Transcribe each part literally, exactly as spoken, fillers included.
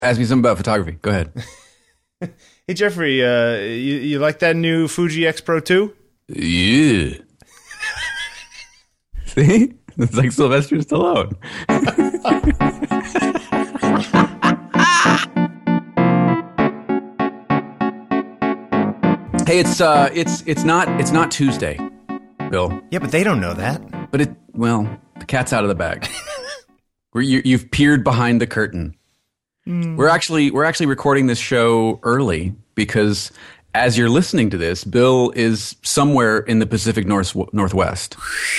Ask me something about photography. Go ahead. Hey, Jeffrey, uh, you, you like that new Fuji X Pro two? Yeah. See? It's like Sylvester Stallone. Hey, it's uh, it's it's not it's not Tuesday, Bill. Yeah, but they don't know that. But it well, the cat's out of the bag. We're, you, you've peered behind the curtain. Mm. We're actually we're actually recording this show early because as you're listening to this, Bill is somewhere in the Pacific North Northwest.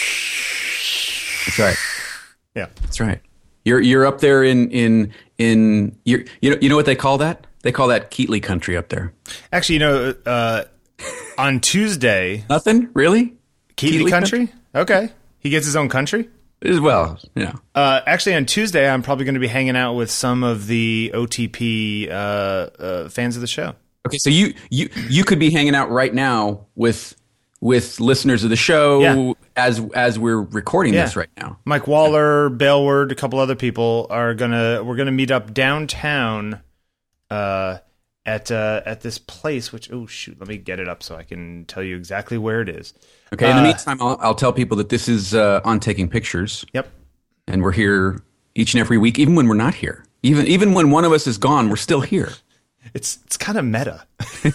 That's right. Yeah, that's right. You're you're up there in in in you're, you know you know what they call that? They call that Keatley country up there. Actually, you know, uh, on Tuesday, nothing really. Keatley, Keatley country? country? Okay, he gets his own country. As well, yeah. Uh, actually, on Tuesday, I'm probably going to be hanging out with some of the O T P uh, uh, fans of the show. Okay, so you you you could be hanging out right now with with listeners of the show yeah. as as we're recording yeah. this right now. Mike Waller, Bailward, a couple other people are gonna we're gonna meet up downtown uh, at uh, at this place. Which oh shoot, let me get it up so I can tell you exactly where it is. Okay, in the meantime, I'll, I'll tell people that this is uh, On Taking Pictures. Yep. And we're here each and every week, even when we're not here. Even even when one of us is gone, we're still here. It's it's kind of meta.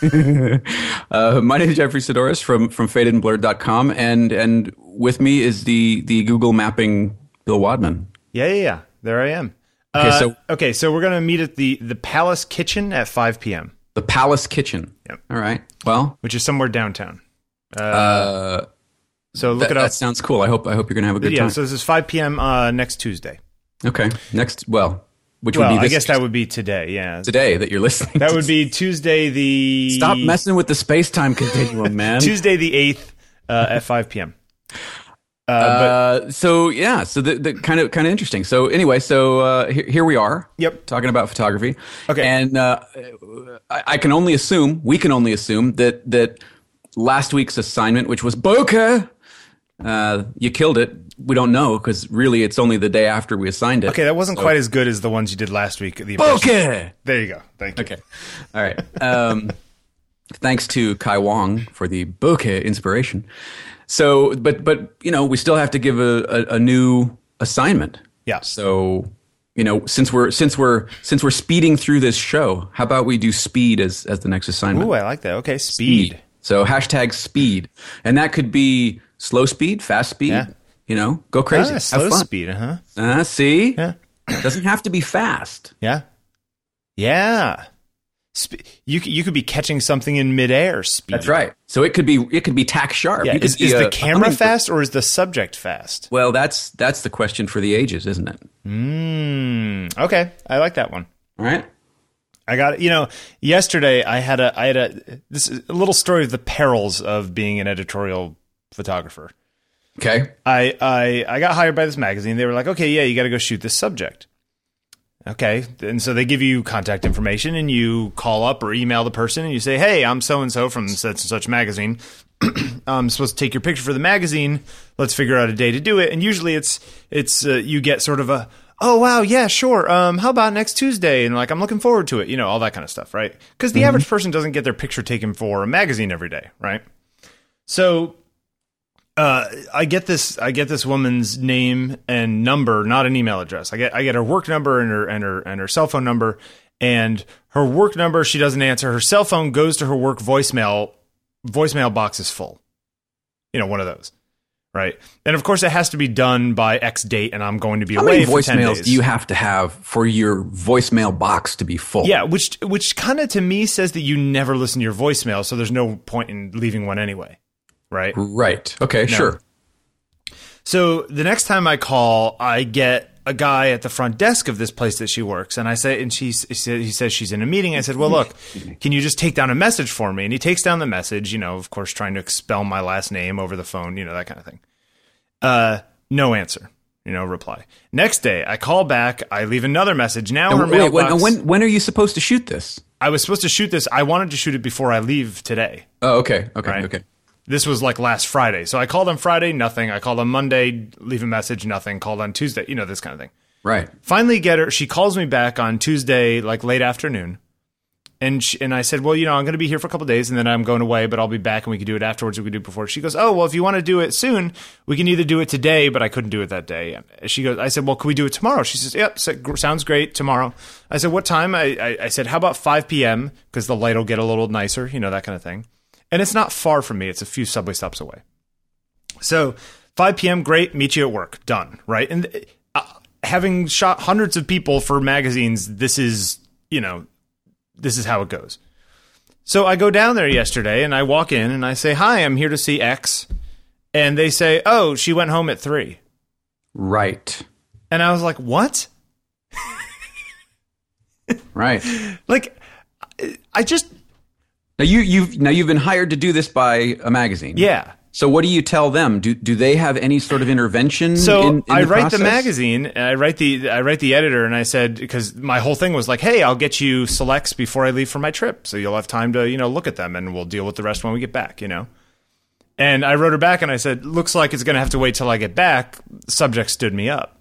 uh, my name is Jeffrey Sidoris from, from faded and blurred dot com, and and with me is the, the Google mapping Bill Wadman. Yeah, yeah, yeah. There I am. Okay, uh, so, okay, so we're going to meet at the, the Palace Kitchen at five p.m. The Palace Kitchen. Yep. All right. Well. Which is somewhere downtown. Uh, uh, so look that, it up. That sounds cool. I hope I hope you're gonna have a good yeah, time. So this is five p.m. Uh, next Tuesday. Okay. Next, well, which well, would be this I guess Tuesday. That would be today. Yeah, today that you're listening. That to. would be Tuesday the. Stop messing with the space time continuum, man. Tuesday the eighth uh, at five p.m. Uh, uh, but, so yeah, so the, the kind of kind of interesting. So anyway, so uh, here, here we are. Yep, talking about photography. Okay, and uh, I, I can only assume, we can only assume that that last week's assignment, which was bokeh, uh, you killed it. We don't know because really it's only the day after we assigned it. Okay, that wasn't so. quite as good as the ones you did last week. The bokeh. There you go. Thank you. Okay, all right. Um, thanks to Kai Wong for the bokeh inspiration. So, but, but, you know, we still have to give a, a, a new assignment. Yeah. So, you know, since we're, since we're, since we're speeding through this show, how about we do speed as, as the next assignment? Ooh, I like that. Okay. Speed. speed. So hashtag speed. And that could be slow speed, fast speed, yeah. you know, go crazy. Ah, slow speed. Uh-huh. Uh, see? Yeah. It doesn't have to be fast. Yeah. Yeah. You you could be catching something in midair. Speed. That's right. So it could be it could be tack sharp. Yeah. You Is, could is a, the camera fast or is the subject fast? Well, that's that's the question for the ages, isn't it? Mm, okay, I like that one. All right. I got it. You know, yesterday I had a I had a this is a little story of the perils of being an editorial photographer. Okay. I I I got hired by this magazine. They were like, okay, yeah, you got to go shoot this subject. Okay, and so they give you contact information, and you call up or email the person, and you say, "Hey, I'm so and so from such and such magazine. I'm supposed to take your picture for the magazine. Let's figure out a day to do it." And usually, it's it's uh, you get sort of a, "Oh wow, yeah, sure. Um, how about next Tuesday?" And like, "I'm looking forward to it." You know, all that kind of stuff, right? Because the mm-hmm. average person doesn't get their picture taken for a magazine every day, right? So. Uh, I get this. I get this woman's name and number, not an email address. I get. I get her work number and her and her and her cell phone number. And her work number, she doesn't answer. Her cell phone goes to her work voicemail. Voicemail box is full. You know, one of those, right? And of course, it has to be done by X date, and I'm going to be How away many for ten voicemails days. do you have to have for your voicemail box to be full? Yeah, which which kind of to me says that you never listen to your voicemail, so there's no point in leaving one anyway. Right. Right. Okay, no. Sure. So the next time I call, I get a guy at the front desk of this place that she works. And I say, and she, he says she's in a meeting. I said, well, look, can you just take down a message for me? And he takes down the message, you know, of course, trying to expel my last name over the phone, you know, that kind of thing. Uh, no answer, you know, reply. Next day, I call back. I leave another message. Now and her wait, mailbox. When, when, when are you supposed to shoot this? I was supposed to shoot this. I wanted to shoot it before I leave today. Oh, okay. Okay. Right? Okay. This was like last Friday. So I called on Friday, nothing. I called on Monday, leave a message, nothing. Called on Tuesday, you know, this kind of thing. Right. Finally get her. She calls me back on Tuesday, like late afternoon. And she, and I said, well, you know, I'm going to be here for a couple of days and then I'm going away, but I'll be back and we can do it afterwards. We can do it before. She goes, oh, well, if you want to do it soon, we can either do it today, but I couldn't do it that day. And she goes, I said, well, can we do it tomorrow? She says, yep, sounds great, tomorrow. I said, what time? I, I, I said, how about five p.m. because the light will get a little nicer, you know, that kind of thing. And it's not far from me. It's a few subway stops away. So five p.m., great, meet you at work, done, right? And uh, having shot hundreds of people for magazines, this is, you know, this is how it goes. So I go down there yesterday and I walk in and I say, hi, I'm here to see X. And they say, oh, she went home at three. Right. And I was like, what? Right. Like, I just... Now, you, you've, now you've been hired to do this by a magazine. Yeah. So what do you tell them? Do do they have any sort of intervention? So in, in I the write process? the magazine, and I write the I write the editor, and I said, because my whole thing was like, hey, I'll get you selects before I leave for my trip, so you'll have time to, you know, look at them, and we'll deal with the rest when we get back, you know. And I wrote her back, and I said, looks like it's going to have to wait till I get back. The subject stood me up,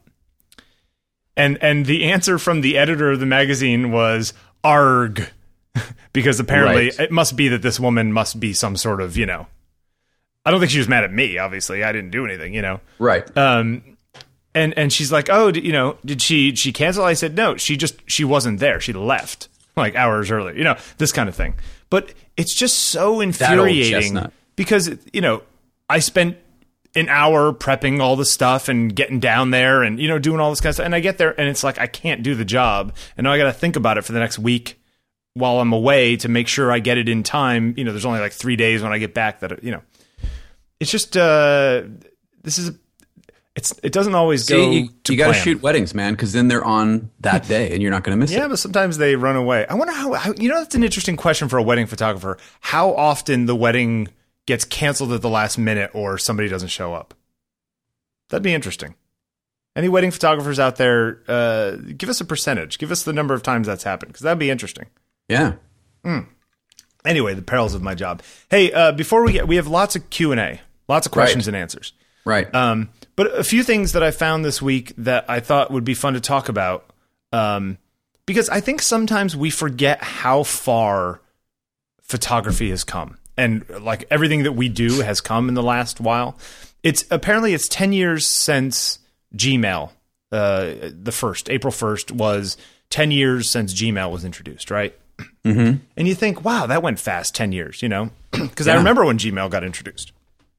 and and the answer from the editor of the magazine was arg, because apparently Right. it must be that this woman must be some sort of, you know. I don't think she was mad at me, obviously. I didn't do anything, you know. Right. Um, and and she's like, oh, you know, did she she cancel? I said, no, she just, she wasn't there. She left like hours earlier, you know, this kind of thing. But it's just so infuriating chestnut. because, you know, I spent an hour prepping all the stuff and getting down there and, you know, doing all this kind of stuff. And I get there and it's like, I can't do the job. And now I got to think about it for the next week while I'm away to make sure I get it in time. You know, there's only like three days when I get back that, you know. It's just uh, this is it's it doesn't always See, go. you, to you got to plan. shoot weddings, man, because then they're on that day, and you're not going to miss Yeah, it. but sometimes they run away. I wonder how, how. You know, that's an interesting question for a wedding photographer. How often the wedding gets canceled at the last minute, or somebody doesn't show up? That'd be interesting. Any wedding photographers out there? Uh, give us a percentage. Give us the number of times that's happened, because that'd be interesting. Yeah. Mm. Anyway, the perils of my job. Hey, uh, before we get, we have lots of Q and A, lots of questions Right. and answers. Right. Um, but a few things that I found this week that I thought would be fun to talk about, um, because I think sometimes we forget how far photography has come, and like everything that we do has come in the last while. It's apparently it's ten years since Gmail. Uh, the first April first was ten years since Gmail was introduced, right? Mm-hmm. And you think, wow, that went fast, ten years, you know? Because I Yeah. remember when Gmail got introduced.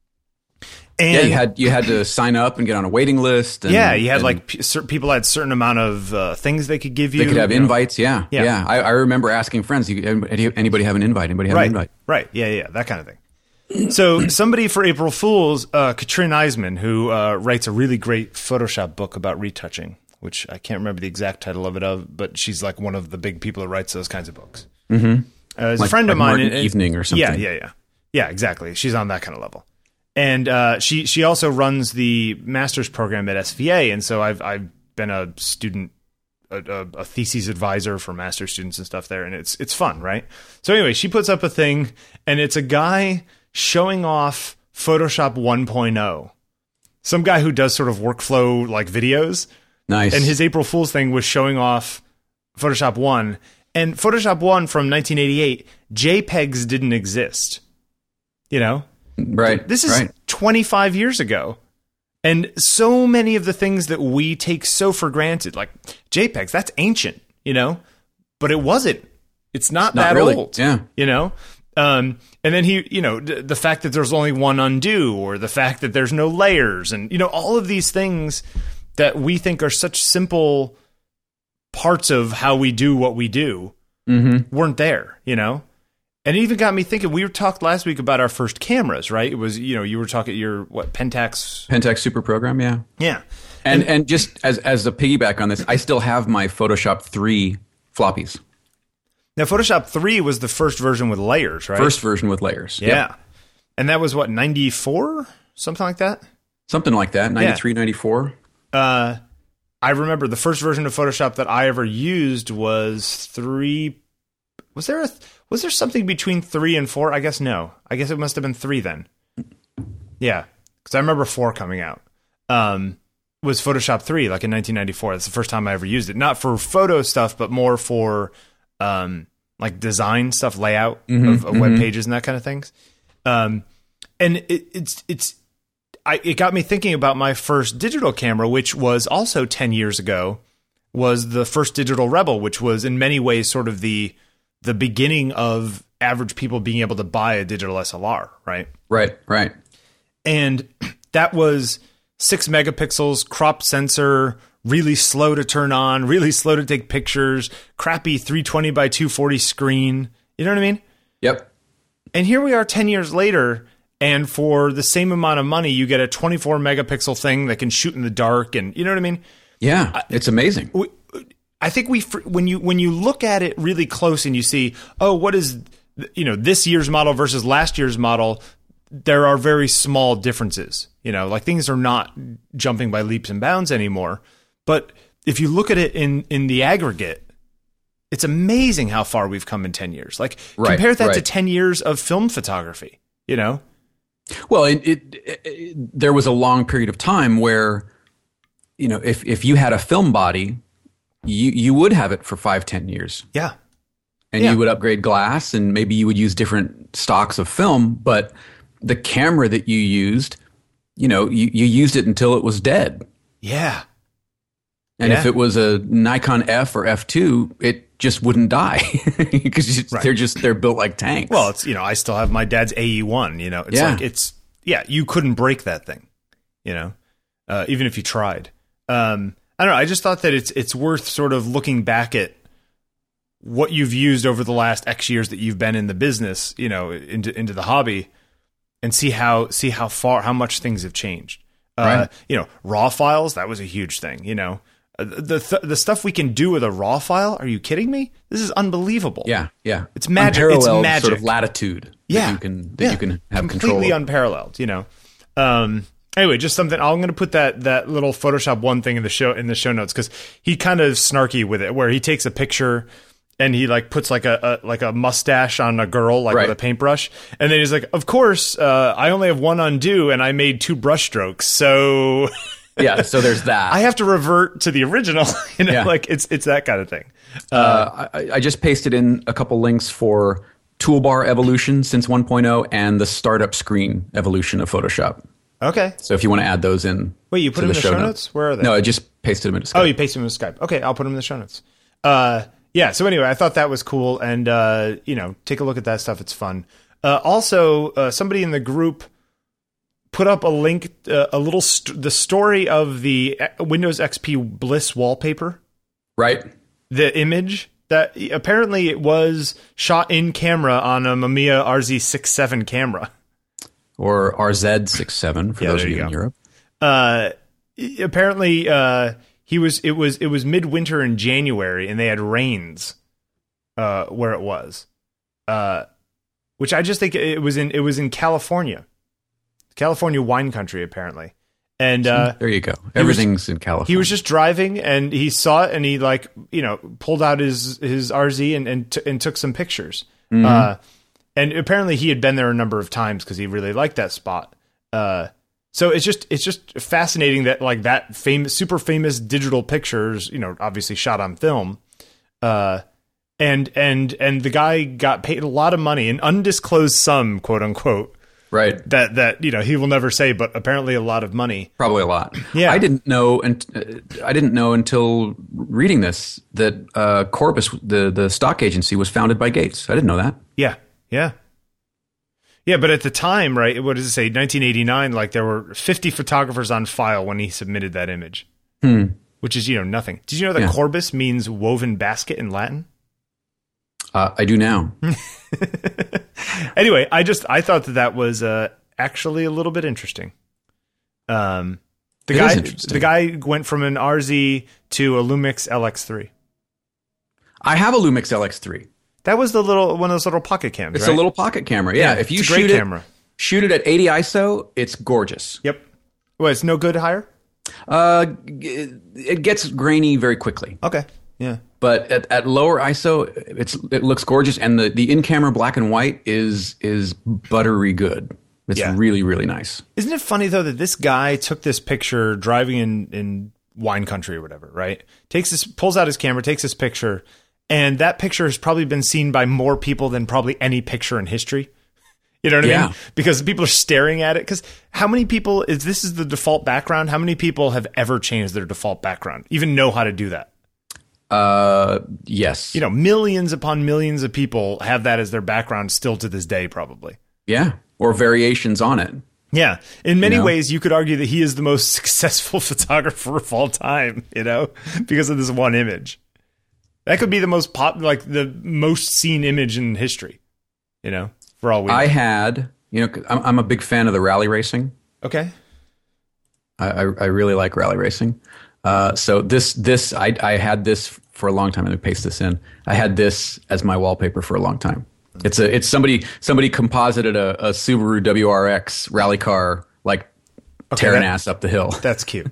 And Yeah, you had you had to sign up and get on a waiting list. And, yeah, you had and like p- certain people had certain amount of uh, things they could give you. they could have you know? invites. Yeah, Yeah. yeah. I, I remember asking friends, you, anybody anybody have an invite? Anybody have Right, an invite? right. Yeah, yeah, that kind of thing. So somebody for April Fools, uh, Katrin Eisman, who uh, writes a really great Photoshop book about retouching, which I can't remember the exact title of it of, but she's like one of the big people who writes those kinds of books. Mm-hmm. Uh, as Like- a friend of like mine, Martin and- Evening or something. Yeah, yeah, yeah, yeah. Exactly. She's on that kind of level, and uh, she she also runs the master's program at S V A, and so I've I've been a student, a, a, a thesis advisor for master's students and stuff there, and it's it's fun, right? So anyway, she puts up a thing, and it's a guy showing off Photoshop one point oh, some guy who does sort of workflow like videos. Nice. And his April Fool's thing was showing off Photoshop one. And Photoshop one from nineteen eighty-eight, JPEGs didn't exist. You know? right. This is right. twenty-five years ago. And so many of the things that we take so for granted, like JPEGs, that's ancient, you know? But it wasn't. It's not, Not that really. old. Yeah. You know? Um, and then he, you know, d- the fact that there's only one undo, or the fact that there's no layers, and, you know, all of these things that we think are such simple parts of how we do what we do Mm-hmm. weren't there, you know? And it even got me thinking, we were talked last week about our first cameras, right? It was, you know, you were talking your, what, Pentax? Pentax Super Program. Yeah. Yeah. And and just as as a piggyback on this, I still have my Photoshop three floppies. Now, Photoshop three was the first version with layers, right? First version with layers. Yeah. Yep. And that was what, ninety-four? Something like that? Something like that. ninety-three, ninety-four. Uh, I remember the first version of Photoshop that I ever used was three. Was there a was there something between three and four? I guess no. I guess it must have been three then. Yeah, because I remember four coming out. Um, was Photoshop three, like in nineteen ninety-four. That's the first time I ever used it. Not for photo stuff, but more for um, like design stuff, layout mm-hmm, of, of mm-hmm. web pages and that kind of things. Um, and it, it's it's I, it got me thinking about my first digital camera, which was also ten years ago. Was the first Digital Rebel, which was in many ways sort of the the beginning of average people being able to buy a digital S L R, right? Right, right. And that was six megapixels, crop sensor, really slow to turn on, really slow to take pictures, crappy three twenty by two forty screen. You know what I mean? Yep. And here we are ten years later, and for the same amount of money, you get a twenty-four megapixel thing that can shoot in the dark, and you know what I mean? Yeah, it's amazing. I think we when you when you look at it really close and you see, oh, what is, you know, this year's model versus last year's model, there are very small differences. You know, like things are not jumping by leaps and bounds anymore. But if you look at it in in the aggregate, it's amazing how far we've come in ten years. Like right, compare that right. to ten years of film photography, you know? Well, it, it, it there was a long period of time where, you know, if, if you had a film body, you, you would have it for five, ten years. Yeah. And yeah. you would upgrade glass and maybe you would use different stocks of film, but the camera that you used, you know, you, you used it until it was dead. Yeah. And yeah. if it was a Nikon F or F two, it just wouldn't die because right. they're just, they're built like tanks. Well, it's, you know, I still have my dad's A E one, you know, it's yeah. like, it's, yeah, you couldn't break that thing, you know, uh, even if you tried. Um, I don't know. I just thought that it's it's worth sort of looking back at what you've used over the last X years that you've been in the business, you know, into into the hobby, and see how see how far how much things have changed. Right. Uh, you know, RAW files, that was a huge thing. You know, uh, the th- the stuff we can do with a RAW file. Are you kidding me? This is unbelievable. Yeah, yeah. It's magic. Unparalleled it's magic. Sort of latitude. Yeah, that you can that yeah. you can have completely control. Completely unparalleled. You know. Um, Anyway, just something. I'm going to put that that little Photoshop one thing in the show in the show notes because he kind of snarky with it, where he takes a picture and he like puts like a, a like a mustache on a girl like right. with a paintbrush, and then he's like, "Of course, uh, I only have one undo, and I made two brush strokes, so yeah." So there's that. I have to revert to the original. You know, yeah. like it's it's that kind of thing. Uh, uh, I, I just pasted in a couple links for Toolbar Evolution since one point oh and the Startup Screen Evolution of Photoshop. Okay. So if you want to add those in. Wait, you put them in the show notes? notes? Where are they? No, I just pasted them into Skype. Oh, you pasted them into Skype. Okay, I'll put them in the show notes. Uh, yeah, so anyway, I thought that was cool. And, uh, you know, take a look at that stuff. It's fun. Uh, also, uh, somebody in the group put up a link, uh, a little, st- the story of the Windows X P Bliss wallpaper. Right. The image that apparently it was shot in camera on a Mamiya R Z sixty-seven camera. Or R Z sixty-seven for yeah, those of you, you in Europe. Uh, apparently, uh, he was. It was. It was midwinter in January, and they had rains. Uh, where it was, uh, which I just think it was in. It was in California, California wine country, apparently. And uh, there you go. Everything's was, in California. He was just driving, and he saw it, and he like you know pulled out his his R Z and and, t- and took some pictures. Mm-hmm. Uh, And apparently he had been there a number of times because he really liked that spot. Uh, so it's just it's just fascinating that like that famous, super famous digital pictures, you know, obviously shot on film, uh, and and and the guy got paid a lot of money, an undisclosed sum, quote unquote. Right. That that you know he will never say, but apparently a lot of money. Probably a lot. Yeah. I didn't know, and uh, I didn't know until reading this that uh, Corbis, the the stock agency, was founded by Gates. I didn't know that. Yeah. Yeah. Yeah, but at the time, right, what does it say, nineteen eighty-nine, like there were fifty photographers on file when he submitted that image, hmm. which is, you know, nothing. Did you know that yeah. Corbis means woven basket in Latin? Uh, I do now. Anyway, I just, I thought that that was uh, actually a little bit interesting. Um, the it guy, is interesting. The guy went from an R Z to a Lumix L X three. I have a Lumix L X three. That was the little one of those little pocket cams. It's right? a little pocket camera. Yeah, yeah if you it's a great shoot camera. it, shoot it at eighty I S O, it's gorgeous. Yep. Well, it's no good higher. Uh, it, it gets grainy very quickly. Okay. Yeah. But at, at lower I S O, it's it looks gorgeous, and the, the in camera black and white is is buttery good. It's Yeah. really, really nice. Isn't it funny though that this guy took this picture driving in, in wine country or whatever, right? Takes this, pulls out his camera, takes this picture, and that picture has probably been seen by more people than probably any picture in history. You know what I Yeah. mean? Because people are staring at it. Because how many people is this is the default background? How many people have ever changed their default background? Even know how to do that? Uh, yes. You know, millions upon millions of people have that as their background still to this day, probably. Yeah. Or variations on it. Yeah. In many You know? ways, you could argue that he is the most successful photographer of all time, you know, because of this one image. That could be the most pop, like the most seen image in history, you know, for all we know. I had, you know, I'm, I'm a big fan of the rally racing. Okay. I, I, I really like rally racing. Uh, so this, this, I, I had this for a long time. Let me paste this in. I had this as my wallpaper for a long time. It's a, it's somebody, somebody composited a, a Subaru W R X rally car, like Okay, tearing that- ass up the hill. That's cute.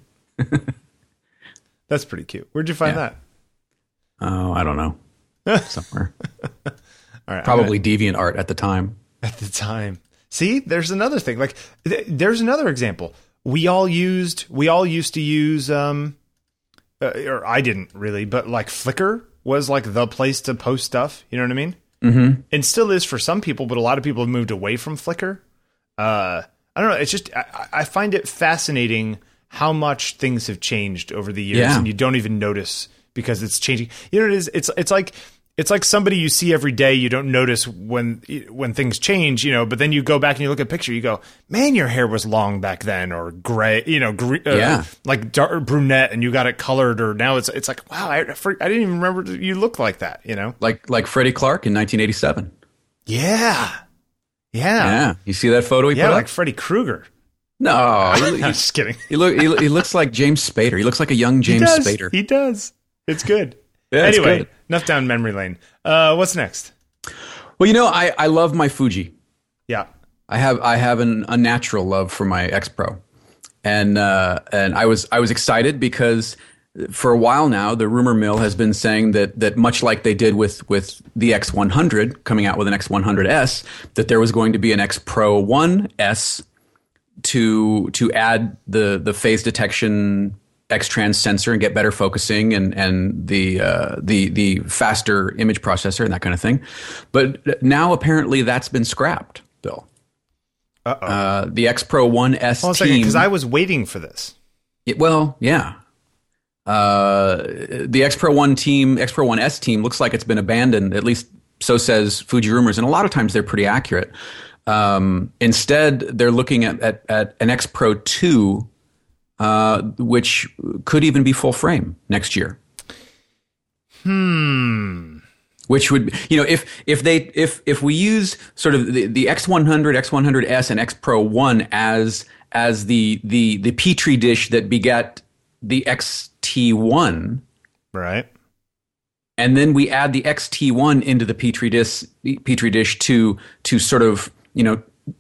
That's pretty cute. Where'd you find Yeah. that? Oh, I don't know. Somewhere. All right. I'm Probably deviant art at the time. gonna- at the time. See, there's another thing. Like, th- there's another example. We all used, we all used to use, um, uh, or I didn't really, but like Flickr was like the place to post stuff. You know what I mean? Mm-hmm. And still is for some people, but a lot of people have moved away from Flickr. Uh, I don't know. It's just I, I find it fascinating how much things have changed over the years, Yeah. and you don't even notice because it's changing. You know what it is? It's it's like it's like somebody you see every day. You don't notice when when things change, you know. But then you go back and you look at a picture. You go, man, your hair was long back then, or gray, you know, gre- uh, Yeah. like dark brunette, and you got it colored, or now it's it's like wow, I, for, I didn't even remember that you looked like that, you know. Like, like Freddie Clark in nineteen eighty-seven. Yeah. Yeah. Yeah. You see that photo he Yeah, put like up? Freddy Krueger. No. He, I'm he, just kidding. he, look, he, he looks like James Spader. He looks like a young James he does. Spader. He does. It's good. Yeah, it's anyway, good. enough down memory lane. Uh, what's next? Well, you know, I, I love my Fuji. Yeah. I have I have an unnatural love for my X Pro, and uh, and I was I was excited because for a while now the rumor mill has been saying that that much like they did with with the X one hundred coming out with an X one hundred S, that there was going to be an X Pro one S to to add the the phase detection X-trans sensor and get better focusing and and the uh, the the faster image processor and that kind of thing. But now apparently that's been scrapped, Bill. Uh-oh. Uh, the X Pro one S Hold on a second, team. because I was waiting for this. It- well, yeah. Uh, the X Pro one team, X Pro one S team, looks like it's been abandoned. At least so says Fuji Rumors, and a lot of times they're pretty accurate. Um, instead, they're looking at, at, at an X Pro two, uh, which could even be full frame next year. Hmm. Which would, you know, if if they if if we use sort of the, the X one hundred, X one hundred S, and X Pro one as as the the the petri dish that begat the X T one, Right. and then we add the X T one into the petri dish petri dish to to sort of, you know,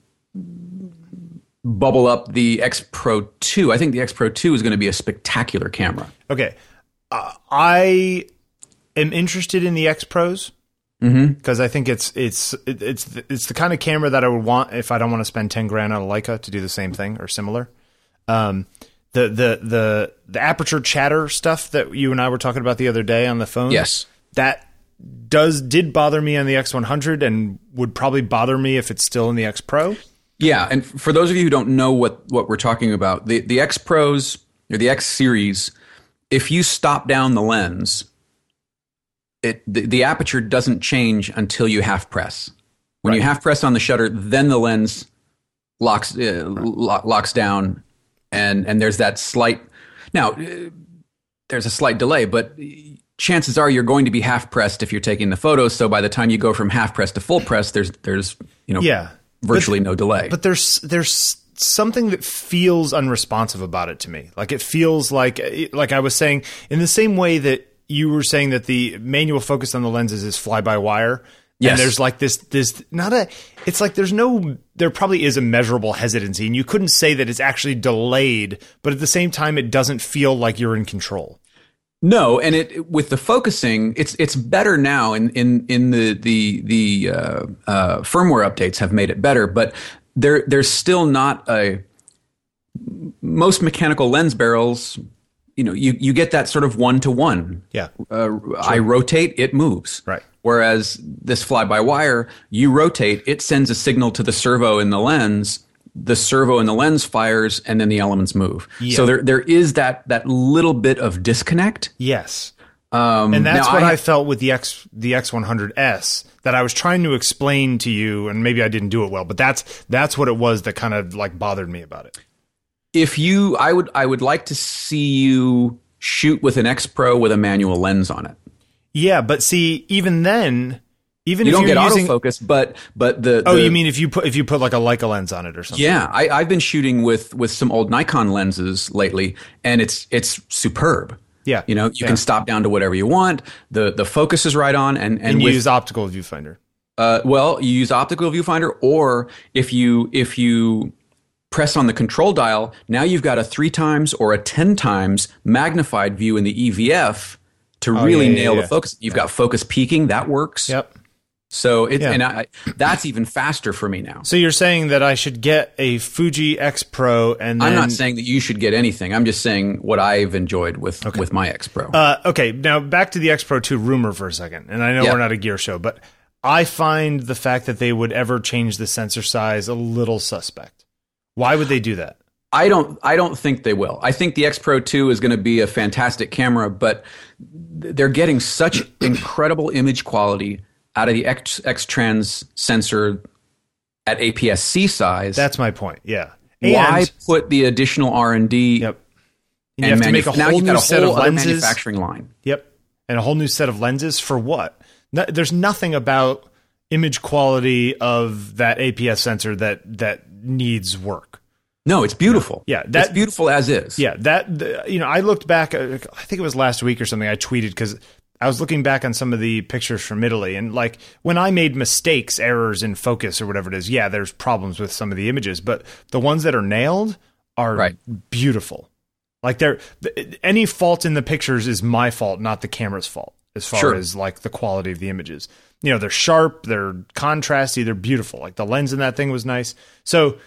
bubble up the X Pro two. I think the X Pro two is going to be a spectacular camera. Okay. Uh, I am interested in the X Pros because I think it's it's it- it's the- it's the kind of camera that I would want if I don't want to spend ten grand on a Leica to do the same thing or similar. Um, the the the the aperture chatter stuff that you and I were talking about the other day on the phone. Yes. that does did bother me on the X one hundred and would probably bother me if it's still in the X Pro. Yeah, and for those of you who don't know what, what we're talking about, the, the X Pros or the X series, if you stop down the lens, it the, the aperture doesn't change until you half press. When you Right. half press on the shutter, then the lens locks uh, lo- locks down, and and there's that slight. Now, uh, there's a slight delay, but chances are you're going to be half pressed if you're taking the photos. So by the time you go from half press to full press, there's there's you know Yeah. virtually no delay. But there's there's something that feels unresponsive about it to me. Like it feels like like I was saying in the same way that you were saying that the manual focus on the lenses is fly by wire. Yes. And there's like this this not a it's like there's no there probably is a measurable hesitancy and you couldn't say that it's actually delayed, but at the same time it doesn't feel like you're in control. No, and it with the focusing, it's it's better now. In in in the the the uh, uh, firmware updates have made it better, but there there's still not a most mechanical lens barrels. You know, you, you get that sort of one to one. Yeah. Uh, I rotate, it moves. Right. Whereas this fly by wire, you rotate, it sends a signal to the servo in the lens. The servo in the lens fires, and then the elements move. Yeah. So there there is that that little bit of disconnect. Yes. Um, and that's what I, I felt with the X the X one hundred S that I was trying to explain to you, and maybe I didn't do it well, but that's that's what it was that kind of like bothered me about it. If you, I would I would like to see you shoot with an X Pro with a manual lens on it. Yeah, but see, even then, even you if don't you're get using, autofocus, but but the, oh, the you mean if you put if you put like a Leica lens on it or something? Yeah, I, I've been shooting with with some old Nikon lenses lately, and it's it's superb. Yeah, you know, you yeah. can stop down to whatever you want. the The focus is right on, and and, and you with, use optical viewfinder. Uh, well, you use optical viewfinder, or if you if you press on the control dial, now you've got a three times or a ten times magnified view in the E V F to oh, really yeah, nail yeah, the yeah. focus. You've yeah. got focus peaking, that works. Yep. So it yeah. and I, that's even faster for me now. So you're saying that I should get a Fuji X Pro, and then I'm not saying that you should get anything. I'm just saying what I've enjoyed with okay. with my X Pro. Uh, okay, now back to the X Pro two rumor for a second, and I know yeah. we're not a gear show, but I find the fact that they would ever change the sensor size a little suspect. Why would they do that? I don't. I don't think they will. I think the X Pro two is going to be a fantastic camera, but they're getting such incredible image quality out of the X, X-Trans sensor at A P S C size. That's my point. Yeah. Why and, put the additional R and D? Yep. And you have to make a whole new set of lenses. Manufacturing line. Yep. And a whole new set of lenses for what? No, there's nothing about image quality of that A P S sensor that that needs work. No, it's beautiful. Yeah, that's beautiful as is. Yeah, that the, you know, I looked back. I think it was last week or something. I tweeted because I was looking back on some of the pictures from Italy, and like when I made mistakes, errors in focus or whatever it is. Yeah, there's problems with some of the images, but the ones that are nailed are right. beautiful. Like they're any fault in the pictures is my fault, not the camera's fault. As far sure. as like the quality of the images, you know, they're sharp, they're contrasty, they're beautiful. Like the lens in that thing was nice. So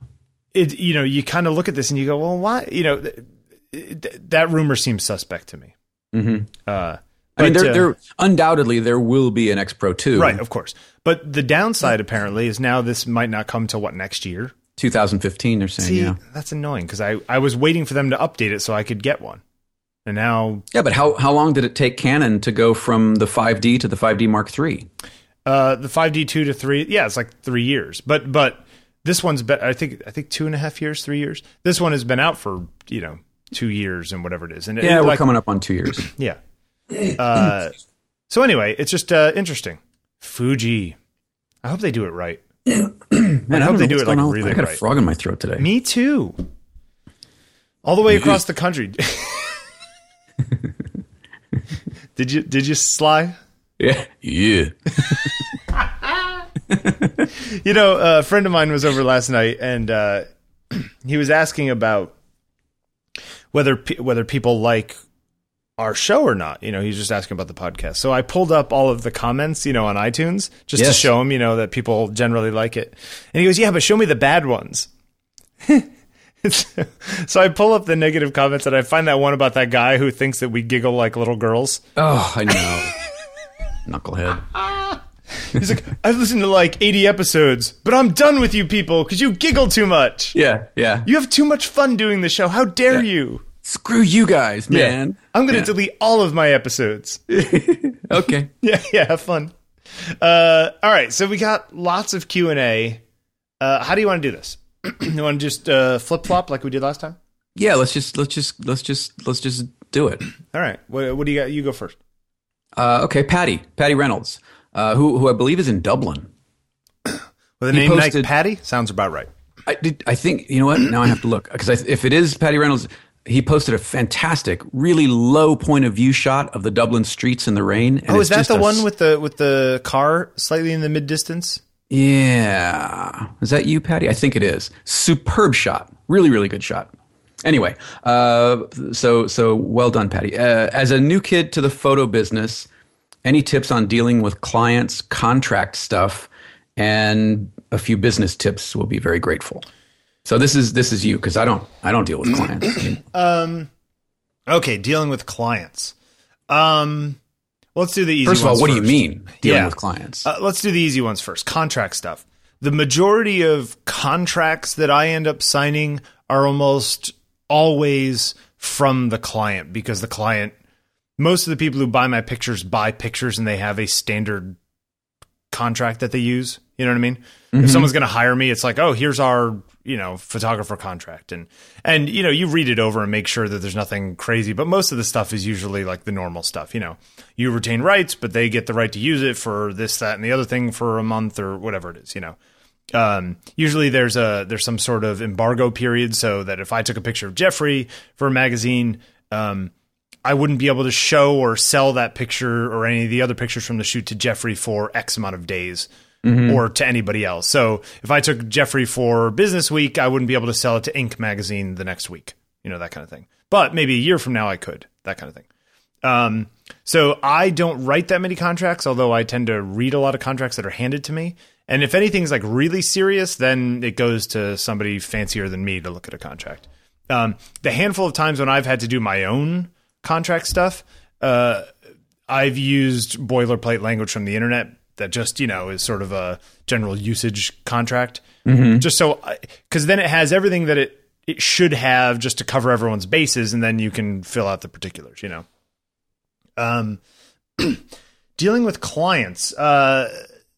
it, you know, you kind of look at this and you go, well, why? You know, th- th- that rumor seems suspect to me. Mm-hmm. Uh, I mean, but, there, uh, there undoubtedly there will be an X Pro two, right? Of course, but the downside apparently is now this might not come till what, next year, twenty fifteen. They're saying, See, yeah, that's annoying because I I was waiting for them to update it so I could get one, and now yeah. But how how long did it take Canon to go from the five D to the five D Mark three? Uh, the five D two to three, yeah, it's like three years, but but. This one's been, I think, I think two and a half years, three years. This one has been out for, you know, two years and whatever it is. And yeah, it, we're like, coming up on two years. Yeah. Uh, so anyway, it's just uh, interesting. Fuji. I hope they do it right. Man, I, I hope they do it like on. really I got right. a frog in my throat today. Me too. All the way across the country. Did you? Did you sly? Yeah. Yeah. You know, a friend of mine was over last night, and uh, he was asking about whether pe- whether people like our show or not. You know, he's just asking about the podcast. So I pulled up all of the comments, you know, on iTunes just yes. to show him, you know, that people generally like it. And he goes, "Yeah, but show me the bad ones." So I pull up the negative comments, and I find that one about that guy who thinks that we giggle like little girls. Oh, I know. Knucklehead. He's like, I've listened to like eighty episodes, but I'm done with you people because you giggle too much. Yeah, yeah. You have too much fun doing the show. How dare yeah. you? Screw you guys, man. Yeah. I'm going to yeah. delete all of my episodes. Okay. Yeah, yeah, have fun. Uh, all right, so we got lots of Q and A. Uh, how do you want to do this? You want to just uh, flip flop like we did last time? Yeah, let's just let's just let's just let's just do it. All right. What, what do you got? You go first. Uh, okay, Patty, Patty Reynolds, uh, who who I believe is in Dublin. With a He name posted- like Patty? Sounds about right. I did. I think you know what? Now I have to look because if it is Patty Reynolds, he posted a fantastic, really low point of view shot of the Dublin streets in the rain. And Oh, it's is that just the a one s- with the with the car slightly in the mid distance? Yeah, is that you, Patty? I think it is. Superb shot. Really, really good shot. Anyway, uh, so so well done, Patty. Uh, as a new kid to the photo business, any tips on dealing with clients, contract stuff, and a few business tips, we'll be very grateful. So this is this is you, because I don't I don't deal with clients. I mean, um, okay, dealing with clients. Um, let's do the easy ones first of all, what first. do you mean dealing Yeah. with clients? Uh, let's do the easy ones first. Contract stuff. The majority of contracts that I end up signing are almost always from the client, because the client, most of the people who buy my pictures buy pictures and they have a standard contract that they use. You know what I mean? Mm-hmm. If someone's going to hire me, it's like, oh, here's our, you know, photographer contract. And, and, you know, you read it over and make sure that there's nothing crazy, but most of the stuff is usually like the normal stuff. You know, you retain rights, but they get the right to use it for this, that, and the other thing for a month or whatever it is, you know. Um, usually there's a, there's some sort of embargo period, so that if I took a picture of Jeffrey for a magazine, um, I wouldn't be able to show or sell that picture or any of the other pictures from the shoot to Jeffrey for X amount of days. Mm-hmm. Or to anybody else. So if I took Jeffrey for Business Week, I wouldn't be able to sell it to Inc magazine the next week, you know, that kind of thing. But maybe a year from now I could, that kind of thing. Um, so I don't write that many contracts, although I tend to read a lot of contracts that are handed to me. And if anything's like really serious, then it goes to somebody fancier than me to look at a contract. Um, the handful of times when I've had to do my own contract stuff, uh, I've used boilerplate language from the internet that just, you know, is sort of a general usage contract. Mm-hmm. Just so, because then it has everything that it, it should have just to cover everyone's bases, and then you can fill out the particulars, you know. Um, dealing with clients, uh,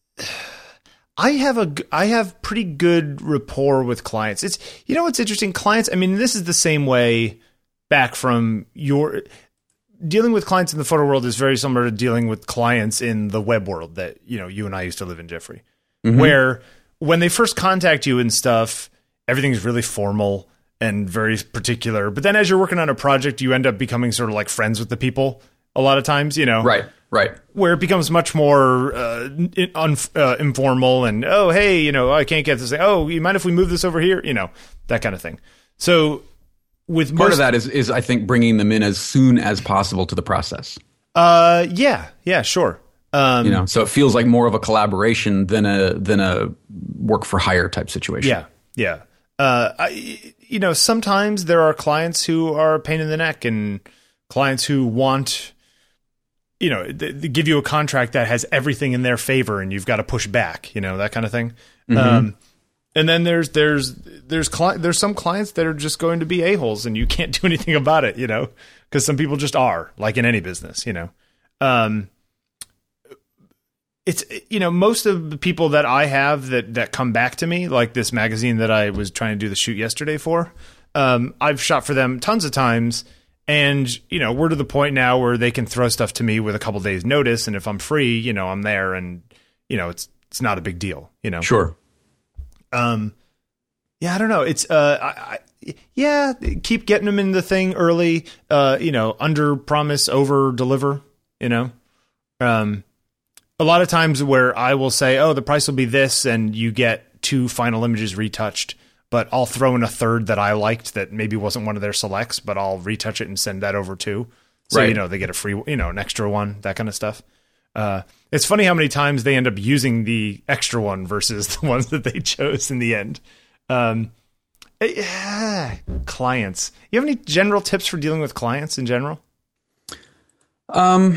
I have a, I have pretty good rapport with clients. It's, you know, what's interesting? Clients, I mean, this is the same way back from your... Dealing with clients in the photo world is very similar to dealing with clients in the web world that, you know, you and I used to live in, Jeffrey, mm-hmm. where when they first contact you and stuff, everything's really formal and very particular. But then as you're working on a project, you end up becoming sort of like friends with the people a lot of times, you know, right, right. Where it becomes much more uh, un- uh, informal and, oh, hey, you know, I can't get this. Oh, you mind if we move this over here? You know, that kind of thing. So, With part most, of that is, is I think bringing them in as soon as possible to the process. Uh, yeah, yeah, sure. Um, you know, so it feels like more of a collaboration than a than a work for hire type situation. Yeah, yeah. Uh, I, you know, sometimes there are clients who are a pain in the neck, and clients who want, you know, they, they give you a contract that has everything in their favor, and you've got to push back. You know, that kind of thing. Mm-hmm. Um, And then there's there's there's cli- there's some clients that are just going to be a-holes, and you can't do anything about it, you know, because some people just are, like in any business, you know. Um, it's, you know, most of the people that I have that that come back to me, like this magazine that I was trying to do the shoot yesterday for, um, I've shot for them tons of times, and you know, we're to the point now where they can throw stuff to me with a couple days notice, and if I'm free, you know, I'm there, and you know, it's it's not a big deal, you know. Sure. Um, yeah, I don't know. It's, uh, I, I, yeah, keep getting them in the thing early, uh, you know, under promise, over deliver, you know, um, a lot of times where I will say, oh, the price will be this, and you get two final images retouched, but I'll throw in a third that I liked that maybe wasn't one of their selects, but I'll retouch it and send that over too. So, right. you know, they get a free, you know, an extra one, that kind of stuff. Uh, it's funny how many times they end up using the extra one versus the ones that they chose in the end. Um, yeah, clients. You have any general tips for dealing with clients in general? Um,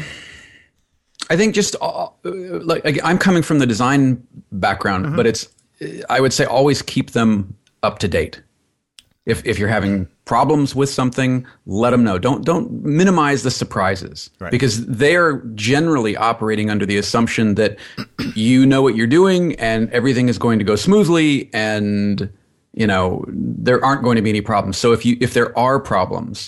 I think just uh, like I'm coming from the design background, mm-hmm. but it's, I would say always keep them up to date. If if you're having problems with something, let them know. Don't don't minimize the surprises, right. because they're generally operating under the assumption that you know what you're doing and everything is going to go smoothly, and you know there aren't going to be any problems. So if you if there are problems,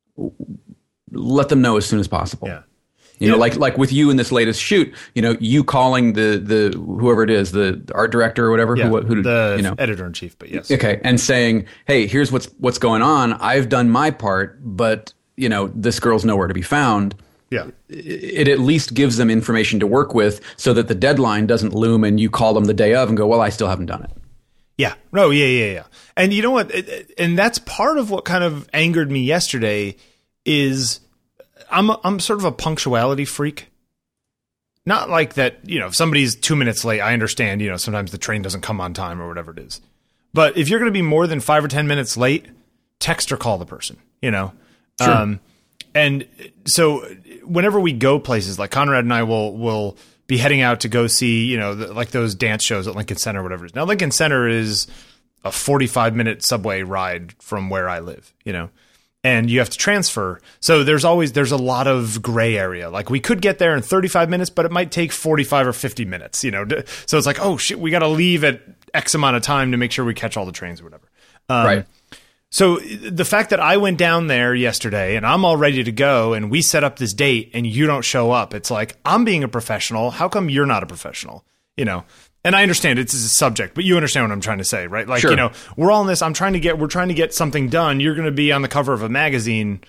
let them know as soon as possible. Yeah. You yeah. know, like like with you in this latest shoot, you know, you calling the the whoever it is, the art director or whatever, yeah, who, who the you know, editor in chief, but yes, okay, and saying, hey, here's what's what's going on. I've done my part, but you know, this girl's nowhere to be found. Yeah, it, it at least gives them information to work with, so that the deadline doesn't loom, and you call them the day of and go, well, I still haven't done it. Yeah, no, yeah, yeah, yeah. And you know what? And that's part of what kind of angered me yesterday is. I'm a, I'm sort of a punctuality freak. not like that, you know, if somebody's two minutes late, I understand, you know, sometimes the train doesn't come on time or whatever it is. But if you're going to be more than five or ten minutes late, text or call the person, you know? Sure. Um, and so whenever we go places, like Conrad and I will, will be heading out to go see, you know, the, like those dance shows at Lincoln Center or whatever it is. Now, Lincoln Center is a forty-five minute subway ride from where I live, you know? And you have to transfer. So there's always, there's a lot of gray area. Like we could get there in thirty-five minutes, but it might take forty-five or fifty minutes, you know? So it's like, oh shit, we got to leave at X amount of time to make sure we catch all the trains or whatever. Um, right. So the fact that I went down there yesterday and I'm all ready to go and we set up this date and you don't show up, it's like, I'm being a professional. How come you're not a professional? You know? And I understand it's a subject, but you understand what I'm trying to say, right? Like, sure. you know, we're all in this. I'm trying to get, we're trying to get something done. You're going to be on the cover of a magazine.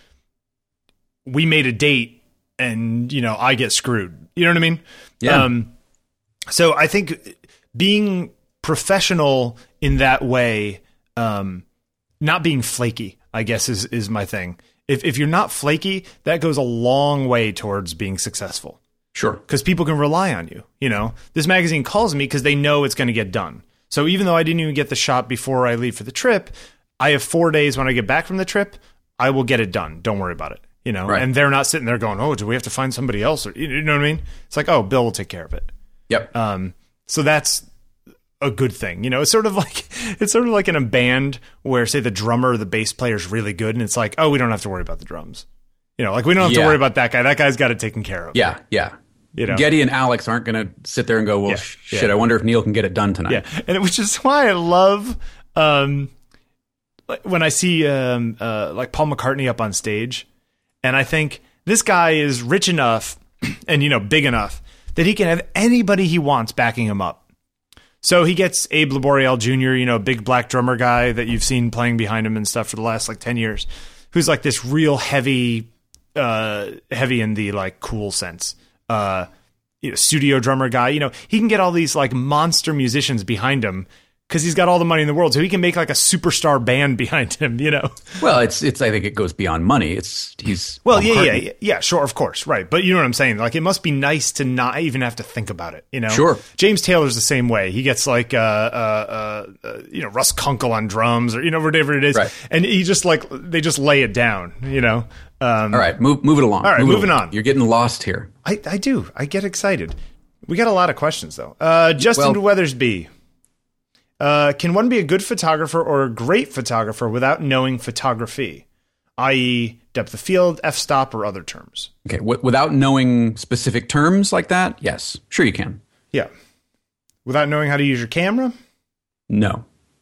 We made a date and, you know, I get screwed. You know what I mean? Yeah. Um, so I think being professional in that way, um, not being flaky, I guess is, is my thing. If, if you're not flaky, that goes a long way towards being successful. Sure. Because people can rely on you. You know, this magazine calls me because they know it's going to get done. So even though I didn't even get the shot before I leave for the trip, I have four days when I get back from the trip, I will get it done. Don't worry about it. You know, right. And they're not sitting there going, oh, do we have to find somebody else? Or, you know what I mean? It's like, oh, Bill will take care of it. Yep. Um, so that's a good thing. You know, it's sort of like, it's sort of like in a band where say the drummer or the bass player is really good. And it's like, oh, we don't have to worry about the drums. You know, like we don't have yeah. to worry about that guy. That guy's got it taken care of. Yeah. Yeah. You know? Getty and Alex aren't going to sit there and go, well, Yeah, shit, yeah. I wonder if Neil can get it done tonight. Yeah, and which is why I love um, like when I see um, uh, like Paul McCartney up on stage, and I think this guy is rich enough and, you know, big enough that he can have anybody he wants backing him up. So he gets Abe Laboriel Junior, you know, big black drummer guy that you've seen playing behind him and stuff for the last like ten years, who's like this real heavy, uh, heavy in the like cool sense. Uh, you know, studio drummer guy, you know, he can get all these like monster musicians behind him because he's got all the money in the world. So he can make like a superstar band behind him, you know? Well, it's, it's, I think it goes beyond money. It's, he's, Well, Paul yeah, yeah, McCartney. yeah, yeah, sure, of course, right. But you know what I'm saying? Like, it must be nice to not even have to think about it, you know? Sure. James Taylor's the same way. He gets like, uh, uh, uh, you know, Russ Kunkel on drums or, you know, whatever it is. Right. And he just like, they just lay it down, you know? Um, All right, move, move it along. All right, Move it moving along. on. You're getting lost here. I, I do. I get excited. We got a lot of questions, though. Uh, Justin Well- Weathersby. Uh, can one be a good photographer or a great photographer without knowing photography, that is depth of field, f-stop, or other terms? Okay, w- without knowing specific terms like that, yes, sure you can. Yeah. Without knowing how to use your camera? No,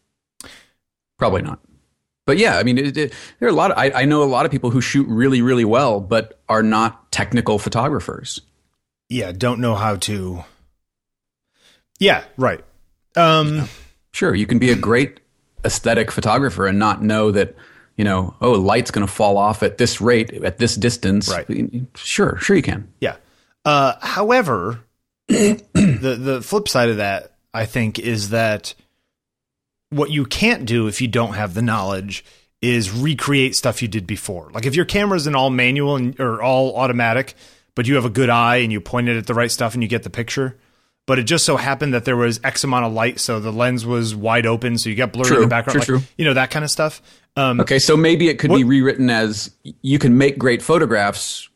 probably not. But yeah, I mean, it, it, there are a lot of, I, I know a lot of people who shoot really, really well, but are not technical photographers. Yeah, don't know how to... Yeah, right. Um, Yeah. Sure, you can be a great aesthetic photographer and not know that, you know, oh, light's going to fall off at this rate, at this distance. Right. Sure, sure you can. Yeah. Uh, however, the the flip side of that, I think, is that what you can't do if you don't have the knowledge is recreate stuff you did before. Like if your camera's an all manual and, or all automatic, but you have a good eye and you point it at the right stuff and you get the picture, but it just so happened that there was X amount of light, so the lens was wide open, so you got blurry True, in the background. true, like, true. You know, that kind of stuff. Um, Okay, so maybe it could What- be rewritten as you can make great photographs,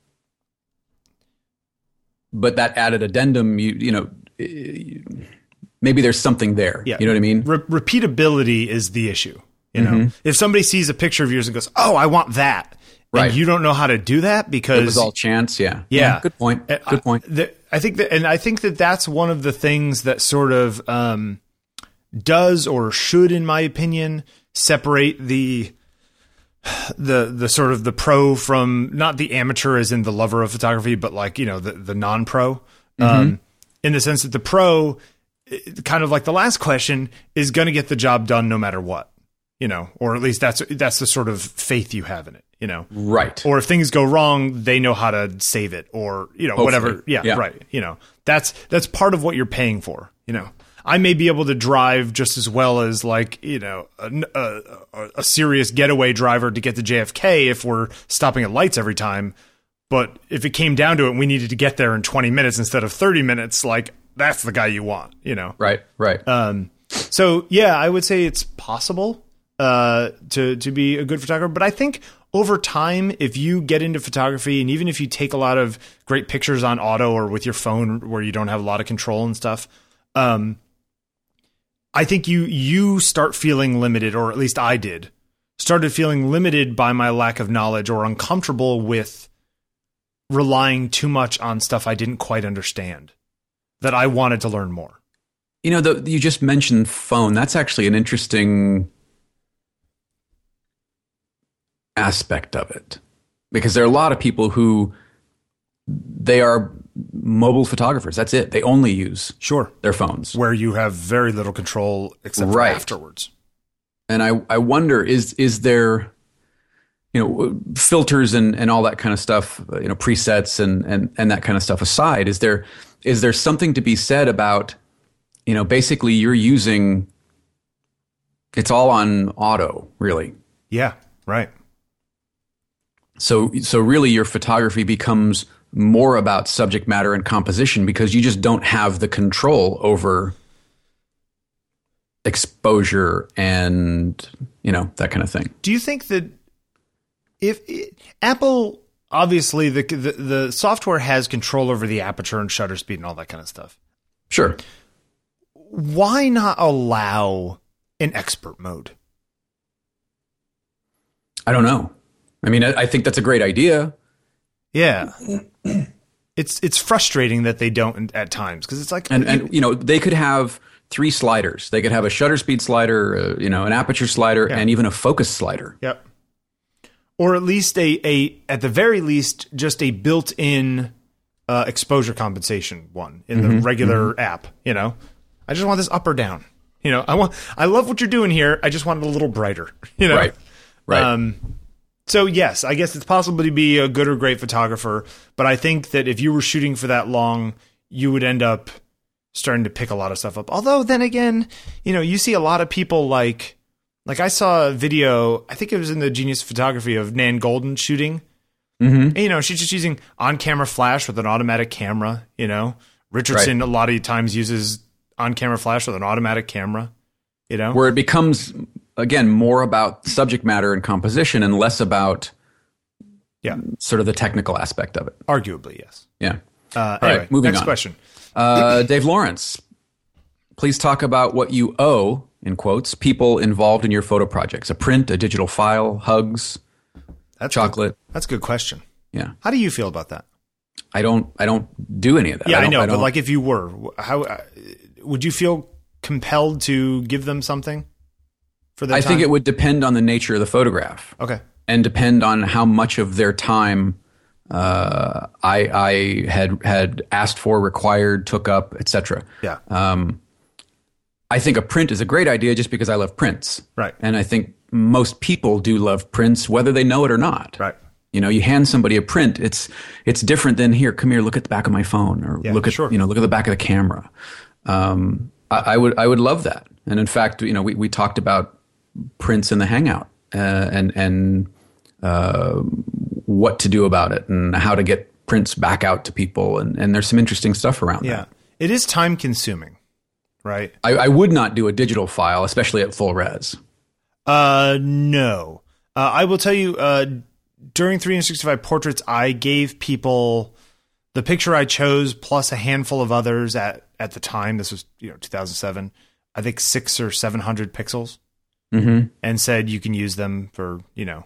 but that added addendum, you you know, eh, maybe there's something there. Yeah. You know what I mean? Re- repeatability is the issue. You know, Mm-hmm. if somebody sees a picture of yours and goes, "Oh, I want that," Right. and you don't know how to do that because It was all chance. Yeah. Yeah. Good point. Uh, Good point. I, the, I think that, and I think that that's one of the things that sort of um, does or should, in my opinion, separate the the the sort of the pro from not the amateur as in the lover of photography, but like, you know, the the non-pro, Mm-hmm. um, in the sense that the pro, eh, kind of like the last question, is going to get the job done no matter what, you know, or at least that's that's the sort of faith you have in it, you know. Right. Or if things go wrong, they know how to save it, or, you know, Hopefully. whatever. Yeah, Yeah. right. You know, that's that's part of what you're paying for. You know, I may be able to drive just as well as like, you know, a, a, a serious getaway driver to get to J F K if we're stopping at lights every time. But if it came down to it and we needed to get there in twenty minutes instead of thirty minutes, like that's the guy you want, you know? Right, right. Um, so yeah, I would say it's possible uh, to, to be a good photographer. But I think over time, if you get into photography and even if you take a lot of great pictures on auto or with your phone where you don't have a lot of control and stuff, um, I think you, you start feeling limited, or at least I did, started feeling limited by my lack of knowledge or uncomfortable with relying too much on stuff I didn't quite understand, that I wanted to learn more. You know, the, you just mentioned phone. That's actually an interesting aspect of it, because there are a lot of people who they are mobile photographers. That's it. They only use sure their phones, where you have very little control except right. for afterwards. And I, I wonder, is is there, you know, filters and, and all that kind of stuff, you know, presets and, and, and that kind of stuff aside, is there is there something to be said about, you know, basically you're using, it's all on auto, really. Yeah, right. So so really your photography becomes more about subject matter and composition because you just don't have the control over exposure and, you know, that kind of thing. Do you think that if it, Apple, obviously the, the the software has control over the aperture and shutter speed and all that kind of stuff. Sure. Why not allow an expert mode? I don't know. I mean, I, I think that's a great idea. Yeah. It's it's frustrating that they don't at times, because it's like, and and you know, they could have three sliders. They could have a shutter speed slider, uh, you know, an aperture slider, yeah. and even a focus slider. Yep. Or at least a a at the very least just a built-in uh, exposure compensation one in mm-hmm, the regular mm-hmm. app. You know, I just want this up or down. You know, I want I love what you're doing here. I just want it a little brighter. You know, right, right. Um, So yes, I guess it's possible to be a good or great photographer, but I think that if you were shooting for that long, you would end up starting to pick a lot of stuff up. Although then again, you know, you see a lot of people like, like I saw a video, I think it was in the Genius Photography, of Nan Golden shooting. Mm-hmm. And, you know, she's just using on-camera flash with an automatic camera, you know. Richardson right. a lot of times uses on-camera flash with an automatic camera, you know. Where it becomes, again, more about subject matter and composition and less about yeah. sort of the technical aspect of it. Arguably, yes. Yeah. Uh, anyway, right, moving next on. question. Uh, Dave Lawrence, please talk about what you owe, in quotes, people involved in your photo projects. A print, a digital file, hugs, that's chocolate. Good. That's a good question. Yeah. How do you feel about that? I don't I don't do any of that. Yeah, I, I know, I but like if you were, how uh, would you feel compelled to give them something for their I time? think it would depend on the nature of the photograph. Okay. And depend on how much of their time uh, I, I had had asked for, required, took up, et cetera. Yeah. Um, I think a print is a great idea just because I love prints. Right. And I think most people do love prints, whether they know it or not. Right. You know, you hand somebody a print, it's it's different than, here, come here, look at the back of my phone, or yeah, look at sure. you know, look at the back of the camera. Um, I, I would I would love that. And in fact, you know, we, we talked about prints in the Hangout uh, and and uh, what to do about it and how to get prints back out to people. And, and there's some interesting stuff around yeah. that. It is time consuming, right? I, I would not do a digital file, especially at full res. Uh, no. Uh, I will tell you, uh, during three sixty-five Portraits, I gave people the picture I chose plus a handful of others at, at the time. This was, you know, two thousand seven. I think six or seven hundred pixels, mm-hmm. and said you can use them for, you know,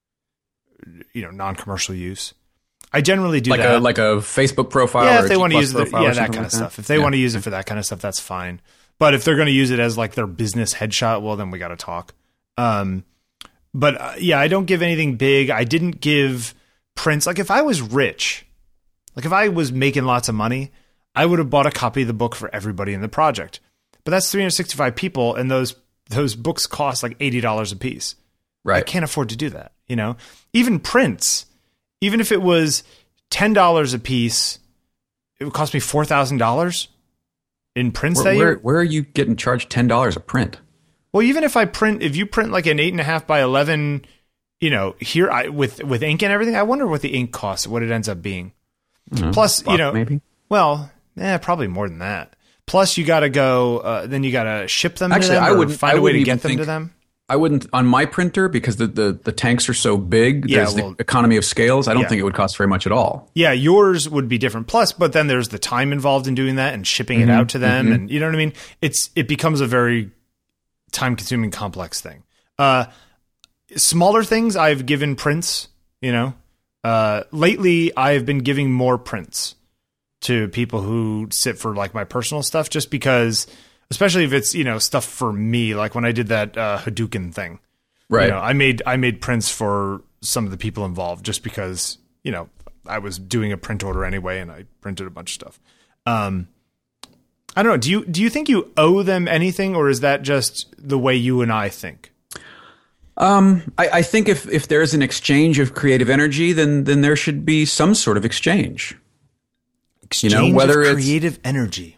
you know, non-commercial use. I generally do like that. A, like a Facebook profile. Yeah, or if they want to use it, yeah, that kind like of stuff. That. If they yeah. want to use it for that kind of stuff, that's fine. But if they're going to use it as like their business headshot, well, then we got to talk. Um, but uh, yeah, I don't give anything big. I didn't give prints. Like if I was rich, like if I was making lots of money, I would have bought a copy of the book for everybody in the project. But that's three sixty-five people, and those those books cost like eighty dollars a piece. Right. I can't afford to do that. You know, even prints, even if it was ten dollars a piece, it would cost me four thousand dollars in prints where, that year. Where, where are you getting charged ten dollars a print? Well, even if I print, if you print like an eight and a half by eleven, you know, here I with with ink and everything, I wonder what the ink costs, what it ends up being. know, Plus, you know, maybe. Well, eh, probably more than that. Plus, you got to go. Uh, then you got to ship them. Actually, to them I or wouldn't find I a way to wouldn't get even them think, to them. I wouldn't on my printer because the, the, the tanks are so big. Yeah, there's well, the economy of scales. I don't yeah. think it would cost very much at all. Yeah, yours would be different. Plus, but then there's the time involved in doing that and shipping Mm-hmm, it out to them, mm-hmm. and you know what I mean. It's it becomes a very time consuming, complex thing. Uh, smaller things I've given prints. You know, uh, lately I've been giving more prints to people who sit for like my personal stuff, just because, especially if it's you know stuff for me, like when I did that uh, Hadouken thing. Right. You know, I made I made prints for some of the people involved just because, you know, I was doing a print order anyway and I printed a bunch of stuff. Um, I don't know. Do you do you think you owe them anything, or is that just the way you and I think? Um, I, I think if, if there's an exchange of creative energy, then then there should be some sort of exchange. Exchange you know, whether of it's creative energy.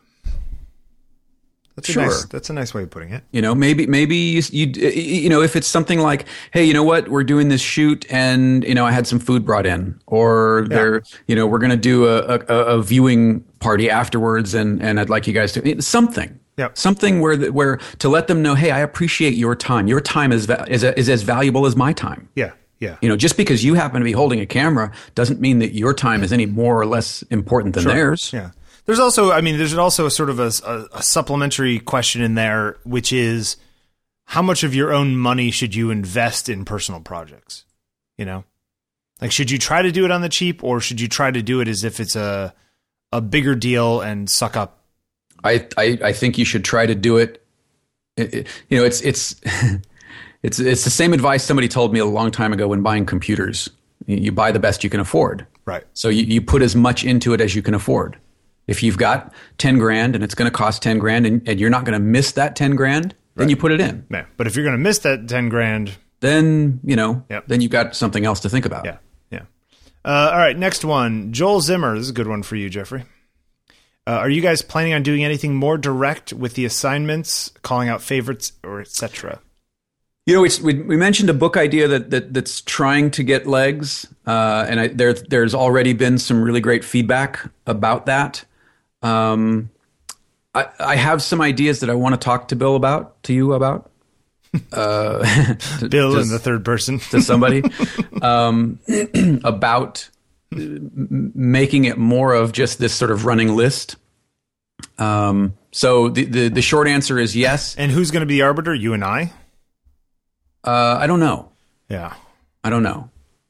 That's Sure. a nice, that's a nice way of putting it. You know, maybe maybe you, you you know if it's something like, hey, you know what, we're doing this shoot, and you know I had some food brought in, or they're you know we're going to do a, a a viewing party afterwards, and and I'd like you guys to something, Yep. something where the, where to let them know, hey, I appreciate your time. Your time is va- is a, is as valuable as my time. Yeah, yeah. You know, just because you happen to be holding a camera doesn't mean that your time is any more or less important than Sure. theirs. Yeah. There's also, I mean, there's also a sort of a, a, a supplementary question in there, which is how much of your own money should you invest in personal projects? You know, like, should you try to do it on the cheap, or should you try to do it as if it's a a bigger deal and suck up? I, I, I think you should try to do it. It- it- you know, it's it's it's it's the same advice somebody told me a long time ago when buying computers. You, you buy the best you can afford. Right. So you, you put as much into it as you can afford. If you've got ten grand and it's going to cost ten grand, and, and you're not going to miss that ten grand, then Right. you put it in. Yeah. But if you're going to miss that ten grand, Then, you know, Yep. then you've got something else to think about. yeah, yeah. Uh, all right, next one. Joel Zimmer. This is a good one for you, Jeffrey. Uh, are you guys planning on doing anything more direct with the assignments, calling out favorites, or et cetera? You know, we, we we mentioned a book idea that, that that's trying to get legs, uh, and I, there there's already been some really great feedback about that. Um, I, I have some ideas that I want to talk to Bill about, to you about. Uh, to, Bill to, in the third person. to somebody um, about m- making it more of just this sort of running list. Um, so the, the the short answer is yes. And who's going to be the arbiter? You and I? Uh, I don't know. Yeah. I don't know.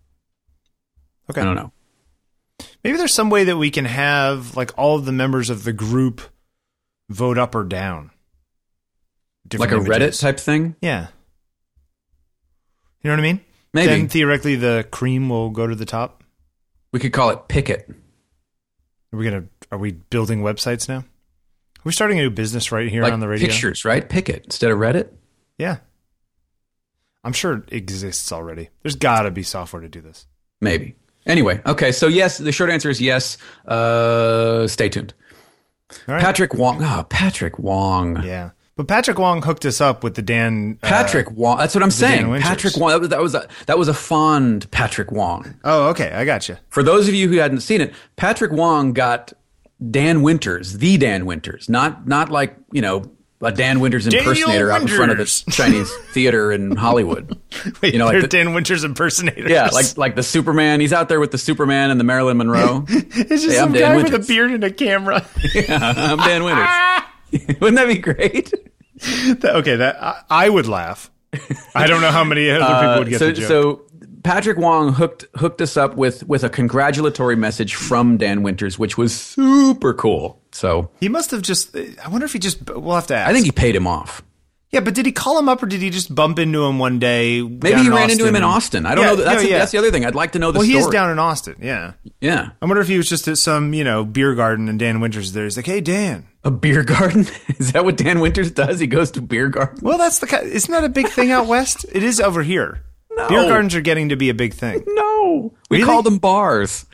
Okay. I don't know. Maybe there's some way that we can have like all of the members of the group vote up or down. Like Different a Reddit images. type thing? Yeah. You know what I mean? Maybe. Then theoretically the cream will go to the top. We could call it Picket. Are we gonna? Are we building websites now? Are we starting a new business right here Like on the radio? pictures, right? Picket instead of Reddit? Yeah. I'm sure it exists already. There's got to be software to do this. Maybe. Anyway, okay. So yes, the short answer is yes. Uh, stay tuned. All right. Patrick Wong. Oh, Patrick Wong. Yeah. But Patrick Wong hooked us up with the Dan. uh, Patrick Wong. That's what I'm Dan saying. Winters. Patrick Wong. That was, that was a that was a fond Patrick Wong. Oh, okay. I got you. For those of you who hadn't seen it, Patrick Wong got Dan Winters, the Dan Winters, not not like you know a Dan Winters Daniel impersonator out in front of Winters. the Chinese theater in Hollywood. Wait, You know, like they're the- Dan Winters impersonators. Yeah, like like the Superman. He's out there with the Superman and the Marilyn Monroe. it's just Hey, I'm some Dan guy with a Winters. beard and a camera. Yeah, I'm Dan Winters. Wouldn't that be great? Okay, that I, I would laugh. I don't know how many other people would get so, the joke. so Patrick Wong hooked hooked us up with with a congratulatory message from Dan Winters, which was super cool. So he must have just. I wonder if he just. We'll have to ask. I think he paid him off. Yeah, but did he call him up, or did he just bump into him one day? Maybe he ran into him in Austin. I don't Yeah, know. That's, no, yeah. that's the other thing. I'd like to know the Well, story. he is down in Austin. Yeah. Yeah. I wonder if he was just at some, you know, beer garden and Dan Winters there. He's like, "Hey, Dan." A beer garden? Is that what Dan Winters does? He goes to beer gardens? Well, that's the kind. Isn't that a big thing out west? It is over here. No. Beer gardens are getting to be a big thing. No. We Really? call them bars.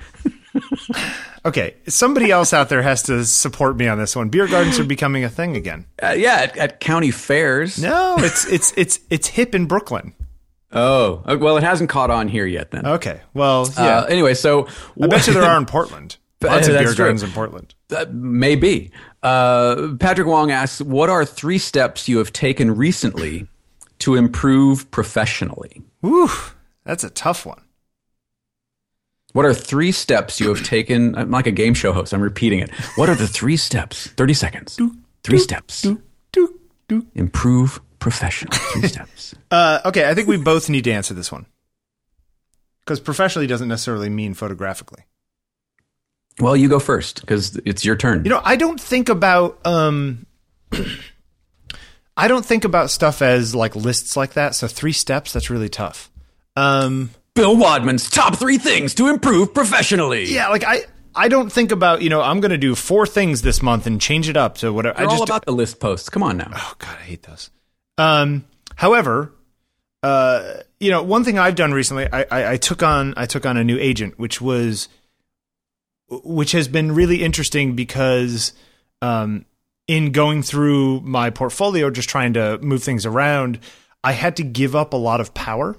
Okay, somebody else out there has to support me on this one. Beer gardens are becoming a thing again. Uh, yeah, at, at county fairs. No, it's it's it's it's hip in Brooklyn. Oh, uh, well, it hasn't caught on here yet then. Okay. Well, yeah. Uh, anyway, so I bet you there are in Portland. Lots of That's beer true. gardens in Portland. Uh, maybe. Uh, Patrick Wong asks, what are three steps you have taken recently to improve professionally? Whew, that's a tough one. What are three steps you have taken? I'm like a game show host. I'm repeating it. What are the three steps? thirty seconds. Three steps. Improve professionally. Three steps. Uh, okay, I think we both need to answer this one. Because professionally doesn't necessarily mean photographically. Well, you go first because it's your turn. You know, I don't think about um, I don't think about stuff as like lists like that. So three steps, that's really tough. Um, Bill Wadman's top three things to improve professionally. yeah, like I, I don't think about, you know, I'm going to do four things this month and change it up to whatever. They're I just all about the list posts. Come on now. Oh God, I hate those. Um, however, uh, you know, one thing I've done recently, I, I, I took on I took on a new agent, which was which has been really interesting because um, in going through my portfolio, just trying to move things around, I had to give up a lot of power.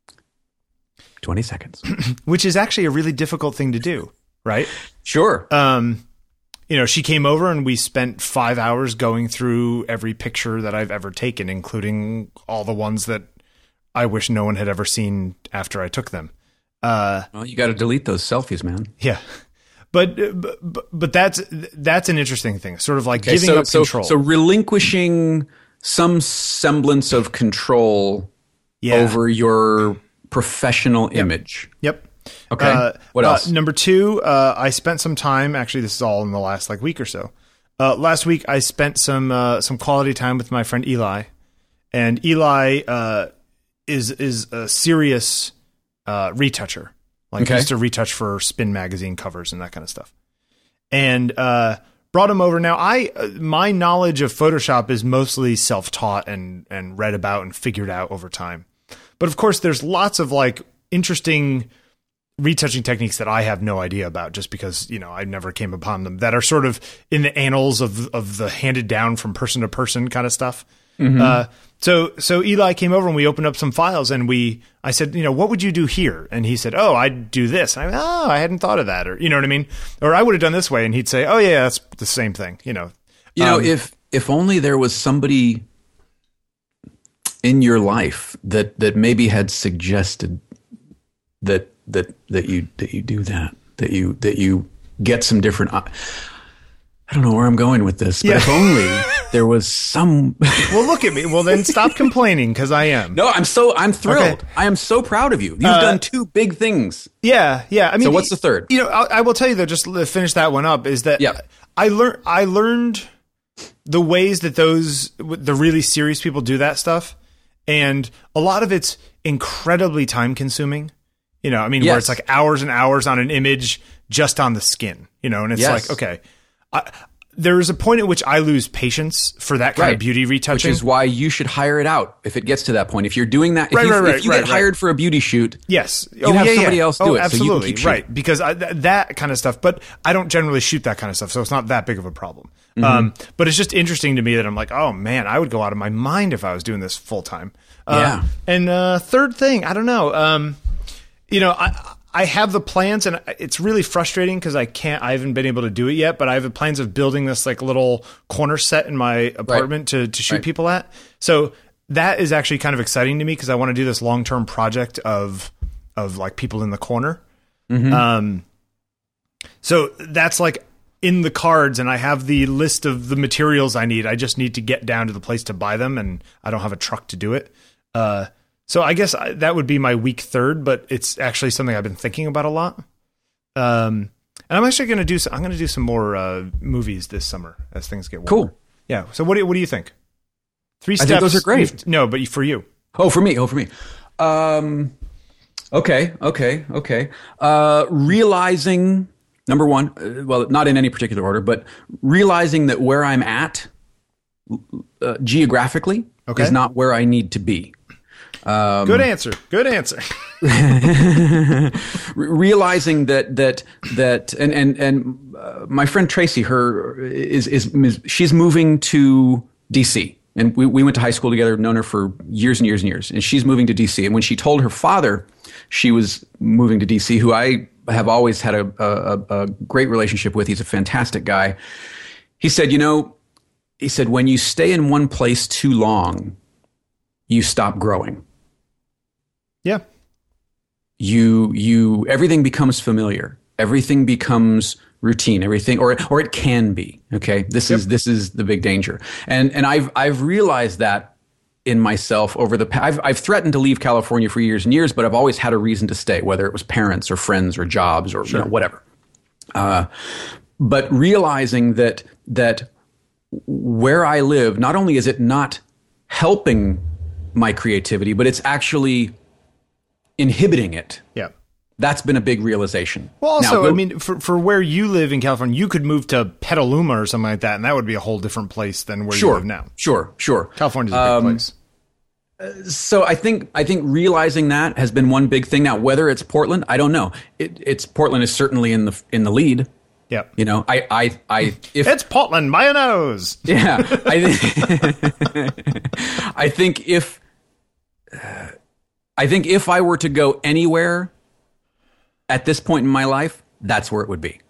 twenty seconds. Which is actually a really difficult thing to do, right? Sure. Um, you know, she came over and we spent five hours going through every picture that I've ever taken, including all the ones that I wish no one had ever seen after I took them. Uh, well, you got to delete those selfies, man. yeah. But, but but that's that's an interesting thing, sort of like Okay, giving so, up so, control. So relinquishing some semblance of control yeah. over your professional image. Yep. Okay. Uh, what else? Uh, number two, uh, I spent some time. Actually, this is all in the last like week or so. Uh, last week, I spent some uh, some quality time with my friend Eli, and Eli uh, is is a serious uh, retoucher. Like Okay. he used to retouch for Spin magazine covers and that kind of stuff. And uh, brought him over. Now, I uh, my knowledge of Photoshop is mostly self-taught and and read about and figured out over time. But of course, there's lots of like interesting retouching techniques that I have no idea about, just because you know I never came upon them, that are sort of in the annals of of the handed down from person to person kind of stuff. Mm-hmm. Uh, so so Eli came over and we opened up some files and we I said, you know, what would you do here? And he said, oh, I'd do this. And I went, oh, I hadn't thought of that, or you know what I mean? Or I would have done this way, and he'd say, oh yeah, that's the same thing. You know, You know, Um, if if only there was somebody in your life that that maybe had suggested that that that you that you do that that you that you get some different. I don't know where I'm going with this, but Yeah. if only there was some. well, look at me. Well, then stop complaining, because I am. No, I'm so I'm thrilled. Okay. I am so proud of you. You've Uh, done two big things. Yeah, yeah. I mean, So what's the third? You know, I, I will tell you though. Just to finish that one up, is that Yeah. I learned I learned the ways that those the really serious people do that stuff, and a lot of it's incredibly time consuming. You know, I mean, where Yes. it's like hours and hours on an image just on the skin. You know, and it's Yes. like, okay, I, there is a point at which I lose patience for that kind Right. of beauty Which retouching. is why you should hire it out if it gets to that point. If you're doing that, if Right, you, right, right, if you right, get right. hired for a beauty shoot, Yes. You have somebody else do oh, it, so you can absolutely. keep shooting. Right. Because I, th- that kind of stuff, but I don't generally shoot that kind of stuff, so it's not that big of a problem. Mm-hmm. Um, but it's just interesting to me that I'm like, oh man, I would go out of my mind if I was doing this full time. Uh, Yeah. And uh, third thing, I don't know. Um, you know, I I have the plans, and it's really frustrating because I can't. I haven't been able to do it yet, but I have the plans of building this like little corner set in my apartment to to shoot Right. people at. So that is actually kind of exciting to me because I want to do this long term project of of like people in the corner. Mm-hmm. Um, so that's like in the cards, and I have the list of the materials I need. I just need to get down to the place to buy them, and I don't have a truck to do it. Uh, so I guess I, that would be my week third, but it's actually something I've been thinking about a lot. Um, and I'm actually going to do. Some, I'm going to do some more uh, movies this summer as things get warmer. Cool. Yeah. So what do you, what do you think? Three I steps. think those are great. You've- No, but for you. Oh, for me. Oh, for me. Um, okay. Okay. Okay. Uh, realizing number one, uh, well, not in any particular order, but realizing that where I'm at uh, geographically Okay. is not where I need to be. Um, Good answer. Good answer. Re- realizing that that that and and and uh, my friend Tracy, her is, is is she's moving to D C And we, we went to high school together, known her for years and years and years. And she's moving to D C. And when she told her father she was moving to D C, who I have always had a, a, a great relationship with, he's a fantastic guy. He said, you know, he said, when you stay in one place too long, you stop growing. Yeah. You, you, everything becomes familiar. Everything becomes routine, everything, or, or it can be. Okay. This yep. is, this is the big danger. And, and I've, I've realized that in myself over the, I've, I've threatened to leave California for years and years, but I've always had a reason to stay, whether it was parents or friends or jobs or sure. you know, whatever. Uh, but realizing that, that where I live, not only is it not helping my creativity, but it's actually inhibiting it. Yeah. That's been a big realization. Well, also, now, I mean, for for where you live in California, you could move to Petaluma or something like that, and that would be a whole different place than where sure, you live now. Sure, sure. California's a big um, place. So I think I think realizing that has been one big thing. Now, whether it's Portland, I don't know. It, it's Portland is certainly in the in the lead. Yeah. You know, I I I if it's Portland by a nose. Yeah, I think I think if uh, I think if I were to go anywhere at this point in my life, that's where it would be.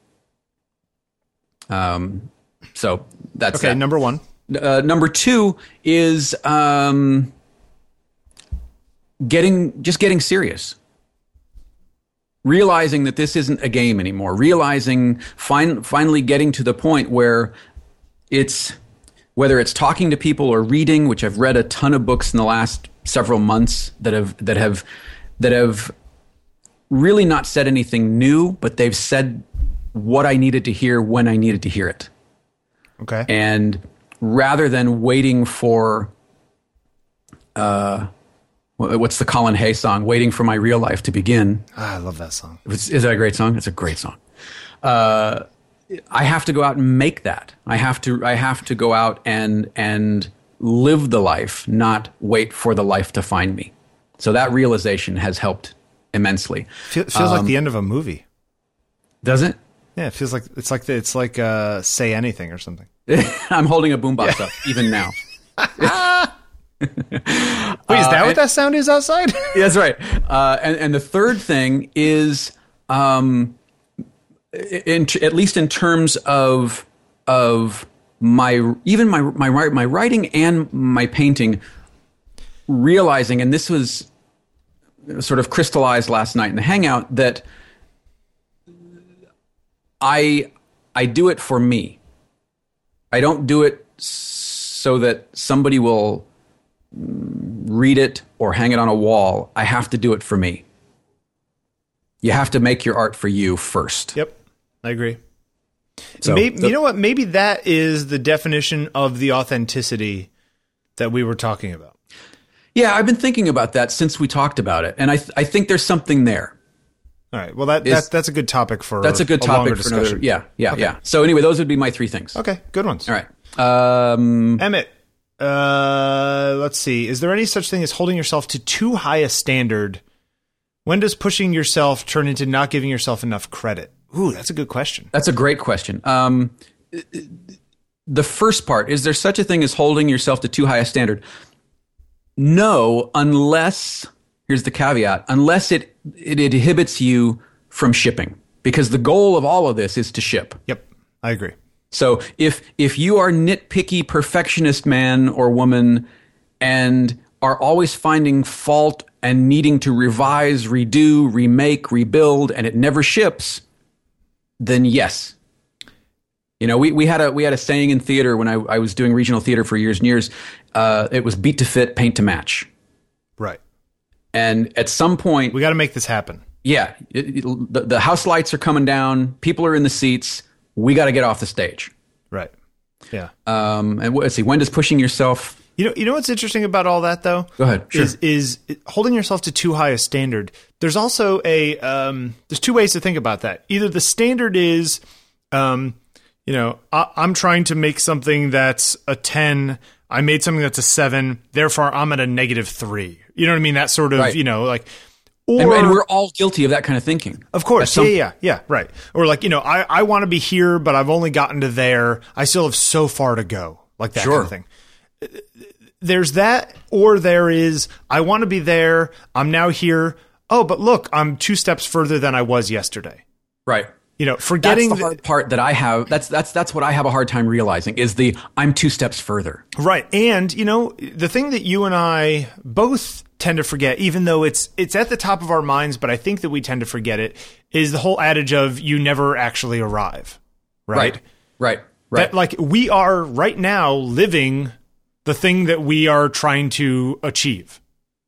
Um, so that's okay. That. Number one. Uh, number two is um, getting just getting serious. Realizing that this isn't a game anymore. Realizing fin- finally getting to the point where it's whether it's talking to people or reading, which I've read a ton of books in the last several months that have that have that have. really not said anything new, but they've said what I needed to hear when I needed to hear it. Okay. And rather than waiting for, uh, what's the Colin Hay song? Waiting for my real life to begin. Ah, I love that song. Is, is that a great song? It's a great song. Uh, I have to go out and make that. I have to. I have to go out and and live the life, not wait for the life to find me. So that realization has helped immensely. Fe- feels um, like the end of a movie. Does it? Yeah, it feels like it's like the, it's like uh, Say Anything or something. I'm holding a boombox yeah. up even now. Wait, is that uh, what and, that sound is outside? Yeah, that's right. Uh, and and the third thing is, um, in, at least in terms of of my even my my my writing and my painting, realizing, and this was sort of crystallized last night in the hangout, that I I do it for me. I don't do it so that somebody will read it or hang it on a wall. I have to do it for me. You have to make your art for you first. Yep, I agree. So, maybe, so, you know what? Maybe that is the definition of the authenticity that we were talking about. Yeah, I've been thinking about that since we talked about it, and I th- I think there's something there. All right. Well, that, that that's a good topic for that's a good a topic for discussion. another. Yeah, yeah, okay. yeah. So anyway, those would be my three things. Okay, good ones. All right, um, Emmett. Uh, let's see. Is there any such thing as holding yourself to too high a standard? When does pushing yourself turn into not giving yourself enough credit? Ooh, that's a good question. That's a great question. Um, the first part, is there such a thing as holding yourself to too high a standard? No, unless, here's the caveat, unless it, it inhibits you from shipping. Because the goal of all of this is to ship. Yep, I agree. So if if you are nitpicky perfectionist man or woman and are always finding fault and needing to revise, redo, remake, rebuild, and it never ships, then yes. You know, we, we had a we had a saying in theater when I, I was doing regional theater for years and years. Uh, it was beat to fit, paint to match. Right. And at some point, we got to make this happen. Yeah, it, it, the, the house lights are coming down. People are in the seats. We got to get off the stage. Right. Yeah. Um, and let's see. When does pushing yourself? You know. You know what's interesting about all that, though. Go ahead. Sure. Is is holding yourself to too high a standard? There's also a um, there's two ways to think about that. Either the standard is, um, you know, I, I'm trying to make something that's a ten. I made something that's a seven. Therefore, I'm at a negative three. You know what I mean? That sort of, right. you know, like. Or, and, and we're all guilty of that kind of thinking. Of course. Some, yeah, yeah, yeah. Right. Or like, you know, I, I want to be here, but I've only gotten to there. I still have so far to go. Like that sure. kind of thing. there's that, or there is, I want to be there. I'm now here. Oh, but look, I'm two steps further than I was yesterday. Right. You know, forgetting that's the hard part that I have. That's that's that's what I have a hard time realizing is the I'm two steps further. Right. And, you know, the thing that you and I both tend to forget, even though it's it's at the top of our minds, but I think that we tend to forget it, is the whole adage of you never actually arrive. Right. Right. Right. Right. That, like, we are right now living the thing that we are trying to achieve.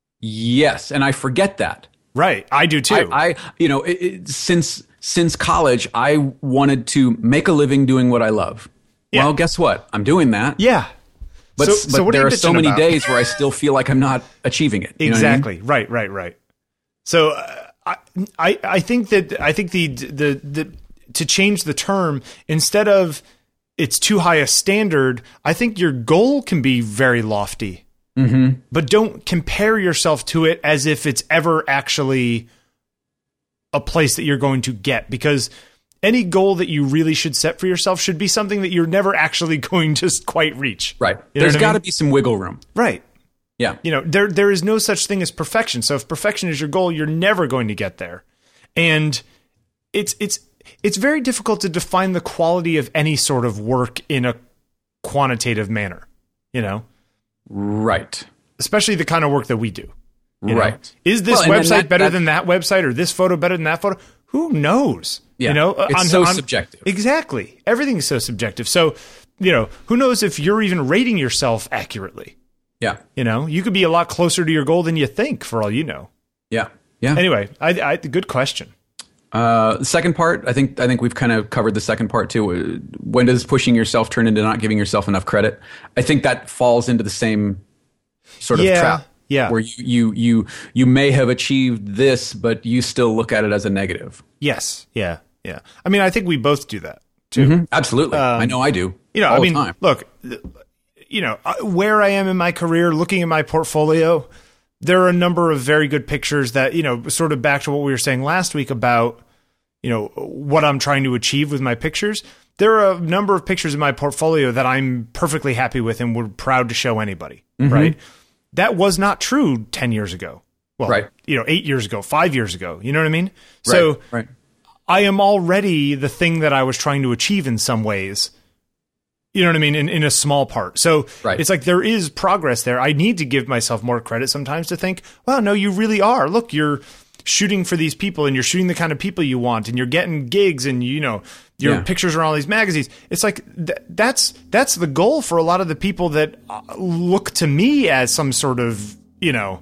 Yes, and I forget that. Right. I do too. I, I you know, it, it, since since college, I wanted to make a living doing what I love. Yeah. Well, guess what? I'm doing that. Yeah. But, so, but so what there are, are so many about? days where I still feel like I'm not achieving it. You Exactly. know what I mean? Right, right, right. So uh, I, I I think that I think the, the the to change the term, instead of it's too high a standard, I think your goal can be very lofty. Mm-hmm. But don't compare yourself to it as if it's ever actually a place that you're going to get, because any goal that you really should set for yourself should be something that you're never actually going to quite reach. Right. You know There's got to I mean? be some wiggle room. Right. Yeah. You know, there there is no such thing as perfection. So if perfection is your goal, you're never going to get there. And it's it's it's very difficult to define the quality of any sort of work in a quantitative manner, you know? Right. Especially the kind of work that we do. You know? Right. Is this Well, and website that- better that- than that website, or this photo better than that photo? Who knows? Yeah. You know, It's so subjective. Exactly. Everything's so subjective. So, you know, who knows if you're even rating yourself accurately? Yeah. You know, you could be a lot closer to your goal than you think, for all you know. Yeah. Yeah. Anyway, I, I good question. Uh, the second part, I think I think we've kind of covered the second part too. When does pushing yourself turn into not giving yourself enough credit? I think that falls into the same sort of Yeah, trap. yeah. Where you, you you you may have achieved this, but you still look at it as a negative. Yes. Yeah. Yeah. I mean, I think we both do that too. Mm-hmm. Absolutely. Um, I know I do. You know, all I mean, the time. look, you know, where I am in my career, looking at my portfolio, there are a number of very good pictures that, you know, sort of back to what we were saying last week about, you know, what I'm trying to achieve with my pictures. There are a number of pictures in my portfolio that I'm perfectly happy with and would proud to show anybody, Mm-hmm. right? That was not true ten years ago. Well, Right. you know, eight years ago, five years ago. You know what I mean? So right. Right. I am already the thing that I was trying to achieve in some ways. You know what I mean? In, in a small part. So Right. it's like there is progress there. I need to give myself more credit sometimes to think, wow, no, you really are. Look, you're shooting for these people and you're shooting the kind of people you want and you're getting gigs and, you know, your Yeah. pictures are on all these magazines. It's like th- that's that's the goal for a lot of the people that uh, look to me as some sort of, you know,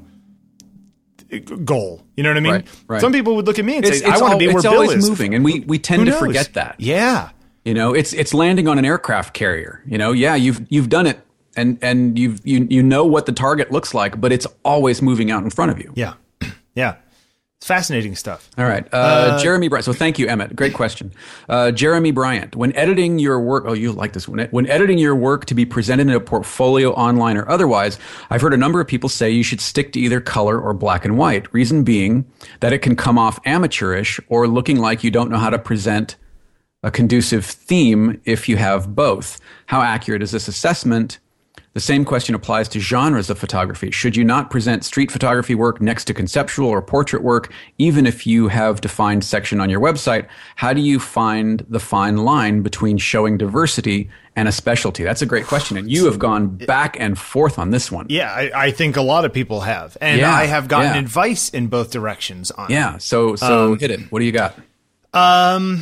goal. You know what I mean? Right, right. Some people would look at me and It's, say, I it's want to al- be where it's Bill always is. moving, and we, we tend Who to knows? forget that. Yeah. You know, it's it's landing on an aircraft carrier. You know, yeah, you've you've done it, and and you've you you know what the target looks like, but it's always moving out in front of you. Yeah. Yeah. It's fascinating stuff. All right, uh, Jeremy Bryant. So thank you, Emmett. Great question, uh, Jeremy Bryant. When editing your work, oh, you like this one. When editing your work to be presented in a portfolio, online or otherwise, I've heard a number of people say you should stick to either color or black and white. Reason being that it can come off amateurish or looking like you don't know how to present a conducive theme if you have both. How accurate is this assessment? The same question applies to genres of photography. Should you not present street photography work next to conceptual or portrait work, even if you have defined section on your website? How do you find the fine line between showing diversity and a specialty? That's a great question, and you have gone back and forth on this one. Yeah, I, I think a lot of people have. And Yeah, I have gotten yeah. advice in both directions on it. Yeah, so so Um, hit it. What do you got? Um,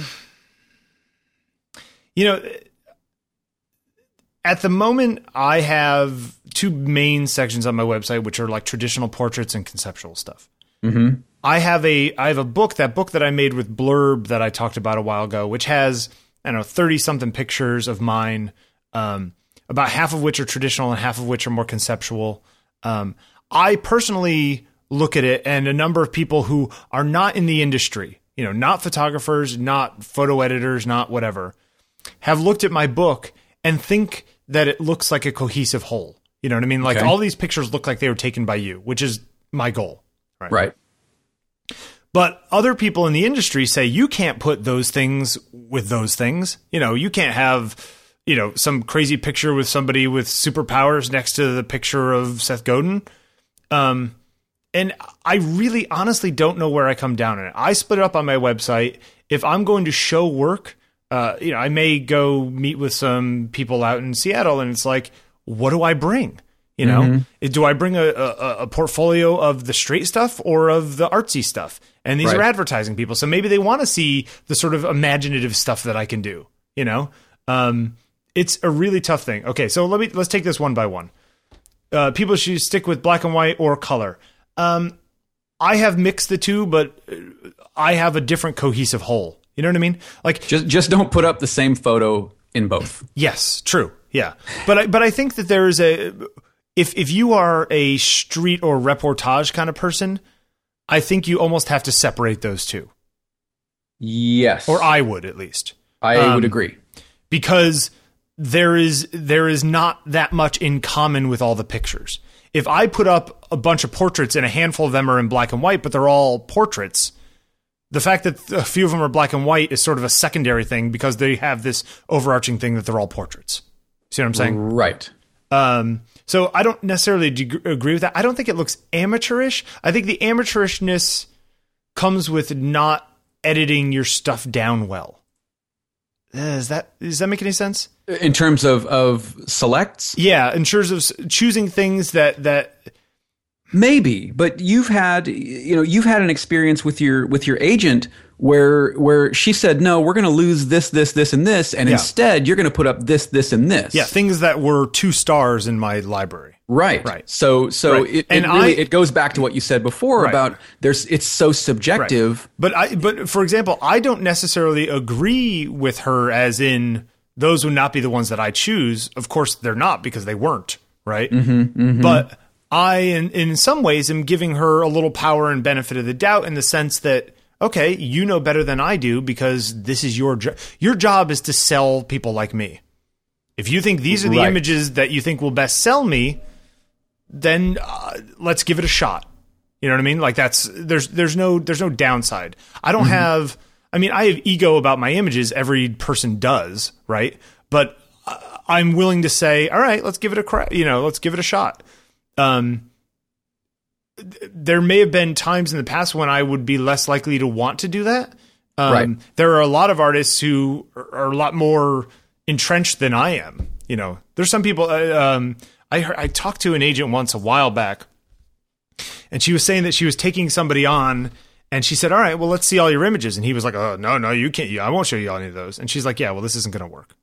you know, at the moment, I have two main sections on my website, which are like traditional portraits and conceptual stuff. Mm-hmm. I have a I have a book, that book that I made with Blurb that I talked about a while ago, which has, I don't know, thirty something pictures of mine, um, about half of which are traditional and half of which are more conceptual. Um, I personally look at it, and a number of people who are not in the industry, you know, not photographers, not photo editors, not whatever, have looked at my book and think that it looks like a cohesive whole. You know what I mean? Like Okay. all these pictures look like they were taken by you, which is my goal. Right. Right. But other people in the industry say you can't put those things with those things. You know, you can't have you know, some crazy picture with somebody with superpowers next to the picture of Seth Godin. Um, and I really honestly don't know where I come down on it. I split it up on my website. If I'm going to show work, uh, you know, I may go meet with some people out in Seattle, and it's like, what do I bring? You know, mm-hmm. do I bring a, a, a portfolio of the straight stuff or of the artsy stuff? And these right. are advertising people. So maybe they want to see the sort of imaginative stuff that I can do, you know? Um, it's a really tough thing. Okay, so let me let's take this one by one. Uh, people should stick with black and white or color. Um, I have mixed the two, but I have a different cohesive whole. You know what I mean? Like just just don't put up the same photo in both. Yes, true. Yeah, but I, but I think that there is a if if you are a street or reportage kind of person, I think you almost have to separate those two. Yes, or I would at least. I um, would agree because there is there is not that much in common with all the pictures. If I put up a bunch of portraits and a handful of them are in black and white, but they're all portraits, the fact that a few of them are black and white is sort of a secondary thing because they have this overarching thing that they're all portraits. See what I'm saying? Right. Um, so I don't necessarily agree with that. I don't think it looks amateurish. I think the amateurishness comes with not editing your stuff down well. Uh, is that does that make any sense? In terms of, of selects? Yeah, in terms of choosing things that that maybe, but you've had you know you've had an experience with your with your agent where where she said, no, we're going to lose this, this, this, and this, and yeah. instead you're going to put up this, this, and this. Yeah, things that were two stars in my library. Right. Right. So so right. It, and it really I, it goes back to what you said before right. about there's it's so subjective. Right. But I but for example, I don't necessarily agree with her as in those would not be the ones that I choose. Of course they're not because they weren't, right? Mm-hmm, mm-hmm. But I in, in some ways am giving her a little power and benefit of the doubt in the sense that okay, you know better than I do because this is your job. Your job is to sell people like me. If you think these are the right. images that you think will best sell me, then uh, let's give it a shot. You know what I mean? Like that's there's there's no there's no downside. I don't mm-hmm. have. I mean, I have ego about my images. Every person does, right? But I'm willing to say, all right, let's give it a crack. You know, let's give it a shot. Um, there may have been times in the past when I would be less likely to want to do that. Um, right. There are a lot of artists who are a lot more entrenched than I am. You know, there's some people. Uh, um, I heard, I talked to an agent once a while back, and she was saying that she was taking somebody on, and she said, "All right, well, let's see all your images." And he was like, "Oh, no, no, you can't. I won't show you any of those." And she's like, "Yeah, well, this isn't going to work."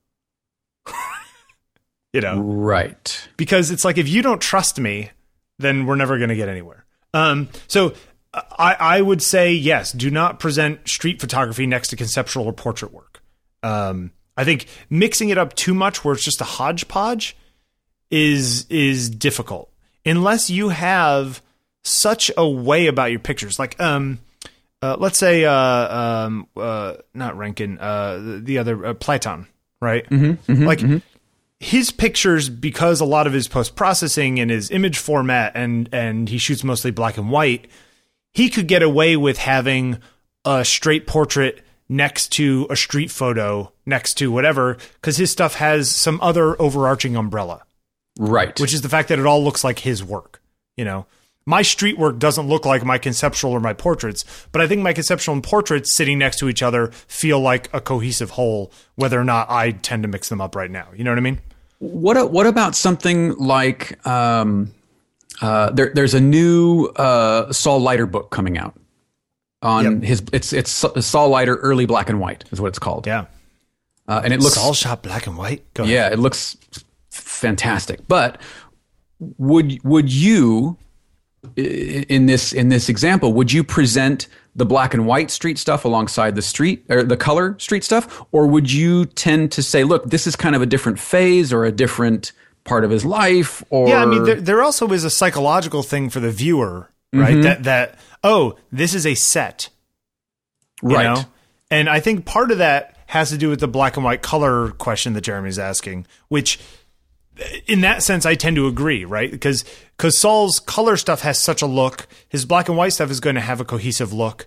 You know, right? Because it's like if you don't trust me, then we're never going to get anywhere. Um, so I, I would say yes. Do not present street photography next to conceptual or portrait work. Um, I think mixing it up too much, where it's just a hodgepodge, is is difficult unless you have such a way about your pictures. Like, um, uh, let's say, uh, um, uh, not Rankin, uh, the, the other uh, Platon, right? Mm-hmm, mm-hmm, like mm-hmm. his pictures, because a lot of his post processing and his image format, and and he shoots mostly black and white, he could get away with having a straight portrait next to a street photo, next to whatever, because his stuff has some other overarching umbrella. Right. Which is the fact that it all looks like his work. You know, my street work doesn't look like my conceptual or my portraits, but I think my conceptual and portraits sitting next to each other feel like a cohesive whole, whether or not I tend to mix them up right now. You know what I mean? What What about something like um, uh, there? There's a new uh, Saul Leiter book coming out on yep. his. It's it's Saul Leiter Early Black and White is what it's called. Yeah, uh, and it looks Saul shot black and white. Go yeah, ahead. It looks fantastic. But would would you in this in this example would you present the black and white street stuff alongside the street or the color street stuff, or would you tend to say, look, this is kind of a different phase or a different part of his life? Or yeah, I mean, there, there also is a psychological thing for the viewer, right? Mm-hmm. That that oh, this is a set, you right? know? And I think part of that has to do with the black and white color question that Jeremy's asking, which in that sense, I tend to agree, right? Because because Saul's color stuff has such a look. His black and white stuff is going to have a cohesive look.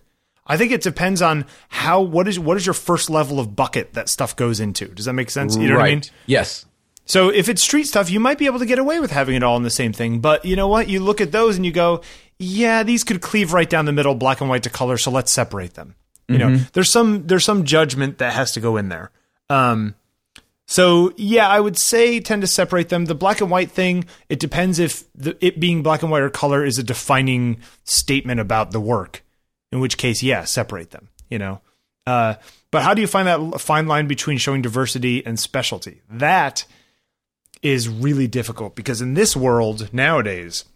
I think it depends on how what is what is your first level of bucket that stuff goes into. Does that make sense? You know right. what I mean? Yes. So if it's street stuff, you might be able to get away with having it all in the same thing. But you know what? You look at those and you go, yeah, these could cleave right down the middle, black and white to color. So let's separate them. You mm-hmm. know, there's some there's some judgment that has to go in there. Um, so yeah, I would say tend to separate them. The black and white thing, it depends if the, it being black and white or color is a defining statement about the work. In which case, yeah, separate them. You know, uh, but how do you find that fine line between showing diversity and specialty? That is really difficult because in this world nowadays,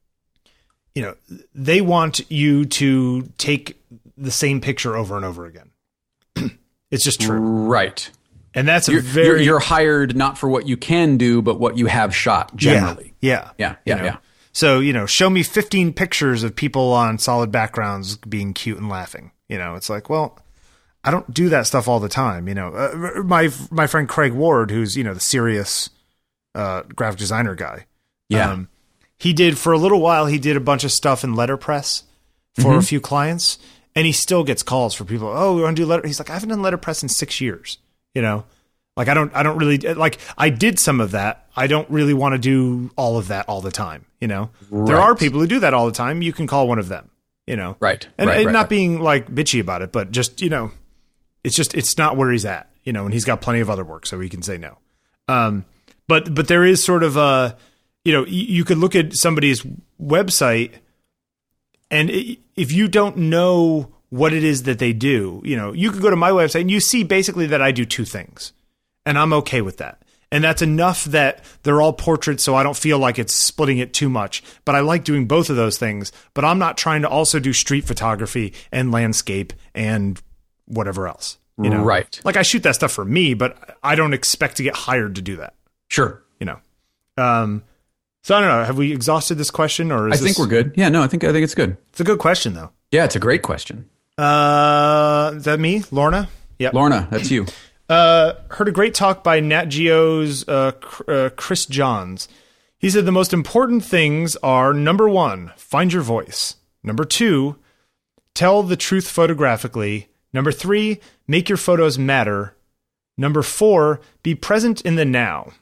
you know, they want you to take the same picture over and over again. It's just true. Right. And that's a you're, very... You're, you're hired not for what you can do, but what you have shot, generally. Yeah. Yeah, yeah, yeah. know? yeah. So, you know, show me fifteen pictures of people on solid backgrounds being cute and laughing. You know, it's like, well, I don't do that stuff all the time. You know, uh, my my friend Craig Ward, who's, you know, the serious uh, graphic designer guy. Yeah. Um, he did, for a little while, he did a bunch of stuff in letterpress for mm-hmm. a few clients. And he still gets calls for people. Oh, we want to do letter. He's like, I haven't done letterpress in six years. You know, like I don't, I don't really like. I did some of that. I don't really want to do all of that all the time. You know, right. There are people who do that all the time. You can call one of them. You know, right? And, right, and right, not right. being like bitchy about it, but just you know, it's just it's not where he's at. You know, and he's got plenty of other work, so he can say no. Um, but but there is sort of a, you know, you, you could look at somebody's website, and it, if you don't know what it is that they do, you know, you could go to my website and you see basically that I do two things, and I'm okay with that. And that's enough that they're all portraits, so I don't feel like it's splitting it too much. But I like doing both of those things, but I'm not trying to also do street photography and landscape and whatever else. You know? Right. Like I shoot that stuff for me, but I don't expect to get hired to do that. Sure. You know. Um, so I don't know. Have we exhausted this question, or is I this... think we're good. Yeah, no, I think I think it's good. It's a good question, though. Yeah, it's a great question. Uh, is that me, Lorna? Yeah, Lorna, that's you. Uh, heard a great talk by Nat Geo's uh, uh, Chris Johns. He said the most important things are, number one, find your voice. Number two, tell the truth photographically. Number three, make your photos matter. Number four, be present in the now.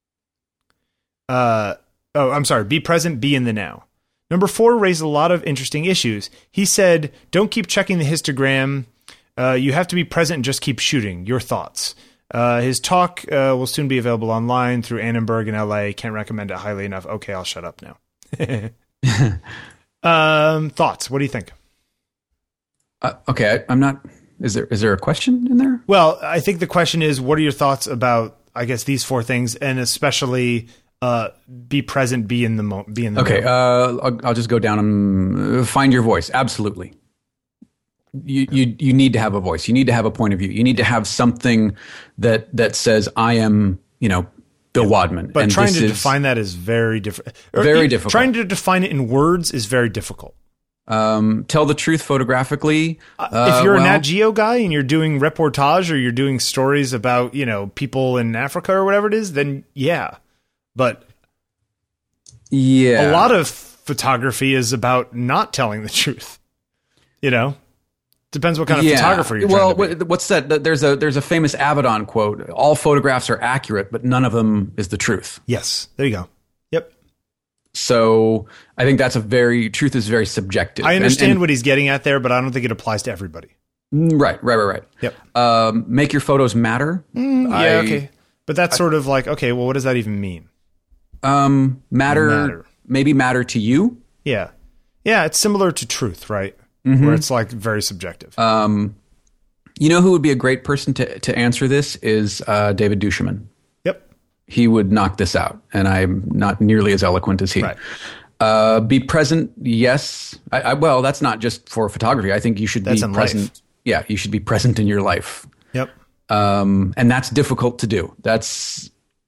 Uh, oh, I'm sorry. Be present, be in the now. Number four raised a lot of interesting issues. He said, don't keep checking the histogram. Uh, you have to be present and just keep shooting. Your thoughts. Uh, his talk uh, will soon be available online through Annenberg in L A. Can't recommend it highly enough. Okay, I'll shut up now. um, thoughts. What do you think? Uh, okay, I, I'm not... Is there is there a question in there? Well, I think the question is, what are your thoughts about, I guess, these four things, and especially... Uh, be present, be in the mo- be in the okay. moment. Uh, I'll, I'll just go down and uh, find your voice. Absolutely. You you you need to have a voice. You need to have a point of view. You need to have something that that says I am, you know, Bill Wadman. But and trying to is define that is very different. Very difficult. Trying to define it in words is very difficult. Um, tell the truth photographically. Uh, if you're well, a Nat Geo guy and you're doing reportage or you're doing stories about, you know, people in Africa or whatever it is, then yeah. But yeah, a lot of photography is about not telling the truth. You know, depends what kind of yeah. photographer you're well, trying to be. What's that? There's a there's a famous Avedon quote: "All photographs are accurate, but none of them is the truth." Yes, there you go. Yep. So I think that's a very truth is very subjective. I understand and, and, what he's getting at there, but I don't think it applies to everybody. Right, right, right, right. Yep. Um, make your photos matter. Mm, yeah. I, okay. But that's I, sort of like, okay, well, what does that even mean? Um, matter, matter, maybe matter to you. Yeah. Yeah. It's similar to truth, right? Mm-hmm. Where it's like very subjective. Um, you know who would be a great person to, to answer this is uh, David Duchemin. Yep. He would knock this out, and I'm not nearly as eloquent as he. Right. Uh, be present, yes. I, I, well, that's not just for photography. I think you should that's be in present. Life. Yeah, you should be present in your life. Yep. Um, and that's difficult to do. That's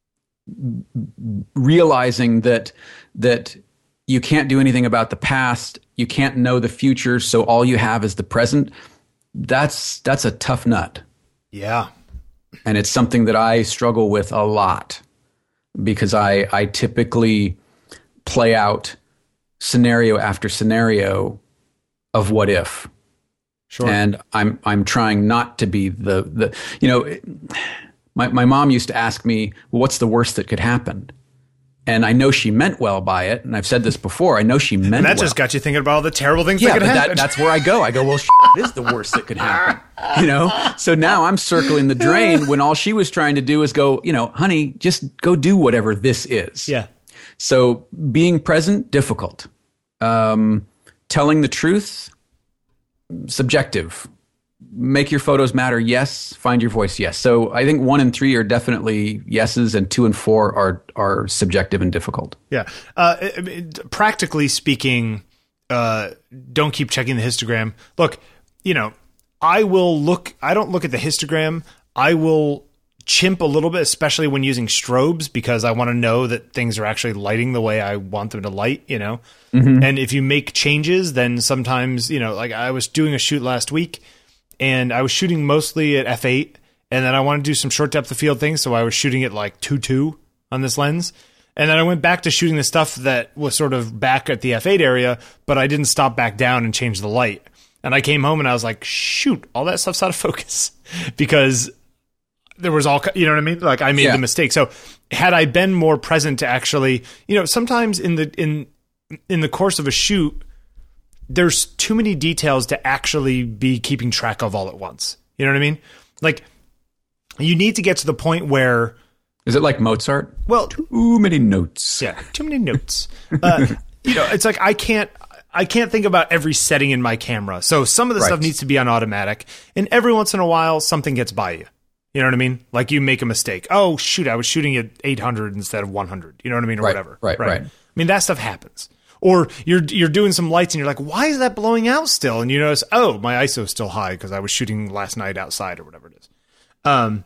realizing that that you can't do anything about the past, you can't know the future, so all you have is the present. That's that's a tough nut. Yeah. And it's something that I struggle with a lot because I I typically play out scenario after scenario of what if. Sure. And I'm I'm trying not to be the the you know, it, my my mom used to ask me, well, what's the worst that could happen? And I know she meant well by it, and I've said this before. I know she meant well. And that well. just got you thinking about all the terrible things yeah, that could but happen. That, that's where I go. I go, well, shit, it is the worst that could happen. You know? So now I'm circling the drain when all she was trying to do is go, you know, honey, just go do whatever this is. Yeah. So being present, difficult. Um, telling the truth, subjective. Make your photos matter, yes. Find your voice, yes. So I think one and three are definitely yeses, and two and four are are subjective and difficult. Yeah. Uh, it, it, practically speaking, uh, don't keep checking the histogram. Look, you know, I will look. I don't look at the histogram. I will chimp a little bit, especially when using strobes, because I want to know that things are actually lighting the way I want them to light. You know, mm-hmm. And if you make changes, then sometimes, you know, like I was doing a shoot last week. And I was shooting mostly at f eight, and then I wanted to do some short depth of field things, so I was shooting at like two two on this lens. And then I went back to shooting the stuff that was sort of back at the f eight area, but I didn't stop back down and change the light. And I came home and I was like, shoot, all that stuff's out of focus. Because there was all, you know what I mean? Like I made yeah. the mistake. So had I been more present to actually, you know, sometimes in the in in the course of a shoot, there's too many details to actually be keeping track of all at once. You know what I mean? Like, you need to get to the point where... Is it like Mozart? Well... Too many notes. Yeah, too many notes. Uh, you know, it's like I can't... I can't think about every setting in my camera. So some of the right. stuff needs to be on automatic. And every once in a while, something gets by you. You know what I mean? Like you make a mistake. Oh, shoot, I was shooting at eight hundred instead of one hundred. You know what I mean? Or right, whatever. Right, right, right. I mean, that stuff happens. Or you're you're doing some lights and you're like, why is that blowing out still? And you notice, oh, my I S O is still high because I was shooting last night outside or whatever it is. Um,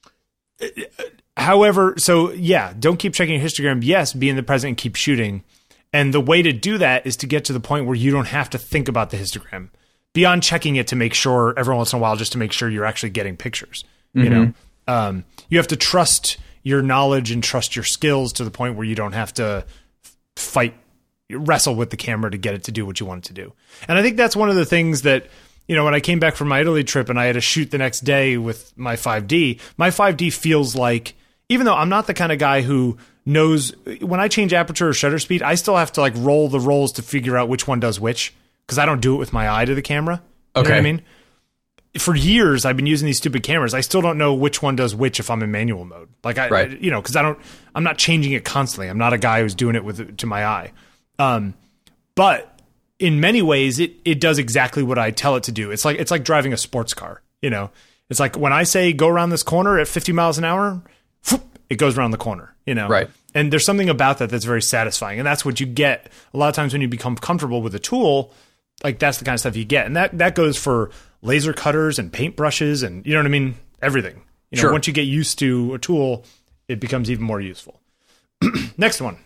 however, so yeah, don't keep checking your histogram. Yes, be in the present and keep shooting. And the way to do that is to get to the point where you don't have to think about the histogram beyond checking it to make sure every once in a while, just to make sure you're actually getting pictures. Mm-hmm. You know, um, you have to trust your knowledge and trust your skills to the point where you don't have to fight. Wrestle with the camera to get it to do what you want it to do. And I think that's one of the things that, you know, when I came back from my Italy trip and I had to shoot the next day with my five D, my five D feels like, even though I'm not the kind of guy who knows, when I change aperture or shutter speed, I still have to like roll the rolls to figure out which one does which, because I don't do it with my eye to the camera. You okay. know what I mean? For years, I've been using these stupid cameras. I still don't know which one does which if I'm in manual mode. Like, I, right. I you know, because I don't, I'm not changing it constantly. I'm not a guy who's doing it with to my eye. Um, but in many ways, it, it does exactly what I tell it to do. It's like, it's like driving a sports car, you know, it's like when I say go around this corner at fifty miles an hour, whoop, it goes around the corner, you know? Right. And there's something about that that's very satisfying. And that's what you get a lot of times when you become comfortable with a tool. Like that's the kind of stuff you get. And that, that goes for laser cutters and paint brushes and, you know what I mean? Everything, you know, sure. Once you get used to a tool, it becomes even more useful. Next one.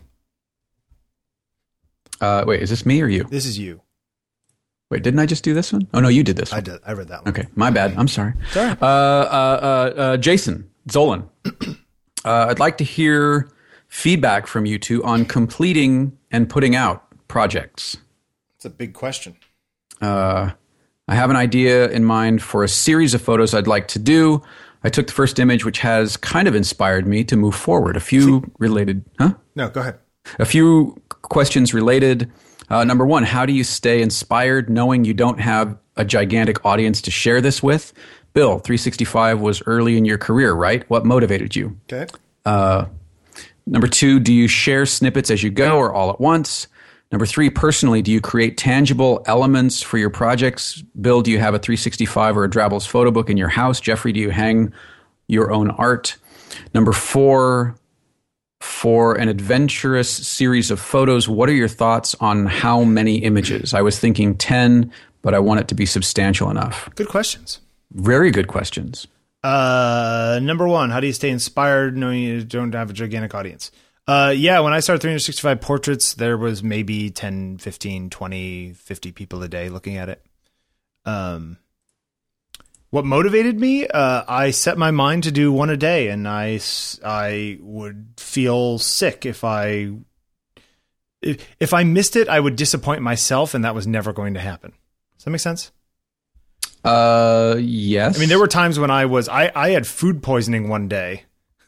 Uh, wait, is this me or you? This is you. Wait, didn't I just do this one? Oh, no, you did this one. I did. I read that one. Okay, my bad. I'm sorry. Sorry. Uh, uh, uh, uh, Jason Zolan, uh, I'd like to hear feedback from you two on completing and putting out projects. It's a big question. Uh, I have an idea in mind for a series of photos I'd like to do. I took the first image, which has kind of inspired me to move forward. A few See? related... Huh? No, go ahead. A few questions related. Uh, number one, how do you stay inspired knowing you don't have a gigantic audience to share this with? Bill, three sixty-five was early in your career, right? What motivated you? Okay. Uh, number two, do you share snippets as you go or all at once? Number three, personally, do you create tangible elements for your projects? Bill, do you have a three sixty-five or a Drabbles photo book in your house? Jeffrey, do you hang your own art? Number four, for an adventurous series of photos, what are your thoughts on how many images? I was thinking ten, but I want it to be substantial enough. Good questions. Very good questions. Uh, number one, how do you stay inspired knowing you don't have a gigantic audience? Uh, yeah, when I started three sixty-five Portraits, there was maybe ten, fifteen, twenty, fifty people a day looking at it. Um, what motivated me? Uh, I set my mind to do one a day, and I, I would feel sick if I if, if I missed it. I would disappoint myself, and that was never going to happen. Does that make sense? Uh, yes. I mean, there were times when I was, I, I had food poisoning one day.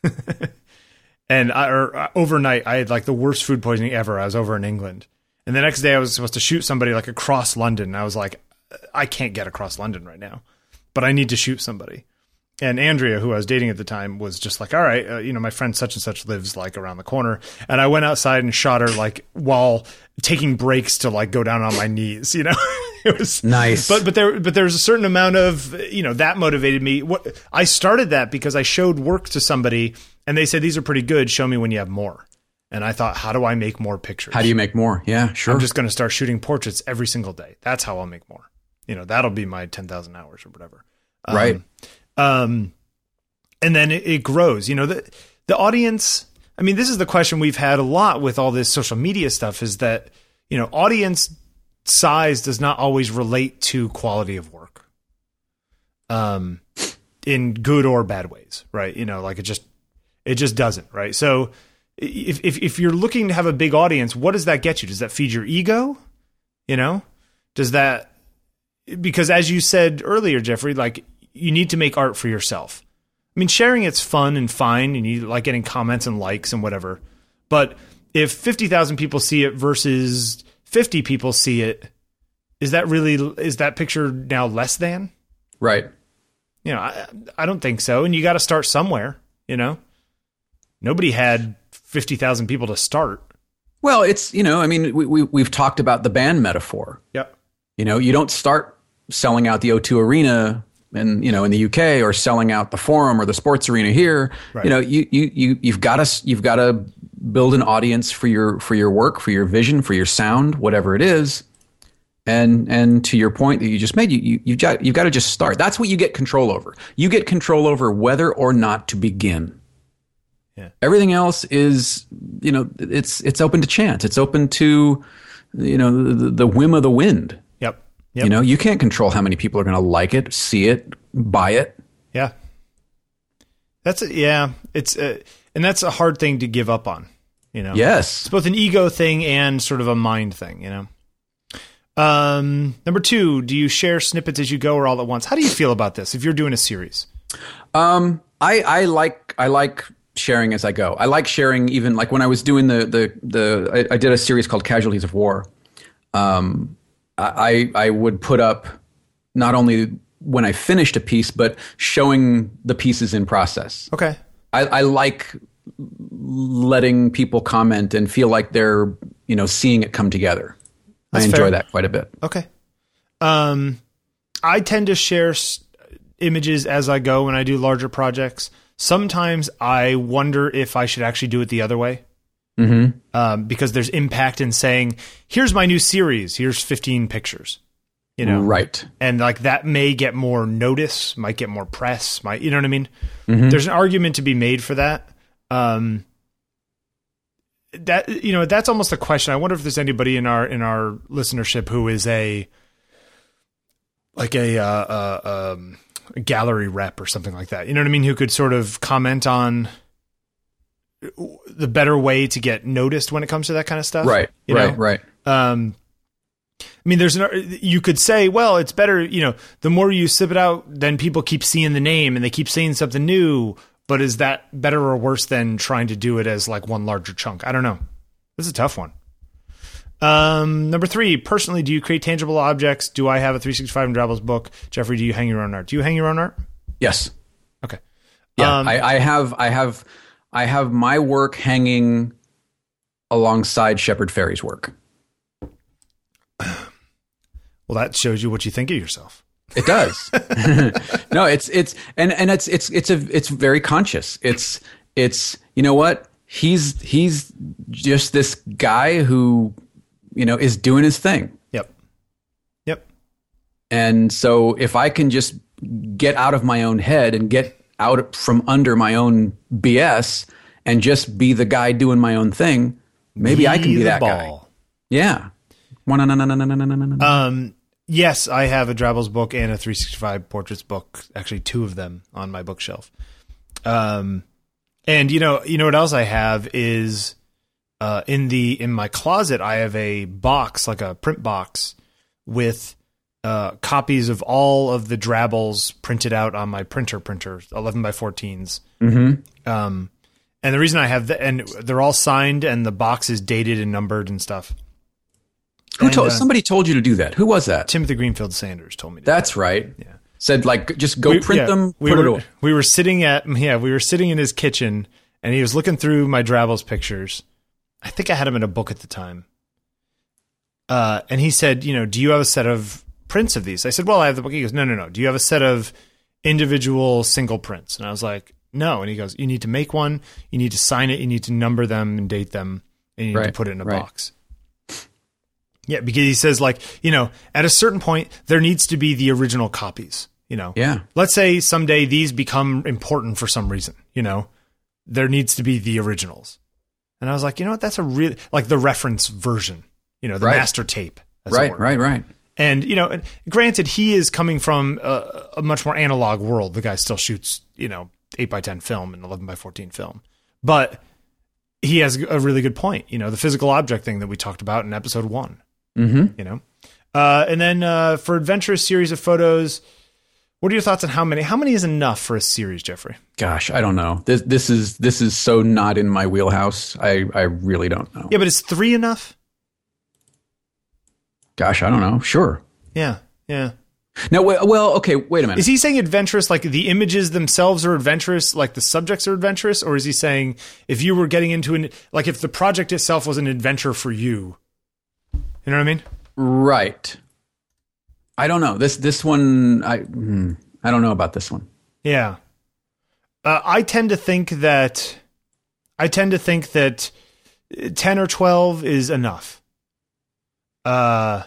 and I, or uh, overnight, I had like the worst food poisoning ever. I was over in England. And the next day I was supposed to shoot somebody like across London. And I was like, I can't get across London right now, but I need to shoot somebody. And Andrea, who I was dating at the time, was just like, all right, uh, you know, my friend such and such lives like around the corner. And I went outside and shot her like while taking breaks to like go down on my knees, you know, it was nice. But, but there, but there's a certain amount of, you know, that motivated me. What I started that because I showed work to somebody and they said, these are pretty good. Show me when you have more. And I thought, how do I make more pictures? How do you make more? Yeah, sure. I'm just going to start shooting portraits every single day. That's how I'll make more. You know, that'll be my ten thousand hours or whatever. Um, right. Um, and then it, it grows, you know, the, the audience. I mean, this is the question we've had a lot with all this social media stuff is that, you know, audience size does not always relate to quality of work. Um, in good or bad ways, right? You know, like it just, it just doesn't, right? So if, if, if you're looking to have a big audience, what does that get you? Does that feed your ego? You know, does that, because as you said earlier, Jeffrey, like you need to make art for yourself. I mean, sharing it's fun and fine, and you like getting comments and likes and whatever. But if fifty thousand people see it versus fifty people see it, is that really, is that picture now less than? Right. You know, I, I don't think so. And you got to start somewhere, you know? Nobody had fifty thousand people to start. Well, it's, you know, I mean, we, we, we've talked about the band metaphor. Yep. You know, you don't start selling out the O two Arena and, you know, in the U K or selling out the Forum or the Sports Arena here. Right. You know, you, you, you, you've got to, you've got to build an audience for your, for your work, for your vision, for your sound, whatever it is. And, and to your point that you just made, you, you, you've got, you've got to just start. That's what you get control over. You get control over whether or not to begin. Yeah. Everything else is, you know, it's, it's open to chance. It's open to, you know, the, the whim of the wind. Yep. Yep. You know, you can't control how many people are going to like it, see it, buy it. Yeah. That's a, yeah. It's a, and that's a hard thing to give up on, you know? Yes. It's both an ego thing and sort of a mind thing, you know? Um, number two, do you share snippets as you go or all at once? How do you feel about this? If you're doing a series? Um, I, I like, I like sharing as I go. I like sharing even like when I was doing the, the, the, I, I did a series called Casualties of War. Um, I, I would put up not only when I finished a piece, but showing the pieces in process. Okay. I, I like letting people comment and feel like they're, you know, seeing it come together. That's I enjoy fair. That quite a bit. Okay. Um, I tend to share s- images as I go when I do larger projects. Sometimes I wonder if I should actually do it the other way. Mm-hmm. Um, because there's impact in saying, here's my new series, here's fifteen pictures, you know? Right. And like that may get more notice, might get more press, might, you know what I mean? Mm-hmm. There's an argument to be made for that. Um, that, you know, that's almost a question. I wonder if there's anybody in our, in our listenership who is a, like a, uh, uh, um, a gallery rep or something like that. You know what I mean? Who could sort of comment on the better way to get noticed when it comes to that kind of stuff. Right. You right. know? Right. Um, I mean, there's an, you could say, well, it's better, you know, the more you sip it out, then people keep seeing the name and they keep seeing something new. But is that better or worse than trying to do it as like one larger chunk? I don't know. This is a tough one. Um, number three, personally, do you create tangible objects? Do I have a three sixty-five and Drabbles book? Jeffrey, do you hang your own art? Do you hang your own art? Yes. Okay. Yeah. Um, I, I have, I have, I have my work hanging alongside Shepard Fairey's work. Well, that shows you what you think of yourself. It does. No, it's it's and and it's it's it's a it's very conscious. It's it's you know what? He's he's just this guy who, you know, is doing his thing. Yep. Yep. And so if I can just get out of my own head and get out from under my own B S and just be the guy doing my own thing, maybe be I can be that ball. guy. Yeah. Um, yes, I have a Drabbles book and a three sixty-five portraits book, actually two of them on my bookshelf. Um, and you know, you know what else I have is uh, in the in my closet I have a box, like a print box with uh, copies of all of the Drabbles printed out on my printer printer, eleven by fourteens. Mm-hmm. Um, and the reason I have the, and they're all signed and the box is dated and numbered and stuff. Who and, told? uh, Somebody told you to do that. Who was that? Timothy Greenfield Sanders told me to That's do that. right. Yeah. Said like, just go We- print yeah, them, we put were, it away. We were sitting at, yeah, we were sitting in his kitchen and he was looking through my Drabbles pictures. I think I had him in a book at the time. Uh, and he said, you know, do you have a set of prints of these? I said, well, I have the book. He goes, no, no, no. Do you have a set of individual single prints? And I was like, no. And he goes, you need to make one. You need to sign it. You need to number them and date them. And you need Right, to put it in a right. box. Yeah, because he says, like, you know, at a certain point, there needs to be the original copies, you know. Yeah. Let's say someday these become important for some reason, you know. There needs to be the originals. And I was like, you know what? That's a really, like the reference version, you know, the Right. master tape. as it Right, were. right, right. And, you know, and granted, he is coming from a, a much more analog world. The guy still shoots, you know, eight by ten film and eleven by fourteen film. But he has a really good point, you know, the physical object thing that we talked about in episode one, Mm-hmm. you know. Uh, and then uh, for adventurous series of photos, what are your thoughts on how many? How many is enough for a series, Jeffrey? Gosh, I don't know. This this is this is so not in my wheelhouse. I I really don't know. Yeah, but is three enough? Gosh, I don't know. Sure. Yeah, yeah. No, wait, well, okay. Wait a minute. Is he saying adventurous like the images themselves are adventurous, like the subjects are adventurous? Or is he saying if you were getting into an, like if the project itself was an adventure for you? You know what I mean? Right. I don't know. This this one, I hmm, I don't know about this one. Yeah. Uh, I tend to think that, I tend to think that ten or twelve is enough. Uh,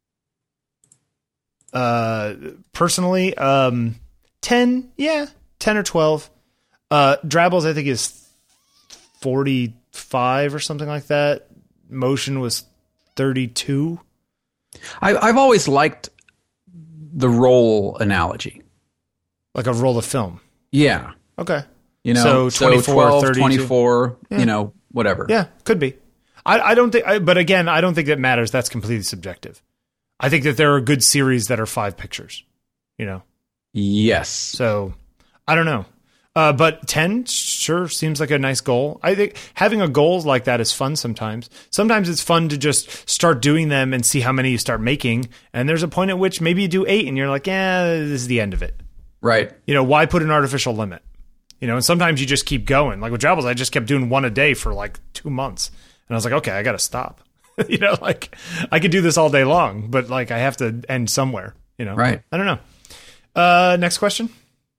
uh, personally, um, ten, yeah, ten or twelve. Uh, Drabbles, I think, is forty-five or something like that. Motion was thirty-two. I, I've always liked the roll analogy. Like a roll of film. Yeah. Okay. You know, So twenty-four, twelve, thirty-two. twenty-four, Yeah. you know, whatever. Yeah, could be. I, I don't think, I, but again, I don't think that matters. That's completely subjective. I think that there are good series that are five pictures, you know? Yes. So I don't know. Uh, but ten sure seems like a nice goal. I think having a goal like that is fun sometimes. Sometimes it's fun to just start doing them and see how many you start making. And there's a point at which maybe you do eight and you're like, yeah, this is the end of it. Right. You know, why put an artificial limit? You know, and sometimes you just keep going. Like with Drabbles, I just kept doing one a day for like two months. And I was like, okay, I got to stop. You know, like I could do this all day long, but like I have to end somewhere, you know? Right. I don't know. Uh, next question.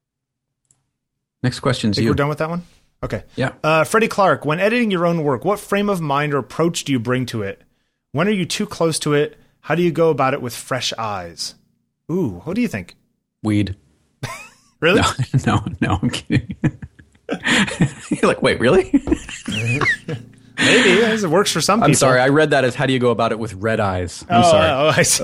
Next question's Think you. we're done with that one? Okay. Yeah. Uh, Freddie Clark, when editing your own work, what frame of mind or approach do you bring to it? When are you too close to it? How do you go about it with fresh eyes? Ooh, what do you think? Weed. Really? No, no, no, I'm kidding. You're like, wait, really? Maybe. It works for some people. I'm sorry. I read that as how do you go about it with red eyes. I'm oh, sorry. Oh, I see.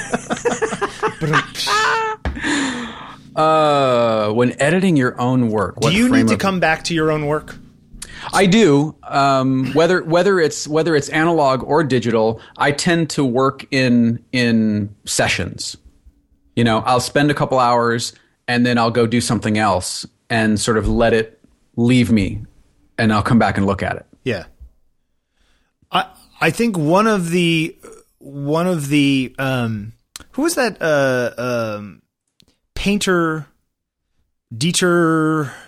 Uh, when editing your own work, what do you frame need to of- come back to your own work? I do. Um, whether whether it's whether it's analog or digital, I tend to work in in sessions. You know, I'll spend a couple hours and then I'll go do something else and sort of let it leave me, and I'll come back and look at it. Yeah. I I think one of the one of the um who was that uh um painter Dieter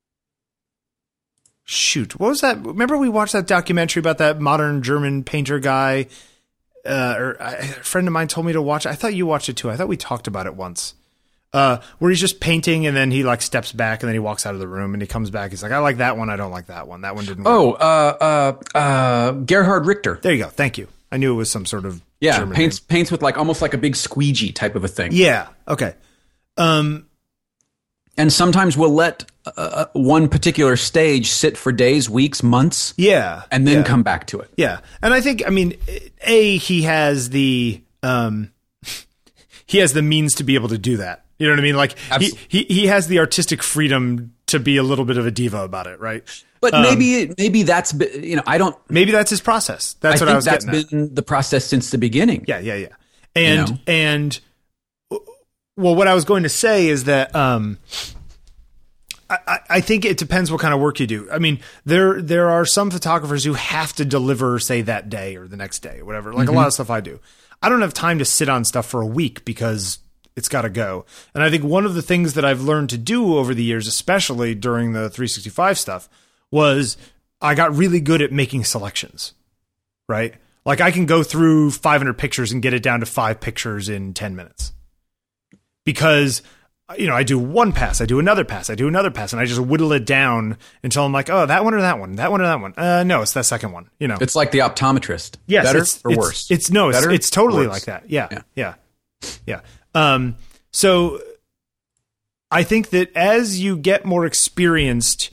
shoot what was that remember we watched that documentary about that modern German painter guy uh or I, a friend of mine told me to watch it. I thought you watched it too. I thought we talked about it once. Uh, where he's just painting and then he like steps back and then he walks out of the room and he comes back. He's like, I like that one. I don't like that one. That one didn't work. Oh, uh, uh, uh, Gerhard Richter. There you go. Thank you. I knew it was some sort of Yeah, German paints name. paints with like almost like a big squeegee type of a thing. Yeah. Okay. Um. And sometimes we'll let uh, one particular stage sit for days, weeks, months, Yeah. and then yeah. come back to it. Yeah. And I think, I mean, a he has the um, he has the means to be able to do that. You know what I mean? Like he, Abs- he he has the artistic freedom to be a little bit of a diva about it, right? But Um, maybe maybe that's be- you know I don't. Maybe that's his process. That's I what think I was that's getting at. been the process since the beginning. Yeah, yeah, yeah. And You know? and well, what I was going to say is that um, I, I think it depends what kind of work you do. I mean, there there are some photographers who have to deliver, say, that day or the next day or whatever, like mm-hmm. a lot of stuff I do. I don't have time to sit on stuff for a week because it's got to go. And I think one of the things that I've learned to do over the years, especially during the three sixty-five stuff, was I got really good at making selections, right? Like I can go through five hundred pictures and get it down to five pictures in ten minutes because, you know, I do one pass, I do another pass, I do another pass, and I just whittle it down until I'm like, oh, that one or that one, that one or that one. Uh, no, it's that second one, you know. It's like the optometrist. Yes, Better it's, or it's, worse? It's no, it's, it's totally worse? like that. Yeah, yeah, yeah, yeah. Um, so I think that as you get more experienced,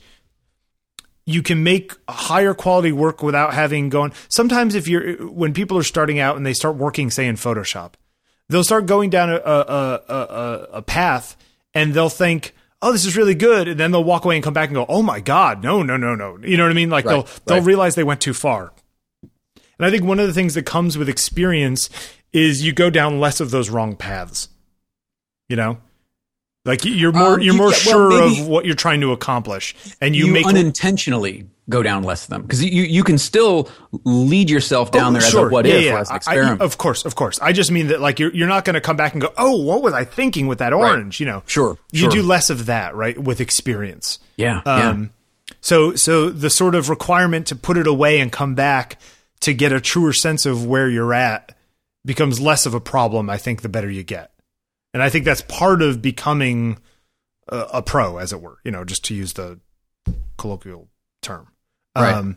you can make higher quality work without having gone. Sometimes if you're, when people are starting out and they start working, say in Photoshop, they'll start going down a, a, a, a, a path and they'll think, oh, this is really good. And then they'll walk away and come back and go, oh my God, no, no, no, no. You know what I mean? Like right, they'll, they'll right. realize they went too far. And I think one of the things that comes with experience is you go down less of those wrong paths, you know? Like you're more um, you're more yeah, sure well, of what you're trying to accomplish, and you, you make unintentionally go down less of them because you you can still lead yourself down oh, there sure. as a what yeah, if yeah. or as an experiment. I, of course, of course. I just mean that like you're you're not going to come back and go, oh, what was I thinking with that orange? Right. You know, sure. You sure. do less of that, right, with experience. Yeah. Um. Yeah. So so the sort of requirement to put it away and come back to get a truer sense of where you're at becomes less of a problem. I think the better you get, and I think that's part of becoming A, a pro, as it were, you know, just to use the colloquial term. Right. Um,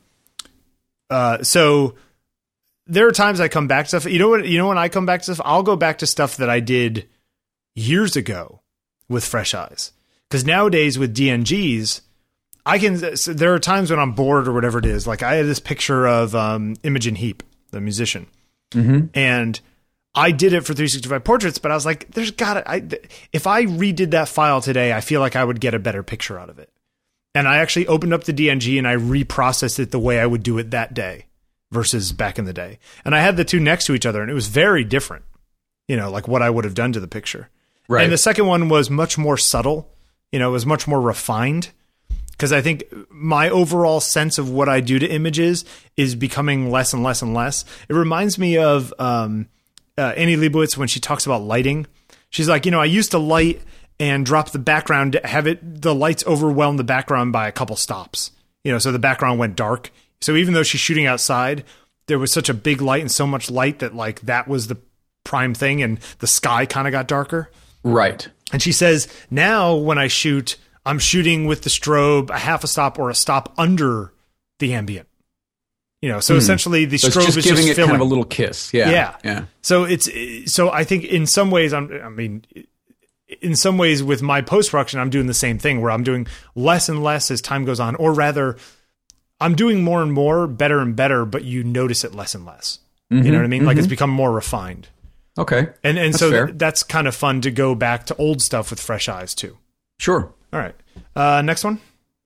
uh, so there are times I come back to stuff. You know what? You know when I come back to stuff, I'll go back to stuff that I did years ago with fresh eyes. Because nowadays with D N Gs, I can. So there are times when I'm bored or whatever it is. Like I had this picture of um, Imogen Heap, the musician, mm-hmm. and I did it for three sixty-five portraits, but I was like, there's gotta, I, if I redid that file today, I feel like I would get a better picture out of it. And I actually opened up the D N G and I reprocessed it the way I would do it that day versus back in the day. And I had the two next to each other and it was very different, you know, like what I would have done to the picture. Right. And the second one was much more subtle, you know, it was much more refined. Because I think my overall sense of what I do to images is becoming less and less and less. It reminds me of, um, Uh, Annie Leibovitz, when she talks about lighting, she's like, you know, I used to light and drop the background, have it, the lights overwhelm the background by a couple stops, you know, so the background went dark. So even though she's shooting outside, there was such a big light and so much light that like that was the prime thing and the sky kind of got darker. Right. And she says, now when I shoot, I'm shooting with the strobe a half a stop or a stop under the ambient. You know, so hmm. essentially the so strobe just is giving just it filling. kind of a little kiss. Yeah. Yeah. Yeah. So it's, so I think in some ways, I'm, I mean, in some ways with my post-production, I'm doing the same thing where I'm doing less and less as time goes on, or rather I'm doing more and more, better and better, but you notice it less and less. Mm-hmm. You know what I mean? Mm-hmm. Like it's become more refined. Okay. And, and that's so fair. th- that's kind of fun to go back to old stuff with fresh eyes too. Sure. All right. Uh, next one.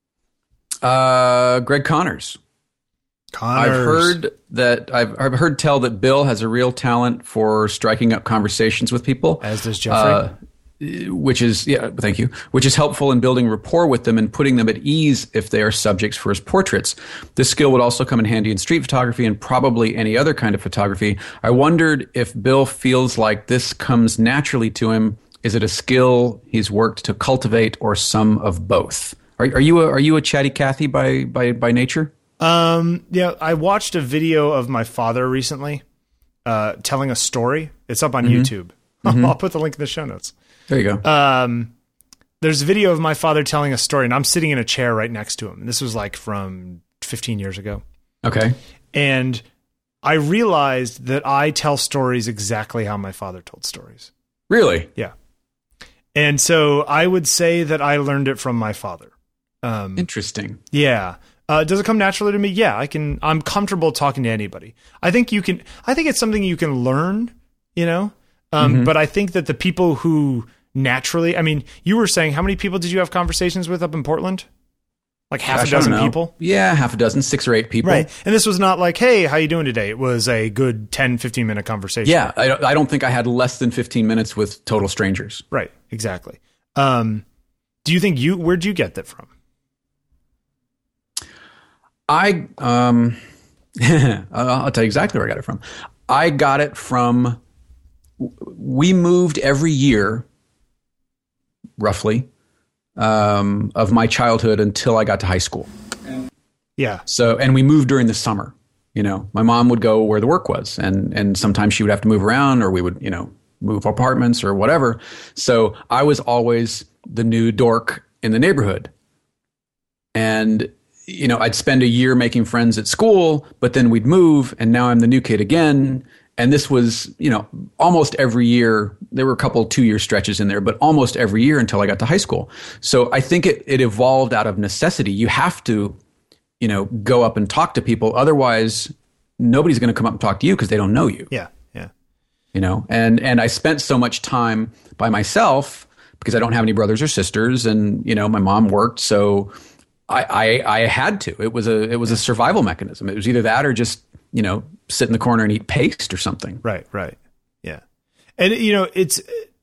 Uh, Greg Connors. Connors. I've heard that I've I've heard tell that Bill has a real talent for striking up conversations with people. As does Jeffrey. Uh, which is yeah, thank you. Which is helpful in building rapport with them and putting them at ease if they are subjects for his portraits. This skill would also come in handy in street photography and probably any other kind of photography. I wondered if Bill feels like this comes naturally to him. Is it a skill he's worked to cultivate, or some of both? Are, are you a, are you a chatty Cathy by by by nature? Um, yeah, I watched a video of my father recently, uh, telling a story. It's up on mm-hmm. YouTube. Mm-hmm. I'll put the link in the show notes. There you go. Um, there's a video of my father telling a story, and I'm sitting in a chair right next to him. And this was like from fifteen years ago. Okay. And I realized that I tell stories exactly how my father told stories. Really? Yeah. And so I would say that I learned it from my father. Um, Interesting. Yeah. Uh, does it come naturally to me? Yeah, I can. I'm comfortable talking to anybody. I think you can. I think it's something you can learn. You know, um, mm-hmm. but I think that the people who naturally. I mean, you were saying how many people did you have conversations with up in Portland? Like half Gosh, a dozen I don't know. people? Yeah, half a dozen, six or eight people. Right. And this was not like, hey, how you doing today? It was a good ten, fifteen minute conversation. Yeah, I don't, I don't think I had less than fifteen minutes with total strangers. Right, exactly. Um, do you think you, where'd you get that from? I, um, I'll tell you exactly where I got it from. I got it from, we moved every year, roughly, um, of my childhood until I got to high school. Yeah. So, and we moved during the summer. You know, my mom would go where the work was, and and sometimes she would have to move around, or we would, you know, move apartments or whatever. So I was always the new dork in the neighborhood. And, you know, I'd spend a year making friends at school, but then we'd move, and now I'm the new kid again. And this was, you know, almost every year. There were a couple two-year stretches in there, but almost every year until I got to high school. So I think it, it evolved out of necessity. You have to, you know, go up and talk to people. Otherwise, nobody's going to come up and talk to you because they don't know you. Yeah, yeah. You know, and and I spent so much time by myself because I don't have any brothers or sisters, and you know, my mom worked, so I I, I had to. It was a it was a survival mechanism. It was either that or just, you know, sit in the corner and eat paste or something. Right, right. Yeah. And, you know, it's,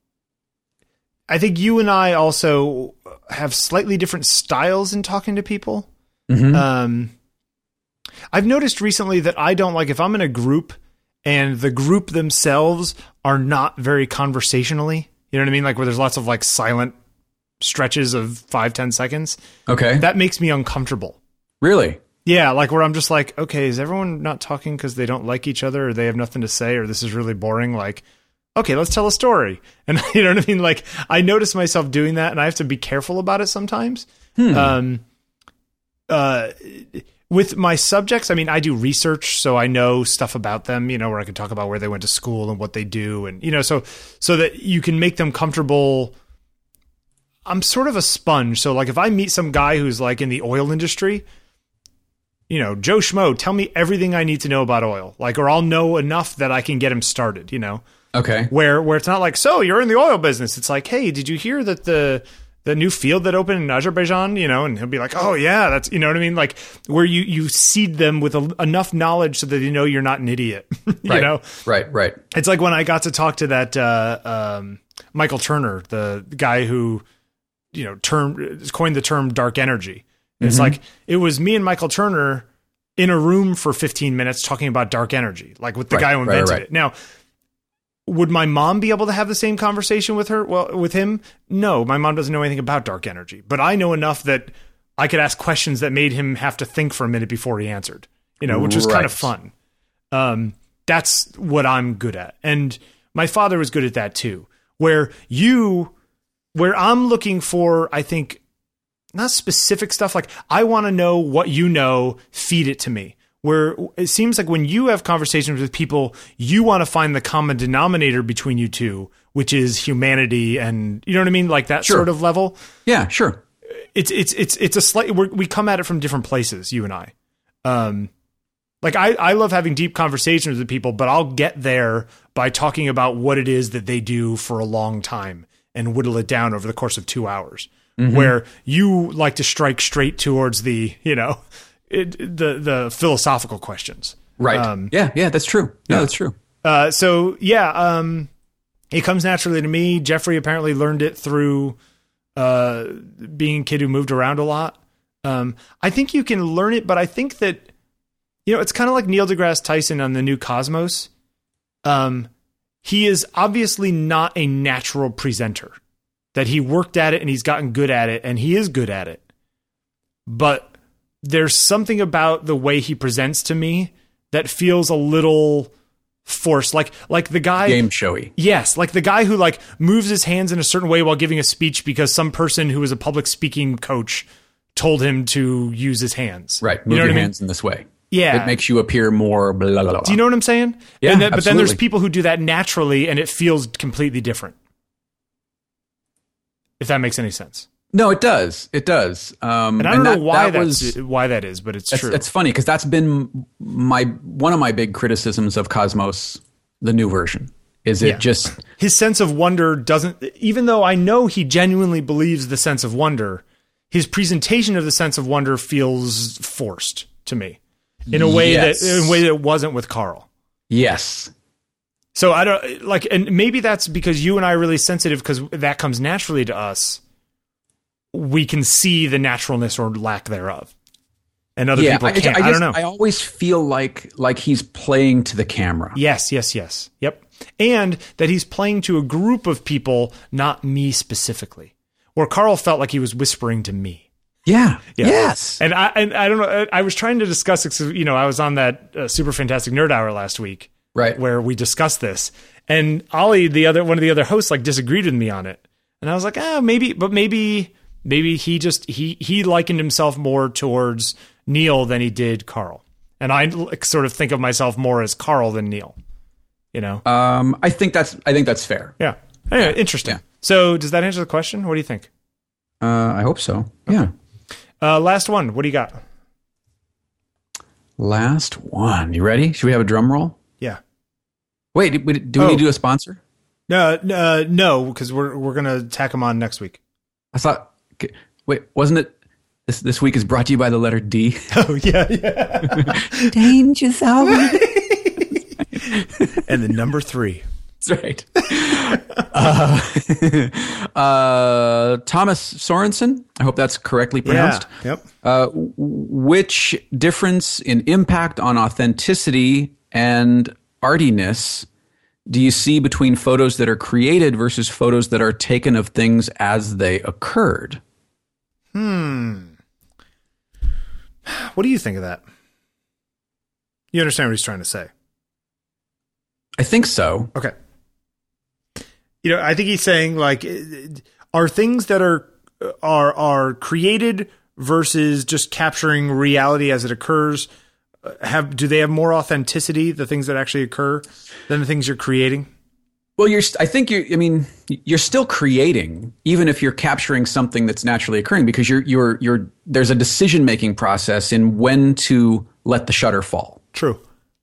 I think you and I also have slightly different styles in talking to people. Mm-hmm. Um, I've noticed recently that I don't like, if I'm in a group and the group themselves are not very conversationally, you know what I mean? Like where there's lots of like silent stretches of five, ten seconds. Okay. That makes me uncomfortable. Really? Yeah, like where I'm just like, okay, is everyone not talking because they don't like each other or they have nothing to say or this is really boring? Like, okay, let's tell a story. And you know what I mean? Like, I notice myself doing that and I have to be careful about it sometimes. Hmm. Um, uh, with my subjects, I mean, I do research, so I know stuff about them, you know, where I can talk about where they went to school and what they do. And, you know, so, so that you can make them comfortable. I'm sort of a sponge. So like if I meet some guy who's like in the oil industry, you know, Joe Schmo, tell me everything I need to know about oil. Like, or I'll know enough that I can get him started, you know? Okay. Where, where it's not like, so you're in the oil business. It's like, hey, did you hear that the, the new field that opened in Azerbaijan, you know, and he'll be like, oh yeah, that's, you know what I mean? Like where you, you seed them with a, enough knowledge so that they know you're not an idiot, you right, know? Right, right. It's like when I got to talk to that, uh, um, Michael Turner, the guy who, you know, term coined the term dark energy. Mm-hmm. It's like, it was me and Michael Turner in a room for fifteen minutes talking about dark energy, like with the right, guy who invented right, right. it. Now, would my mom be able to have the same conversation with her? Well, with him? No, my mom doesn't know anything about dark energy, but I know enough that I could ask questions that made him have to think for a minute before he answered, you know, which was right. kind of fun. Um, that's what I'm good at. And my father was good at that too, where you, where I'm looking for, I think, not specific stuff. Like I want to know what you know, feed it to me. Where it seems like when you have conversations with people, you want to find the common denominator between you two, which is humanity and, you know what I mean? Like that sure. sort of level. Yeah, sure. It's, it's, it's, it's a slight, we're, we come at it from different places, you and I. Um, like I, I love having deep conversations with people, but I'll get there by talking about what it is that they do for a long time and whittle it down over the course of two hours. Mm-hmm. Where you like to strike straight towards the, you know, it, the the philosophical questions. Right. Um, yeah, yeah, that's true. Yeah, that's true. Uh, so, yeah, um, it comes naturally to me. Jeffrey apparently learned it through uh, being a kid who moved around a lot. Um, I think you can learn it, but I think that, you know, it's kind of like Neil deGrasse Tyson on the new Cosmos. Um, he is obviously not a natural presenter. That he worked at it and he's gotten good at it and he is good at it. But there's something about the way he presents to me that feels a little forced. Like, like the guy game showy. Yes. Like the guy who like moves his hands in a certain way while giving a speech because some person who is a public speaking coach told him to use his hands. Right. Move you know your what hands I mean? in this way. Yeah. It makes you appear more blah, blah, blah. Do you know what I'm saying? Yeah. And then, but then there's absolutely. people who do that naturally and it feels completely different. If that makes any sense. No, it does. It does. Um, and I don't and know that, why that that's, was, why that is, but it's that's, true. It's funny because that's been my one of my big criticisms of Cosmos, the new version. Is it yeah. just his sense of wonder doesn't? Even though I know he genuinely believes the sense of wonder, his presentation of the sense of wonder feels forced to me in a way yes. that in a way that it wasn't with Carl. Yes. So I don't like, and maybe that's because you and I are really sensitive because that comes naturally to us. We can see the naturalness or lack thereof, and other yeah, people I, can't. I, I, just, don't know. I always feel like like he's playing to the camera. Yes, yes, yes. Yep. And that he's playing to a group of people, not me specifically. Where Carl felt like he was whispering to me. Yeah. Yeah. Yes. And I and I don't know. I was trying to discuss it. You know, I was on that uh, Super Fantastic Nerd Hour last week, right, where we discussed this, and Ollie, the other one of the other hosts, like disagreed with me on it, and I was like, oh, maybe, but maybe, maybe he just he he likened himself more towards Neil than he did Carl, and I like, sort of think of myself more as Carl than Neil. You know. Um, I think that's I think that's fair. Yeah. Anyway, interesting. Yeah. So, does that answer the question? What do you think? Uh, I hope so. Yeah. Uh, last one. What do you got? Last one. You ready? Should we have a drum roll? Yeah. Wait, do we, do we Oh. need to do a sponsor? No, uh, no, because we're we're gonna tack them on next week. I thought. Wait, wasn't it? This this week is brought to you by the letter D. Oh yeah, yeah. Danger zone. And the number three. That's right. uh, uh, Thomas Sorensen. I hope that's correctly pronounced. Yeah. Yep. Uh, w- which difference in impact on authenticity and artiness do you see between photos that are created versus photos that are taken of things as they occurred? Hmm. What do you think of that? You understand what he's trying to say? I think so. Okay. You know, I think he's saying like, are things that are are are created versus just capturing reality as it occurs, have do they have more authenticity, the things that actually occur, than the things you're creating? Well, you're. I think you. I mean, you're still creating, even if you're capturing something that's naturally occurring, because you're you're you're. There's a decision making process in when to let the shutter fall. True.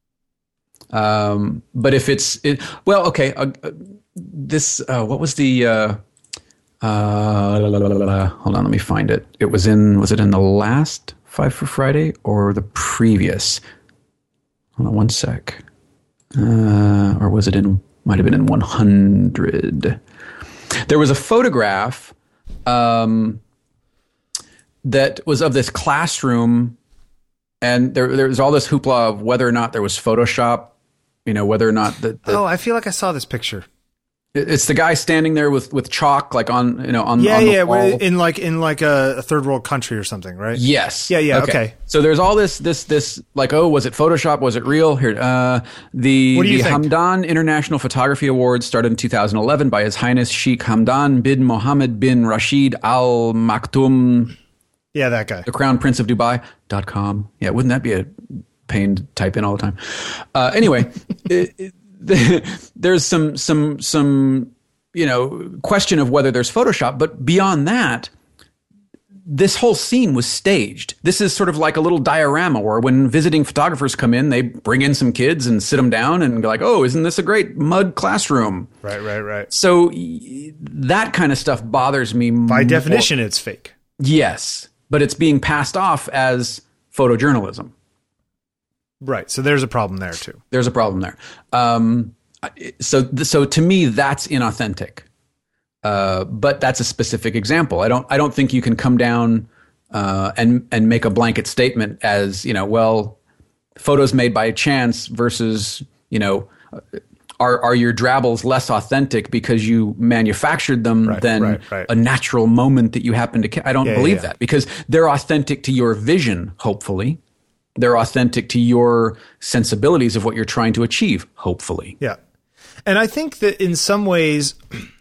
Um, but if it's it, well, okay. Uh, uh, this uh, what was the? Uh, uh, la, la, la, la, la. Hold on, let me find it. It was in. Was it in the last Five for Friday or the previous? Hold on one sec. Uh, or was it in? Might have been in one hundred. There was a photograph um, that was of this classroom, and there there was all this hoopla of whether or not there was Photoshop. You know, whether or not that. Oh, I feel like I saw this picture. It's the guy standing there with, with chalk, like on you know on yeah on the yeah wall. in like in like a, a third world country or something, right? Yes. Yeah yeah okay. So there's all this this this like, oh, was it Photoshop? Was it real? Here, uh, the What do you the think? Hamdan International Photography Awards started in two thousand eleven by His Highness Sheikh Hamdan bin Mohammed bin Rashid Al Maktoum, Yeah, that guy. the Crown Prince of Dubai dot com. Yeah, wouldn't that be a pain to type in all the time? Uh, anyway, it, it, the, there's some some some. you know, question of whether there's Photoshop, but beyond that, this whole scene was staged. This is sort of like a little diorama where when visiting photographers come in, they bring in some kids and sit them down and go like, oh, isn't this a great mud classroom? Right, right, right. So y- that kind of stuff bothers me. By more. definition, it's fake. Yes, but it's being passed off as photojournalism. Right. So there's a problem there too. There's a problem there. Um, So, so to me, that's inauthentic. Uh, but that's a specific example. I don't, I don't think you can come down uh, and and make a blanket statement as, you know, well, photos made by chance versus, you know, are are your drabbles less authentic because you manufactured them Right, than right, right. a natural moment that you happen to? Ca- I don't Yeah, believe yeah. that, because they're authentic to your vision, hopefully. They're authentic to your sensibilities of what you're trying to achieve, hopefully. Yeah. And I think that in some ways,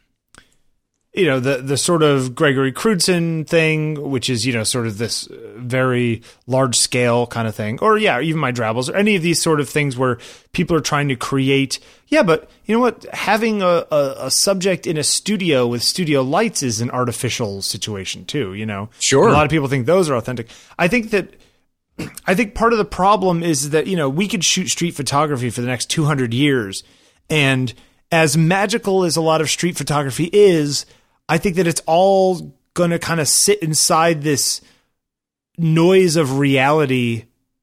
you know, the the sort of Gregory Crewdson thing, which is, you know, sort of this very large scale kind of thing, or yeah, even my Drabbles, or any of these sort of things where people are trying to create. Yeah, but you know what? Having a, a, a subject in a studio with studio lights is an artificial situation too, you know? Sure. And a lot of people think those are authentic. I think that I think part of the problem is that, you know, we could shoot street photography for the next two hundred years. And as magical as a lot of street photography is, I think that it's all going to kind of sit inside this noise of reality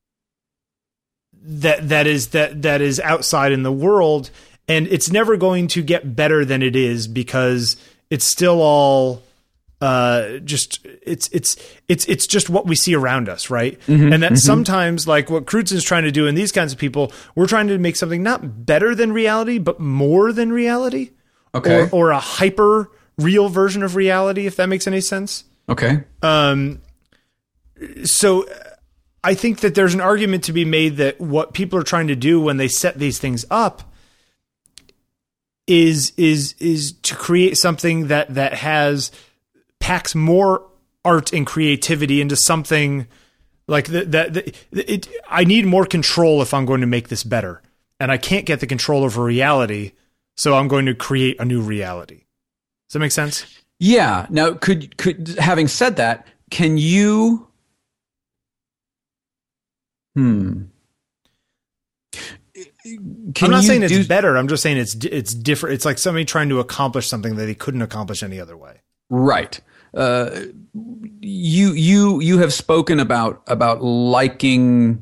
that that is that that is outside in the world, and it's never going to get better than it is because it's still all uh just it's it's it's it's just what we see around us, right? Mm-hmm, and that mm-hmm. sometimes, like what Crewdson's trying to do, and these kinds of people, we're trying to make something not better than reality but more than reality. Okay. Or, or a hyper real version of reality, if that makes any sense. Okay. Um so I think that there's an argument to be made that what people are trying to do when they set these things up is is is to create something that that has packs more art and creativity into something like that. That, that it, I need more control if I'm going to make this better, and I can't get the control over reality, so I'm going to create a new reality. Does that make sense? Yeah. Now, could could having said that, can you? Hmm. Can I'm not saying it's do, better. I'm just saying it's it's different. It's like somebody trying to accomplish something that they couldn't accomplish any other way. Right. Uh, you you you have spoken about about liking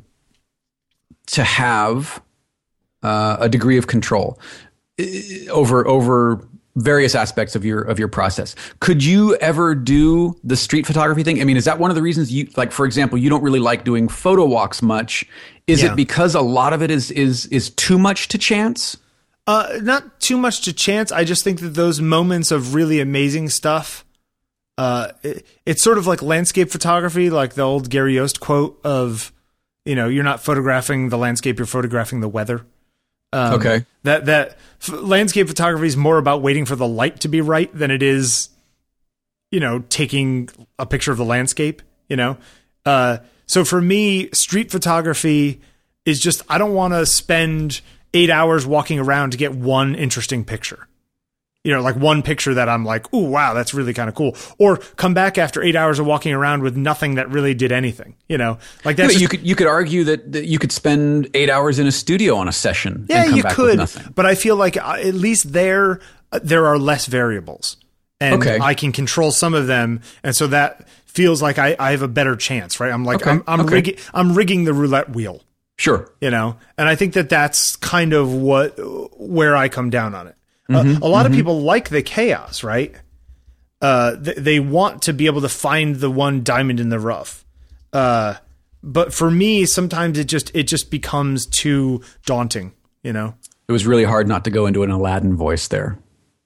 to have uh, a degree of control over over various aspects of your of your process. Could you ever do the street photography thing? I mean, is that one of the reasons you, like, for example, you don't really like doing photo walks much? Is yeah. it because a lot of it is is is too much to chance? Uh, not too much to chance. I just think that those moments of really amazing stuff, uh, it, it's sort of like landscape photography, like the old Gary Yost quote of, you know, you're not photographing the landscape, you're photographing the weather. Um, okay. That that f- landscape photography is more about waiting for the light to be right than it is, you know, taking a picture of the landscape, you know? Uh, so for me, street photography is just, I don't want to spend eight hours walking around to get one interesting picture. You know, like one picture that I'm like, ooh, wow, that's really kind of cool. Or come back after eight hours of walking around with nothing that really did anything. You know, like that's yeah, just, you could you could argue that, that you could spend eight hours in a studio on a session. Yeah, and come you back could. With nothing. But I feel like at least there there are less variables, and okay. I can control some of them, and so that feels like I, I have a better chance, right? I'm like okay. I'm I'm, okay. rigging, I'm rigging the roulette wheel. Sure, you know, and I think that that's kind of what where I come down on it. Mm-hmm, uh, a lot mm-hmm. of people like the chaos, right? Uh, th- they want to be able to find the one diamond in the rough. Uh, but for me, sometimes it just it just becomes too daunting, you know? It was really hard not to go into an Aladdin voice there.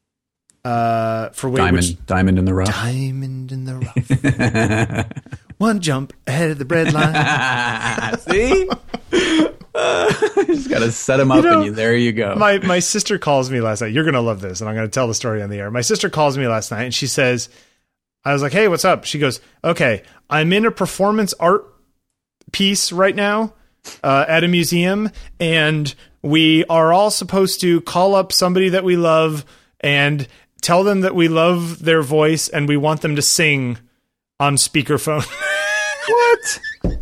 Uh, for wait, diamond, which, diamond in the rough. Diamond in the rough. One jump ahead of the bread line. See? Uh, you just got to set them up, you know, and you, there you go. My my sister calls me last night. You're going to love this, and I'm going to tell the story on the air. My sister calls me last night, and she says, I was like, hey, what's up? She goes, okay, I'm in a performance art piece right now uh, at a museum, and we are all supposed to call up somebody that we love and tell them that we love their voice, and we want them to sing on speakerphone. What?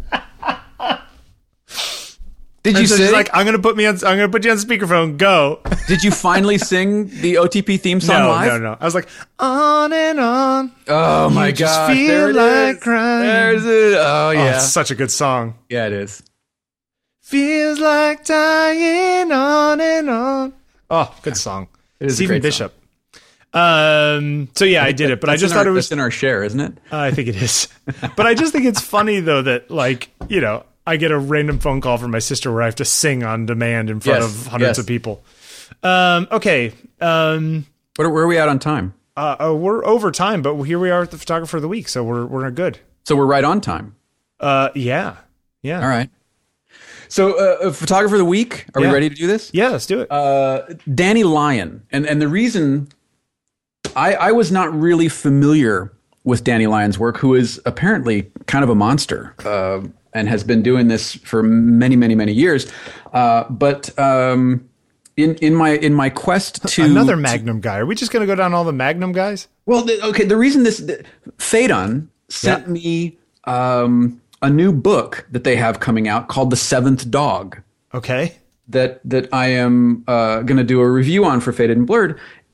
Did and you so sing? She's like, I'm gonna put me on. I'm gonna put you on speakerphone. Go. Did you finally sing the O T P theme song no, live? No, no, no. I was like, on and on. Oh my god! Just feel there it like is. crying. There's it. Oh yeah, oh, it's such a good song. Yeah, it is. Feels like dying on and on. Oh, good song. It is Stephen a great Bishop. Song. Um. So yeah, I, I did it, but I just thought our, it was that's in our share, isn't it? Uh, I think it is. But I just think it's funny though that, like, you know, I get a random phone call from my sister where I have to sing on demand in front yes, of hundreds yes. of people. Um, okay. Um, where, where are we at on time? Uh, uh, we're over time, but here we are at the photographer of the week, so we're we're good. So we're right on time. Uh, yeah, yeah. All right. So, uh, photographer of the week. Are yeah. we ready to do this? Yeah, let's do it. Uh, Danny Lyon, and and the reason I I was not really familiar with Danny Lyon's work, who is apparently kind of a monster. Uh, and has been doing this for many, many, many years. Uh, but um, in in my in my quest to another Magnum guy, are we just going to go down all the Magnum guys? Well, the, okay. The reason this the, Phaedon sent yeah. me um, a new book that they have coming out called The Seventh Dog. Okay. That that I am uh, going to do a review on for Faded and Blurred,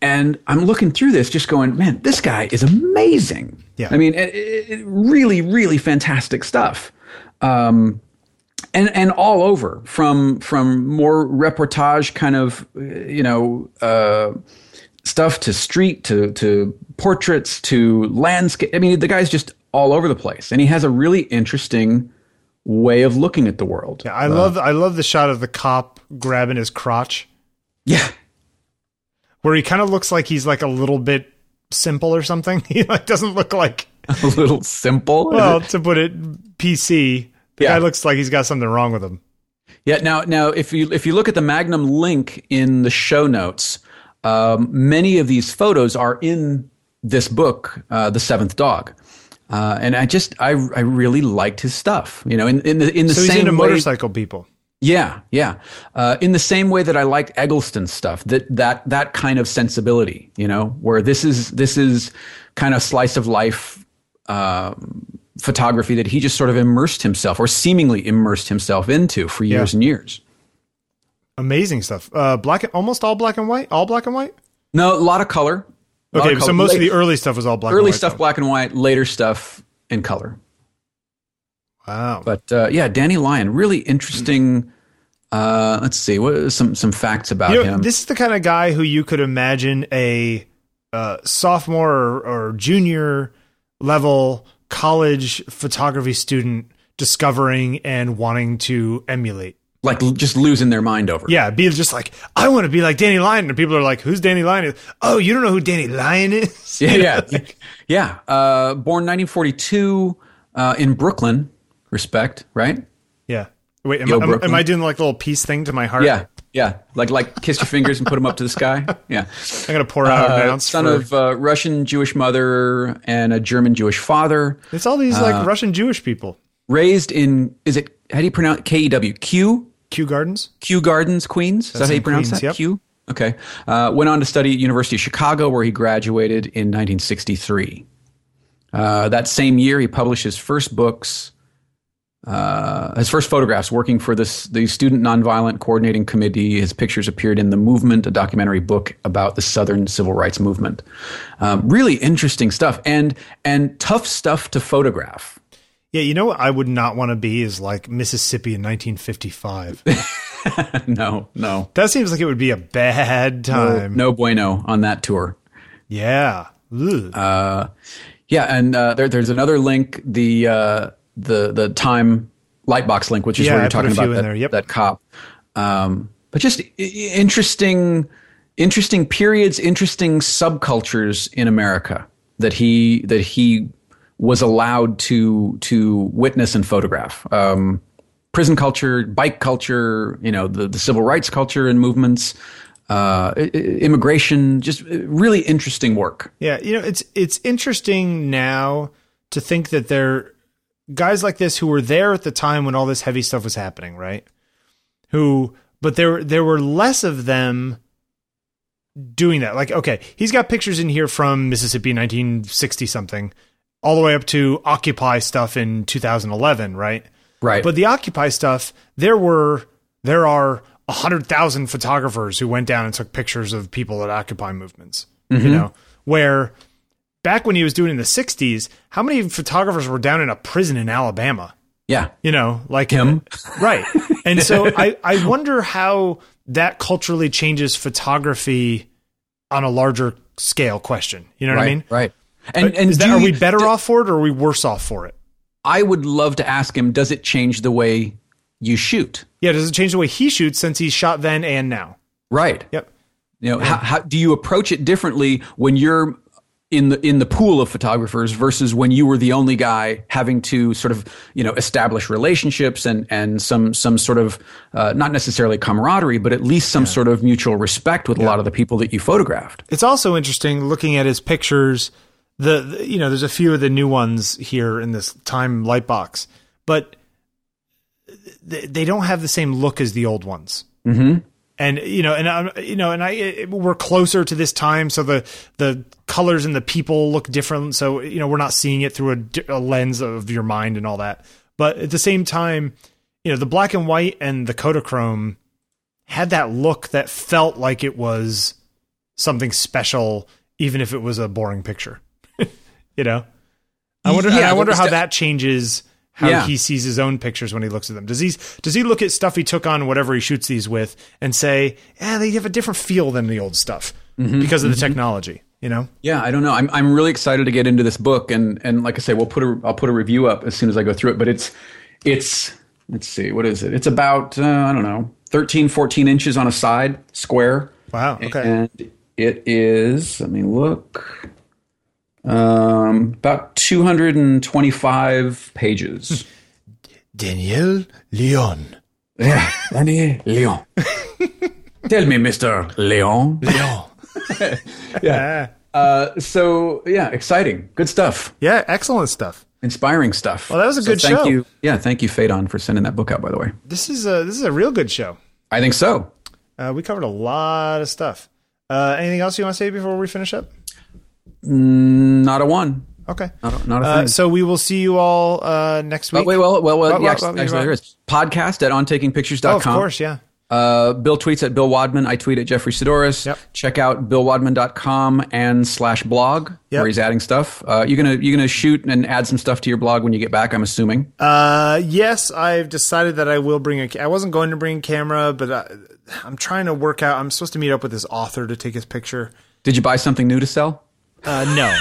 and I'm looking through this, just going, man, this guy is amazing. Yeah. I mean, it, it, really, really fantastic stuff. Um, and and all over, from from more reportage kind of, you know, uh, stuff to street to to portraits to landscape. I mean, the guy's just all over the place, and he has a really interesting way of looking at the world. Yeah, I uh, love I love the shot of the cop grabbing his crotch. Yeah. Where he kind of looks like he's like a little bit simple or something. He like doesn't look like a little simple. Well, to put it P C, the yeah. guy looks like he's got something wrong with him. Yeah. Now, now, if you if you look at the Magnum link in the show notes, um, many of these photos are in this book, uh, The Seventh Dog, uh, and I just I I really liked his stuff. You know, in in the in the so same he's into way, motorcycle people. Yeah, yeah. Uh, in the same way that I liked Eggleston's stuff, that that that kind of sensibility, you know, where this is this is kind of slice of life um, photography that he just sort of immersed himself, or seemingly immersed himself into for years Yeah. and years. Amazing stuff. Uh, black, almost all black and white. All black and white. No, a lot of color. A lot Okay, of so color. most Late- of the early stuff was all black. early and white, stuff though. black and white, later stuff in color. Wow. But uh, yeah, Danny Lyon, really interesting. Uh, let's see, what are some some facts about You know, him? this is the kind of guy who you could imagine a uh, sophomore or, or junior level college photography student discovering and wanting to emulate. Like l- just losing their mind over. Yeah, be just like, I want to be like Danny Lyon. And people are like, who's Danny Lyon? Oh, you don't know who Danny Lyon is? Yeah, yeah, yeah. Uh, born nineteen forty-two uh, in Brooklyn. Respect, right? Yeah. Wait, am, Yo, I, am, Brooklyn. am I doing like a little peace thing to my heart? Yeah, yeah. Like like kiss your fingers and put them up to the sky. Yeah. I'm going to pour out an Uh, ounce. son for, of uh, Russian Jewish mother and a German Jewish father. It's all these like Russian Jewish people. Raised in, is it, how do you pronounce K E W? Kew? Kew Gardens? Kew Gardens, Queens? Is that how you in pronounce Queens, that? yep. Kew? Okay. Uh, went on to study at University of Chicago, where he graduated in nineteen sixty-three. Uh, that same year, he published his first books, uh, his first photographs, working for this the Student Nonviolent Coordinating Committee. His pictures appeared in The Movement, a documentary book about the Southern Civil Rights Movement. Um, really interesting stuff, and and tough stuff to photograph. Yeah, you know what I would not want to be is like Mississippi in nineteen fifty-five. no, no. That seems like it would be a bad time. No, no bueno on that tour. Yeah. Ugh. Uh, yeah, and uh, there, there's another link, the uh, the the Time Lightbox link, which is Yeah, where I you're put a talking few about in that, there, yep. that cop. Um, but just i- i- interesting, interesting periods, interesting subcultures in America that he that he was allowed to to witness and photograph. Um, prison culture, bike culture, you know, the, the civil rights culture and movements, uh, i- i- immigration, just really interesting work. Yeah, you know, it's it's interesting now to think that there guys like this who were there at the time when all this heavy stuff was happening, right? Who, but there there were less of them doing that. Like, okay, he's got pictures in here from Mississippi nineteen sixty something, all the way up to Occupy stuff in two thousand eleven, right? Right. But the Occupy stuff, there were there are a hundred thousand photographers who went down and took pictures of people at Occupy movements. Mm-hmm. You know, where back when he was doing it in the sixties, how many photographers were down in a prison in Alabama? yeah. You know, like Him. right? And so I I wonder how that culturally changes photography on a larger scale. Question, you know what right, I mean? Right. And and Is that, do are you- we better do- off for it, or are we worse off for it? I would love to ask him, does it change the way you shoot? Yeah, does it change the way he shoots since he's shot then and now? Right. Yep. You know, how, how do you approach it differently when you're in the in the pool of photographers versus when you were the only guy having to sort of, you know, establish relationships and and some some sort of uh, not necessarily camaraderie, but at least some sort of mutual respect with a lot of the people that you photographed. It's also interesting looking at his pictures. The, the you know, there's a few of the new ones here in this Time Lightbox, but they, they don't have the same look as the old ones. Mm-hmm. And you know, and I, you know, and I it, we're closer to this time, so the the colors and the people look different. So you know, we're not seeing it through a, di- a lens of your mind and all that. But at the same time, you know, the black and white and the Kodachrome had that look that felt like it was something special, even if it was a boring picture. You know, I wonder. Yeah, and I wonder how st- that changes how Yeah. he sees his own pictures when he looks at them. Does he does he look at stuff he took on whatever he shoots these with and say, "Yeah, they have a different feel than the old stuff because of the technology." You know. Yeah, I don't know. I'm I'm really excited to get into this book, and and like I say, we'll put a I'll put a review up as soon as I go through it. But it's it's let's see, what is it? It's about uh, I don't know, thirteen, fourteen inches on a side square. Wow. Okay. And it is. Let me look. Um, about two hundred twenty-five pages. Daniel Leon. Yeah, Daniel Leon. Tell me, Mister Leon. Leon. Yeah. Uh, so yeah, exciting, good stuff, Yeah. Excellent stuff. inspiring stuff. Well, that was a So good thank show. You, yeah, thank you, Phaedon, for sending that book out. By the way, This is a this is a real good show. I think so. Uh, we covered a lot of stuff. Uh, anything else you want to say before we finish up? Mm, not a one. Okay. Not a, not a Uh, thing. so we will see you all uh, next week. Oh, wait, well, well, well, What- yeah, what- actually, what- actually what- there is podcast at on taking pictures dot com. Oh, of course, yeah. Uh, Bill tweets at Bill Wadman. I tweet at Jeffrey Sidoris. Yep. Check out bill wadman dot com and slash blog Yep. where he's adding stuff. Uh, you're gonna you're gonna shoot and add some stuff to your blog when you get back, I'm assuming. Uh, yes, I've decided that I will bring a. I wasn't going to bring a camera, but I, I'm trying to work out. I'm supposed to meet up with this author to take his picture. Did you buy something new to sell? Uh, no.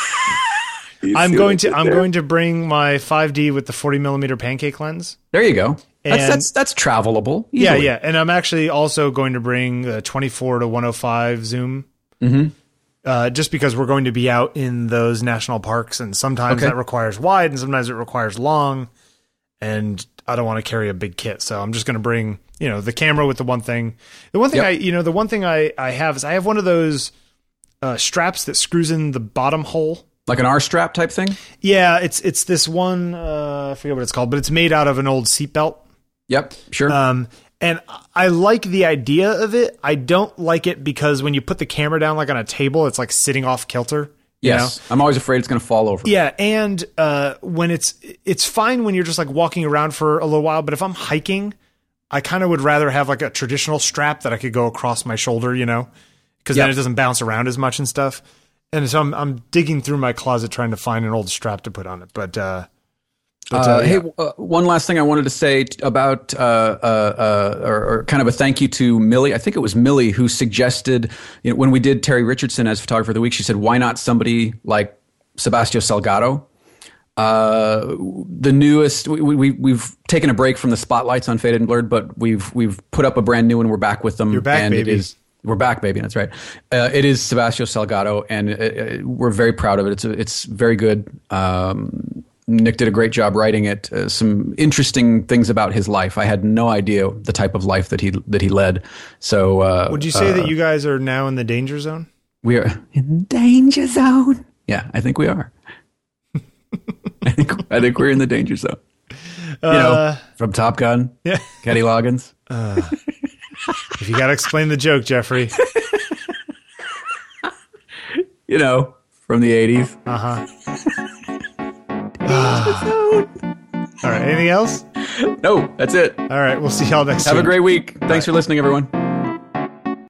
I'm going to. I'm going to bring my five D with the forty millimeter pancake lens. There you go. That's And- that's that's travelable. Yeah, easily. yeah, and I'm actually also going to bring the twenty-four to one oh five zoom. Mm-hmm. Uh, just because we're going to be out in those national parks, and sometimes Okay. that requires wide, and sometimes it requires long, and I don't want to carry a big kit, so I'm just going to bring, you know, the camera with the one thing. The one thing Yep. I, you know, the one thing I I have is I have one of those uh, straps that screws in the bottom hole. Like an R strap type thing. Yeah, it's it's this one. Uh, I forget what it's called, but it's made out of an old seatbelt. Yep, sure. Um, and I like the idea of it. I don't like it because when you put the camera down like on a table, it's like sitting off kilter. You yes, know? I'm always afraid it's going to fall over. Yeah, and uh, when it's it's fine when you're just like walking around for a little while, but if I'm hiking, I kind of would rather have like a traditional strap that I could go across my shoulder, you know, because Yep. then it doesn't bounce around as much and stuff. And so I'm I'm digging through my closet trying to find an old strap to put on it, but. Uh, But, Uh, uh, hey, yeah. uh, one last thing I wanted to say t- about, uh, uh, uh, or, or kind of a thank you to Millie. I think it was Millie who suggested, you know, when we did Terry Richardson as photographer of the week, she said, why not somebody like Sebastião Salgado? Uh, the newest, we, we, we've taken a break from the spotlights on Faded and Blurred, but we've, we've put up a brand new one. We're back with them. You're back, and baby. It is, we're back, baby. That's right. Uh, it is Sebastião Salgado, and uh, uh, we're very proud of it. It's, it's very good. Um, Nick did a great job writing it. Uh, some interesting things about his life. I had no idea the type of life that he that he led. So, uh, Would you say uh, that you guys are now in the danger zone? we are in the danger zone? Yeah, I think we are. I think I think we're in the danger zone. You know, Uh, from Top Gun, yeah. Kenny Loggins. If you got to explain the joke, Jeffrey. You know, from the eighties. Uh huh. All right. Anything else? No, that's it. All right. We'll see y'all next Have week. a great week. Thanks for listening, everyone.